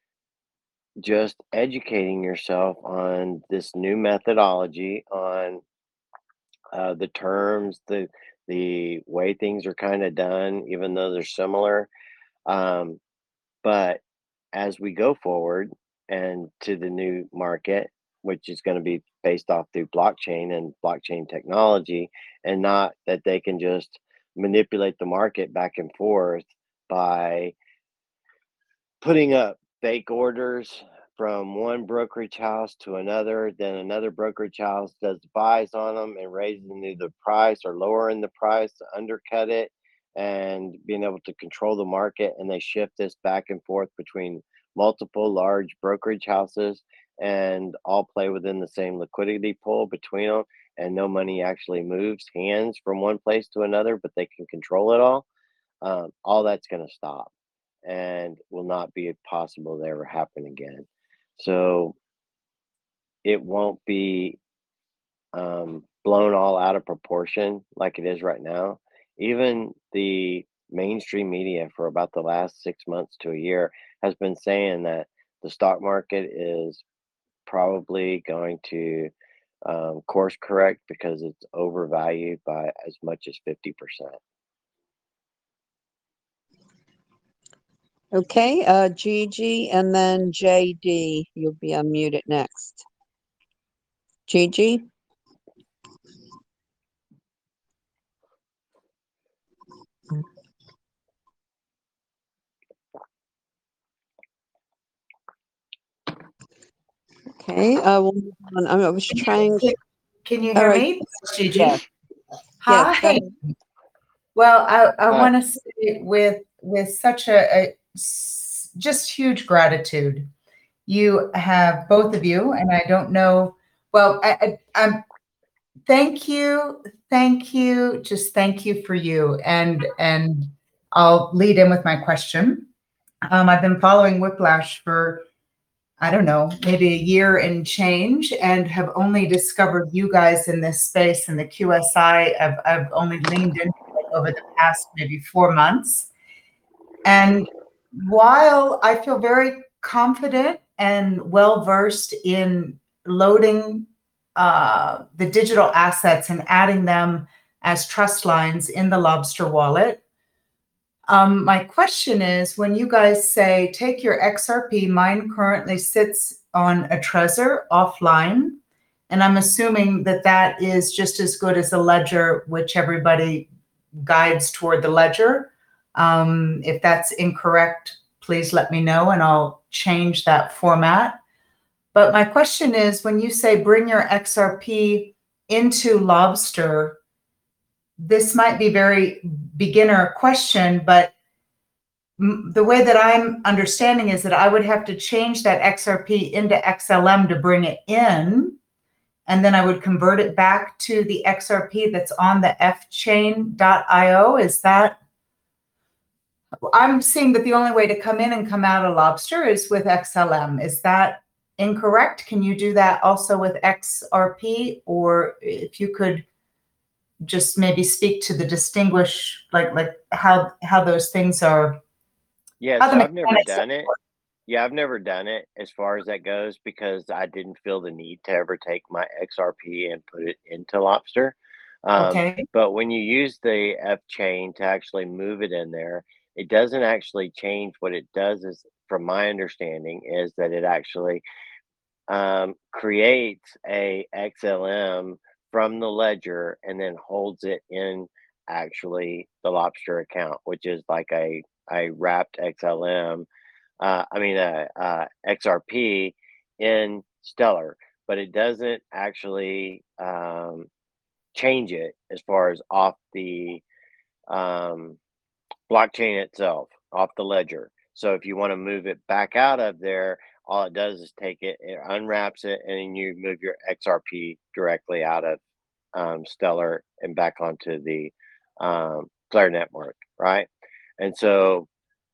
Speaker 1: just educating yourself on this new methodology, on uh, the terms, the the way things are kind of done, even though they're similar. Um, but as we go forward and to the new market, which is going to be based off through blockchain and blockchain technology, and not that they can just manipulate the market back and forth by putting up fake orders from one brokerage house to another, then another brokerage house does buys on them and raising either the price or lowering the price to undercut it, and being able to control the market. And they shift this back and forth between multiple large brokerage houses and all play within the same liquidity pool between them. And no money actually moves hands from one place to another, but they can control it all. Um, all that's going to stop and will not be possible to ever happen again. So it won't be um, blown all out of proportion like it is right now. Even the mainstream media for about the last six months to a year has been saying that the stock market is probably going to um, course correct because it's overvalued by as much as fifty percent.
Speaker 2: Okay, uh, Gigi, and then J D. You'll be unmuted next. Gigi? Okay, uh, we'll move on. I was trying.
Speaker 13: Can, can you
Speaker 2: All
Speaker 13: hear
Speaker 2: right.
Speaker 13: me? Gigi?
Speaker 2: Yes.
Speaker 13: Hi.
Speaker 2: Yes, go ahead.
Speaker 13: Well, I, I
Speaker 1: Hi.
Speaker 13: want to say with with such a, a s- just huge gratitude. You have both of you, and I don't know. Well, I, I, I'm. Thank you, thank you, just thank you for you, and and I'll lead in with my question. Um, I've been following Whiplash for I don't know, maybe a year and change, and have only discovered you guys in this space, and the Q S I. I've, I've only leaned into it over the past maybe four months. And while I feel very confident and well-versed in loading uh, the digital assets and adding them as trust lines in the Lobster wallet, Um, my question is, when you guys say take your X R P, mine currently sits on a Trezor offline, and I'm assuming that that is just as good as a ledger, which everybody guides toward the ledger. Um, if that's incorrect, please let me know and I'll change that format. But my question is, when you say bring your X R P into Lobster, this might be very beginner question, but m- the way that I'm understanding is that I would have to change that X R P into X L M to bring it in, and then I would convert it back to the X R P that's on the f chain dot i o. Is that, I'm seeing that the only way to come in and come out of Lobster is with X L M. Is that incorrect? Can you do that also with X R P? Or if you could just maybe speak to the distinguish, like like how how those things are,
Speaker 1: Yeah,
Speaker 13: how the
Speaker 1: so I've never
Speaker 13: mechanics of
Speaker 1: done it. Yeah, I've never done it as far as that goes because I didn't feel the need to ever take my X R P and put it into Lobster. Um,
Speaker 13: Okay.
Speaker 1: but when you use the F chain to actually move it in there, it doesn't actually change. What it does is, from my understanding, is that it actually um, creates a X L M from the ledger and then holds it in actually the Lobster account, which is like a a wrapped X L M. Uh, I mean, uh, uh, X R P in Stellar, but it doesn't actually um, change it as far as off the um, blockchain itself, off the ledger. So if you want to move it back out of there, all it does is take it, it unwraps it, and then you move your X R P directly out of um, Stellar and back onto the um, Flare network, right? And so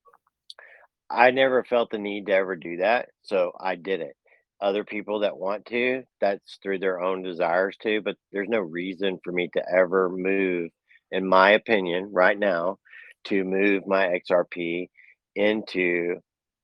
Speaker 1: I never felt the need to ever do that, so I did it. Other people that want to, that's through their own desires to, but there's no reason for me to ever move, in my opinion, right now, to move my X R P into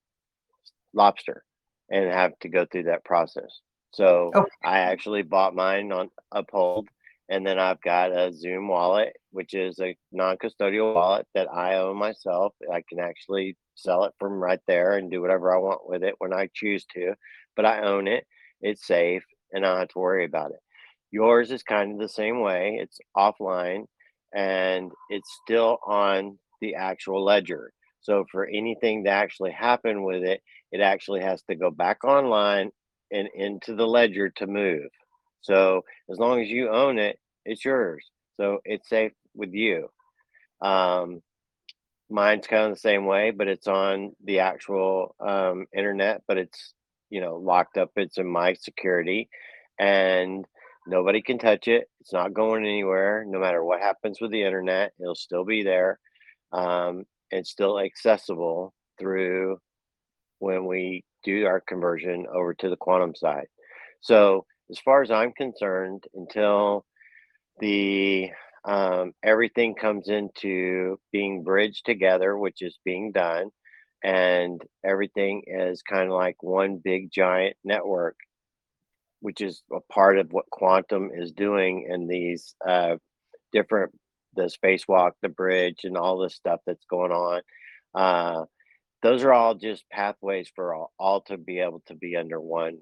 Speaker 1: Lobster and have to go through that process. So
Speaker 13: Okay.
Speaker 1: I actually bought mine on Uphold, and then I've got a Zoom wallet, which is a non-custodial wallet that I own myself. I can actually sell it from right there and do whatever I want with it when I choose to, but I own it. It's safe, and I don't have to worry about it. Yours is kind of the same way. It's offline, and it's still on the actual ledger. So for anything to actually happen with it, it actually has to go back online and into the ledger to move. So as long as you own it, it's yours. So it's safe with you. Um, mine's kind of the same way, but it's on the actual um, internet, but it's, you know, locked up. It's in my security and nobody can touch it. It's not going anywhere. No matter what happens with the internet, it'll still be there. Um, it's still accessible through when we do our conversion over to the quantum side. So as far as I'm concerned, until the um, everything comes into being bridged together, which is being done, and everything is kind of like one big giant network, which is a part of what quantum is doing in these uh, different the spacewalk, the bridge, and all this stuff that's going on. Uh, those are all just pathways for all, all to be able to be under one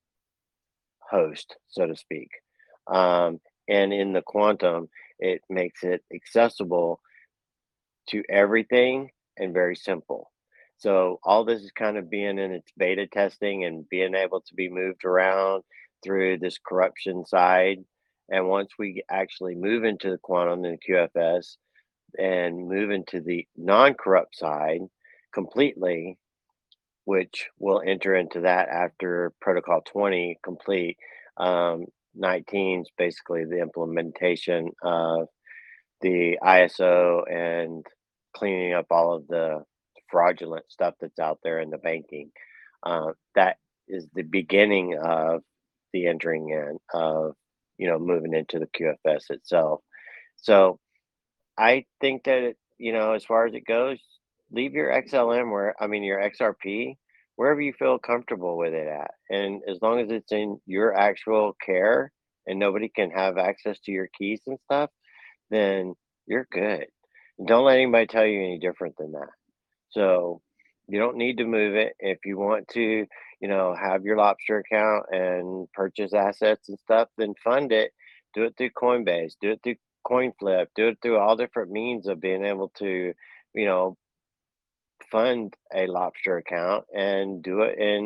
Speaker 1: host, so to speak. Um, and in the quantum, it makes it accessible to everything and very simple. So all this is kind of being in its beta testing and being able to be moved around through this corruption side. And once we actually move into the quantum and Q F S and move into the non-corrupt side completely, which will enter into that after Protocol twenty complete. Um, nineteen is basically the implementation of the I S O and cleaning up all of the fraudulent stuff that's out there in the banking. Uh, that is the beginning of the entering in of, you know, moving into the Q F S itself. So I think that, it, you know, as far as it goes, leave your X L M where, I mean, your X R P, wherever you feel comfortable with it at. And as long as it's in your actual care and nobody can have access to your keys and stuff, then you're good. And don't let anybody tell you any different than that. So you don't need to move it. If you want to, you know, have your Lobster account and purchase assets and stuff, then fund it. Do it through Coinbase, do it through CoinFlip, do it through all different means of being able to, you know, fund a Lobster account and do it in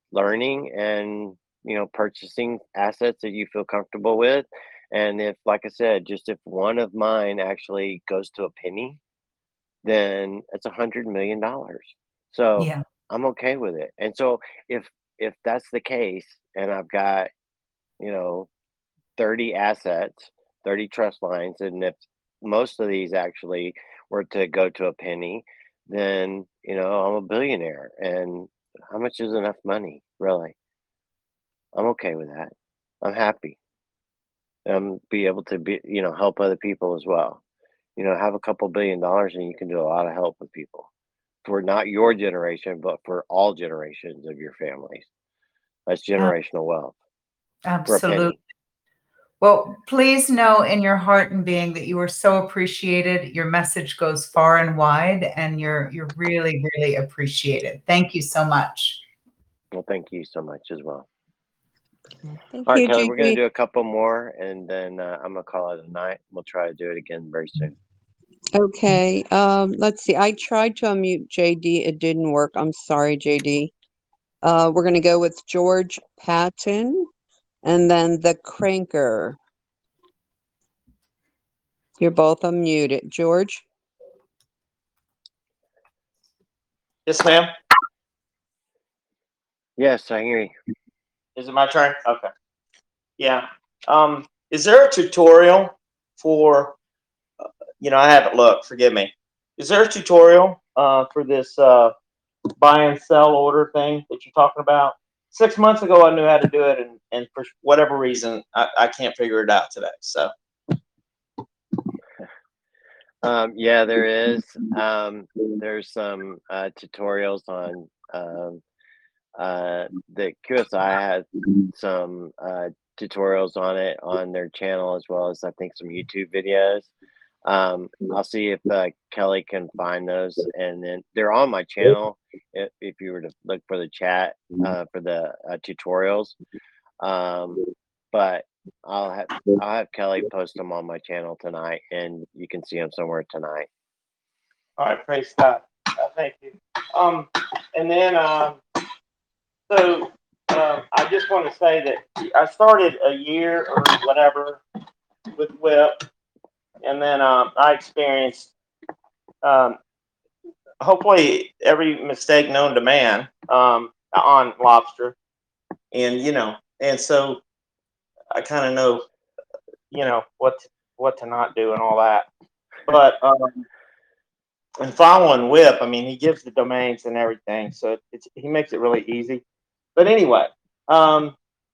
Speaker 1: learning and, you know, purchasing assets that you feel comfortable with. And if, like I said, just if one of mine actually goes to a penny, then it's a hundred million dollars. So
Speaker 13: Yeah.
Speaker 1: I'm okay with it. And so if if that's the case, and I've got, you know, thirty assets, thirty trust lines, and if most of these actually were to go to a penny, then, you know, I'm a billionaire. And how much is enough money, really? I'm okay with that. I'm happy. Um, be able to be, you know, help other people as well. You know, have a couple billion dollars and you can do a lot of help with people for not your generation, but for all generations of your families. That's
Speaker 13: Ab-
Speaker 1: generational wealth for a
Speaker 13: Absolutely.
Speaker 1: penny.
Speaker 13: Well, please know in your heart and being that you are so appreciated. Your message goes far and wide, and you're you're really, really appreciated. Thank you so much.
Speaker 1: Well, thank you so much as well.
Speaker 2: Thank
Speaker 1: All right,
Speaker 2: you,
Speaker 1: Kelly, we're going
Speaker 2: J D.
Speaker 1: to do a couple more and then uh, I'm going to call it a night. We'll try to do it again very soon.
Speaker 2: Okay, um, let's see. I tried to unmute J D. It didn't work. I'm sorry, J D. Uh, we're gonna go with George Patton and then the Cranker. You're both unmuted. George?
Speaker 14: Yes, ma'am.
Speaker 1: Yes, I hear you.
Speaker 14: Is it my turn? Okay. Yeah. Um, is there a tutorial for, uh, you know, I haven't looked, forgive me. Is there a tutorial uh, for this uh, buy and sell order thing that you're talking about? Six months ago, I knew how to do it, and, and for whatever reason, I, I can't figure it out today. So,
Speaker 1: Um, yeah, there is. Um, there's some uh, tutorials on um, uh, the Q S I has some uh, tutorials on it on their channel, as well as I think some YouTube videos. Um, I'll see if uh, Kelly can find those, and then they're on my channel. If, if you were to look for the chat uh, for the uh, tutorials, um, but I'll have I'll have Kelly post them on my channel tonight, and you can see them somewhere tonight.
Speaker 14: all right, praise God. Uh, thank you. Um, and then, um, so um, I just want to say that I started a year or whatever with Whip, and then um, I experienced um, hopefully every mistake known to man um, on lobster, and you know, and so I kind of know, you know, what to, what to not do and all that. But um, and following Whip, I mean, he gives the domains and everything, so it's he makes it really easy. But anyway, um,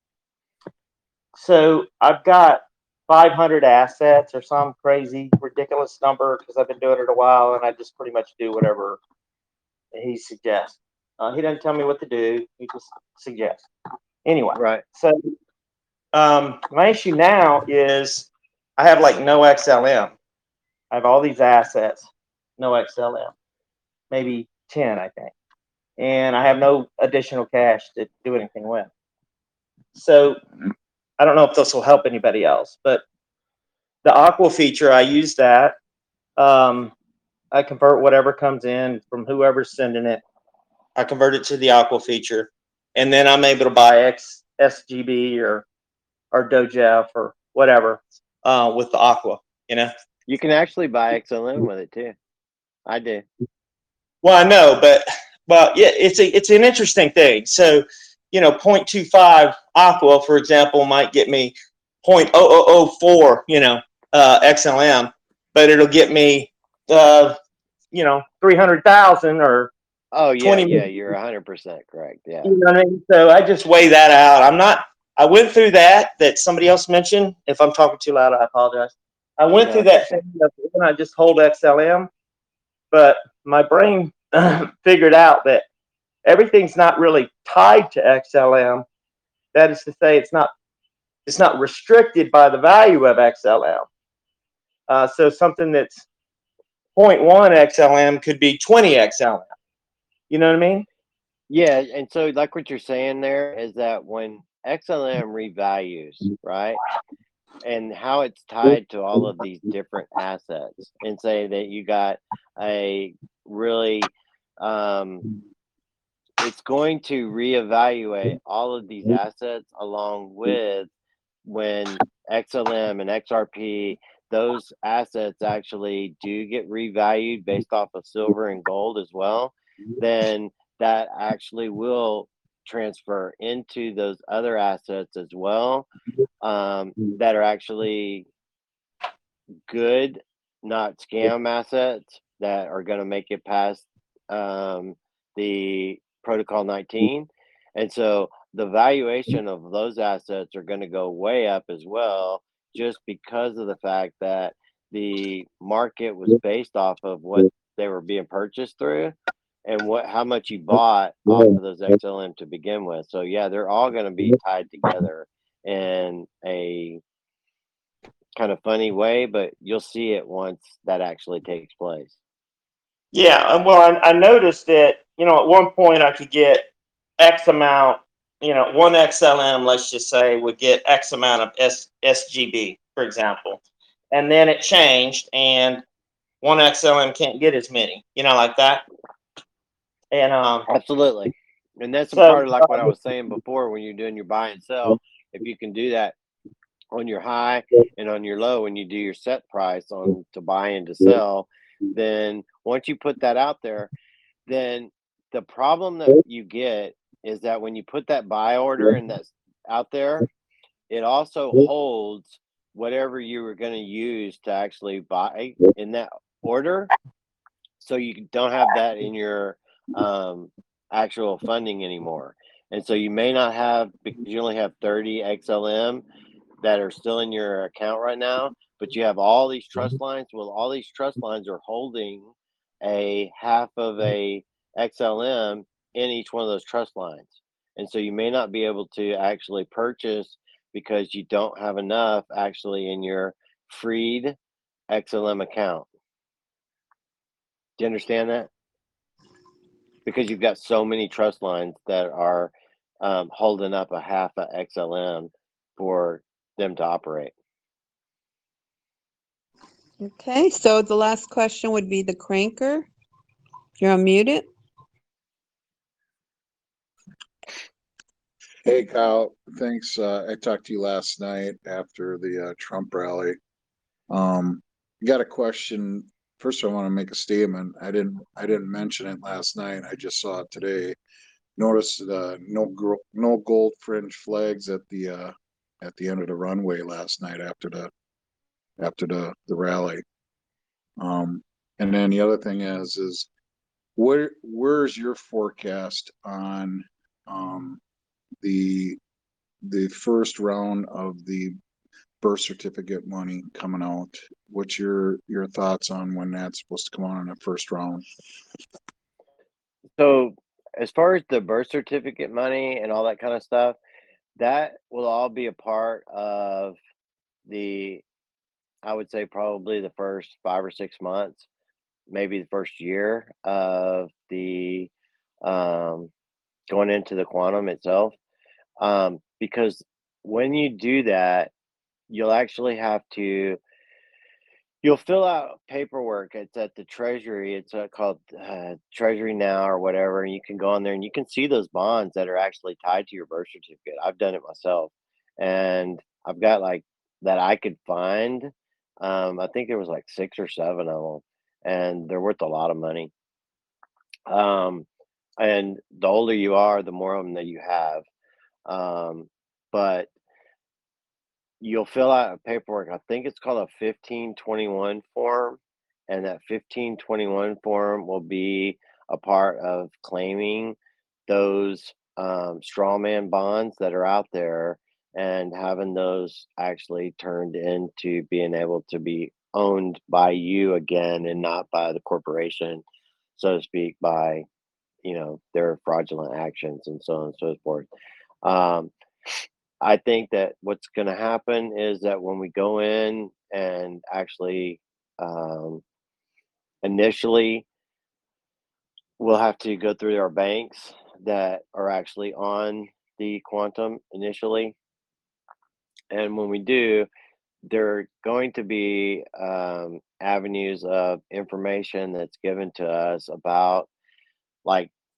Speaker 14: so I've got five hundred assets or some crazy ridiculous number because I've been doing it a while, and I just pretty much do whatever he suggests. Uh, he doesn't tell me what to do; he just suggests. Anyway,
Speaker 1: Right.
Speaker 14: so um, my issue now is I have like no X L M. I have all these assets, no X L M, maybe ten, I think, and I have no additional cash to do anything with. So I don't know if this will help anybody else, but the Aqua feature, I use that. Um, I convert whatever comes in from whoever's sending it. I convert it to the Aqua feature, and then I'm able to buy X S G B or or Dojef or whatever uh, with the Aqua. You know,
Speaker 1: You can actually buy X L M with it too. I do.
Speaker 14: well, I know, but well, yeah, it's a it's an interesting thing. So, you know, zero point two five Aqua, for example, might get me zero point zero zero zero four, you know, uh, X L M, but it'll get me, uh, you know, three hundred thousand or
Speaker 1: Oh yeah,
Speaker 14: twenty.
Speaker 1: yeah, you're one hundred percent correct. Yeah.
Speaker 14: You know what I mean? So I just weigh that out. I'm not. I went through that that somebody else mentioned. If I'm talking too loud, I apologize. I went
Speaker 1: No,
Speaker 14: through
Speaker 1: it's
Speaker 14: that
Speaker 1: okay.
Speaker 14: thing of when I just hold X L M, but my brain figured out that everything's not really tied to X L M. That is to say, it's not it's not restricted by the value of X L M. Uh, so something that's zero point one X L M could be twenty X L M. You know what I mean?
Speaker 1: Yeah, and so like what you're saying there is that when X L M revalues, right? And how it's tied to all of these different assets, and say that you got a really um it's going to reevaluate all of these assets along with when X L M and X R P, those assets actually do get revalued based off of silver and gold as well, then that actually will transfer into those other assets as well, um, that are actually good, not scam assets that are going to make it past um, the Protocol nineteen. And so the valuation of those assets are going to go way up as well, just because of the fact that the market was based off of what they were being purchased through and what how much you bought off of those X L M to begin with. So yeah, they're all going to be tied together in a kind of funny way, but you'll see it once that actually takes place.
Speaker 14: Yeah, uh, well, I, I noticed that, you know, at one point I could get X amount, you know, one X L M, let's just say, would get X amount of S, SGB, for example. And then it changed, and one X L M can't get as many, you know, like that. And um,
Speaker 1: Absolutely. And that's a
Speaker 14: so,
Speaker 1: part of like what I
Speaker 14: uh,
Speaker 1: was saying before when you're doing your buy and sell. If you can do that on your high and on your low when you do your set price on to buy and to sell, then once you put that out there, then the problem that you get is that when you put that buy order and that's out there, it also holds whatever you were going to use to actually buy in that order. So you don't have that in your um, actual funding anymore. And so you may not have, because you only have thirty X L M that are still in your account right now, but you have all these trust lines. Well, all these trust lines are holding a half of a X L M in each one of those trust lines. And so you may not be able to actually purchase because you don't have enough actually in your freed X L M account. Do you understand that? Because you've got so many trust lines that are um, holding up a half a X L M for them to operate.
Speaker 2: Okay, so the last question would be the cranker. You're unmuted.
Speaker 15: Hey, Kyle. Thanks. Uh, I talked to you last night after the uh, Trump rally. Um, I got a question. First, I want to make a statement. I didn't. I didn't mention it last night. I just saw it today. Noticed uh, no gro- no gold fringe flags at the uh, at the end of the runway last night after the after the the rally. Um, and then the other thing is is where where's your forecast on um, the the first round of the birth certificate money coming out? What's your your thoughts on when that's supposed to come out in the first round?
Speaker 1: So, as far as the birth certificate money and all that kind of stuff, that will all be a part of the, I would say, probably the first five or six months, maybe the first year of the um, going into the quantum itself. Um, because when you do that, you'll actually have to you'll fill out paperwork. It's at the Treasury. It's uh, called uh, Treasury Now or whatever. And you can go on there and you can see those bonds that are actually tied to your birth certificate. I've done it myself, and I've got like that I could find. Um, I think there was like six or seven of them, and they're worth a lot of money. Um, and the older you are, the more of them that you have. Um, but you'll fill out a paperwork. I think it's called a fifteen twenty-one form, and that fifteen twenty-one form will be a part of claiming those um, straw man bonds that are out there and having those actually turned into being able to be owned by you again and not by the corporation, so to speak, by you know their fraudulent actions and so on and so forth. Um, I think that what's going to happen is that when we go in and actually um, initially we'll have to go through our banks that are actually on the quantum initially. And when we do, there are going to be um, avenues of information that's given to us about like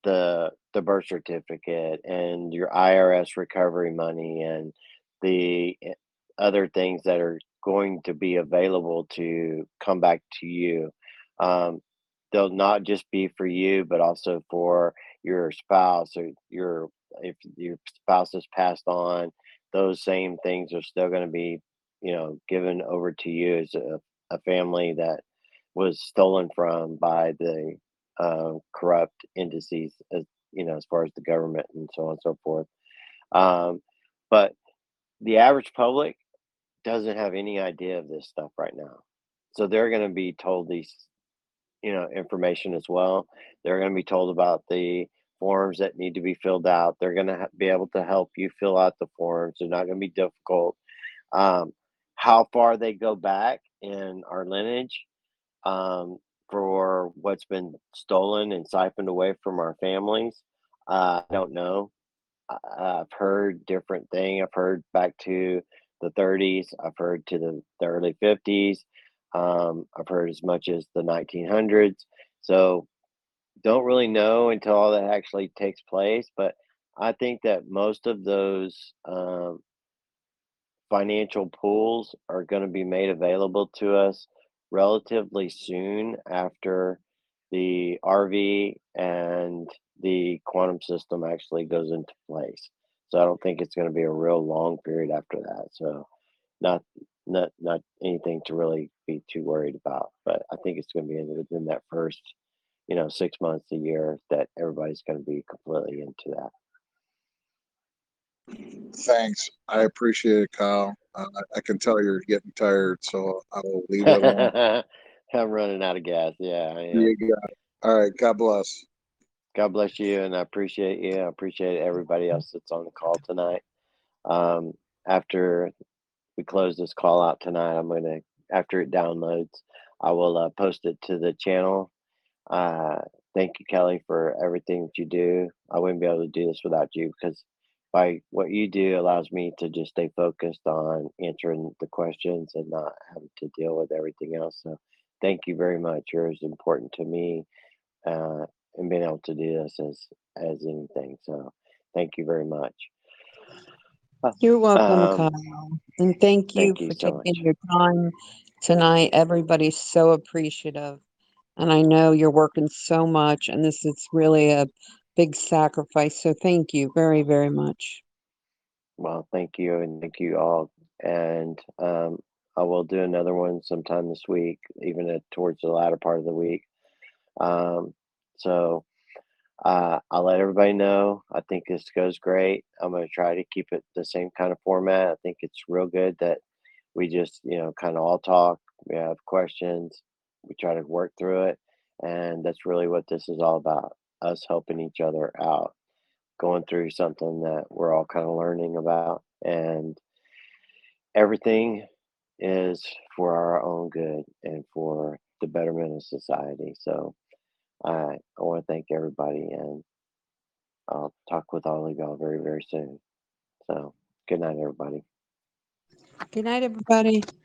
Speaker 1: the the birth certificate and your I R S recovery money and the eh, other things that are going to be available to come back to you. Um, they'll not just be for you, but also for your spouse or your if your spouse has passed on. Those same things are still going to be, you know, given over to you as a, a family that was stolen from by the uh, corrupt entities, as you know, as far as the government and so on and so forth. Um, but the average public doesn't have any idea of this stuff right now, so they're going to be told these, you know, information as well. They're going to be told about the forms that need to be filled out. They're going to ha- be able to help you fill out the forms. They're not going to be difficult. Um, how far they go back in our lineage, um, for what's been stolen and siphoned away from our families, uh, I don't know. I- I've heard different thing. I've heard back to the thirties. I've heard to the, the early fifties. Um, I've heard as much as the nineteen hundreds. So don't really know until all that actually takes place. But I think that most of those um, financial pools are going to be made available to us relatively soon after the R V and the quantum system actually goes into place. So I don't think it's going to be a real long period after that. So not not not anything to really be too worried about. But I think it's going to be in- within that first, you know, six months a year that everybody's going to be completely into that.
Speaker 15: Thanks. I appreciate it, Kyle. Uh, I can tell you're getting tired, so I will leave it alone.
Speaker 1: I'm running out of gas. Yeah, I am.
Speaker 15: You got it. All right. God bless.
Speaker 1: God bless you, and I appreciate you. I appreciate everybody else that's on the call tonight. Um, after we close this call out tonight, I'm gonna, after it downloads, I will uh, post it to the channel. Uh, thank you, Kelly, for everything that you do. I wouldn't be able to do this without you because by what you do allows me to just stay focused on answering the questions and not having to deal with everything else. So thank you very much. You're as important to me uh, and being able to do this as as anything. So thank you very much.
Speaker 2: You're welcome,
Speaker 1: Um,
Speaker 2: Kyle. And thank you
Speaker 1: thank you
Speaker 2: for
Speaker 1: so
Speaker 2: taking
Speaker 1: much.
Speaker 2: your time tonight. Everybody's so appreciative. And I know you're working so much, and this is really a big sacrifice. So thank you very, very much.
Speaker 1: Well, thank you and thank you all. And um, I will do another one sometime this week, even at, towards the latter part of the week. Um, so uh, I'll let everybody know. I think this goes great. I'm going to try to keep it the same kind of format. I think it's real good that we just, you know, kind of all talk. We have questions. We try to work through it. And that's really what this is all about, us helping each other out, going through something that we're all kind of learning about. And everything is for our own good and for the betterment of society. So I, I want to thank everybody, and I'll talk with all of y'all very, very soon. So good night, everybody.
Speaker 2: Good night, everybody.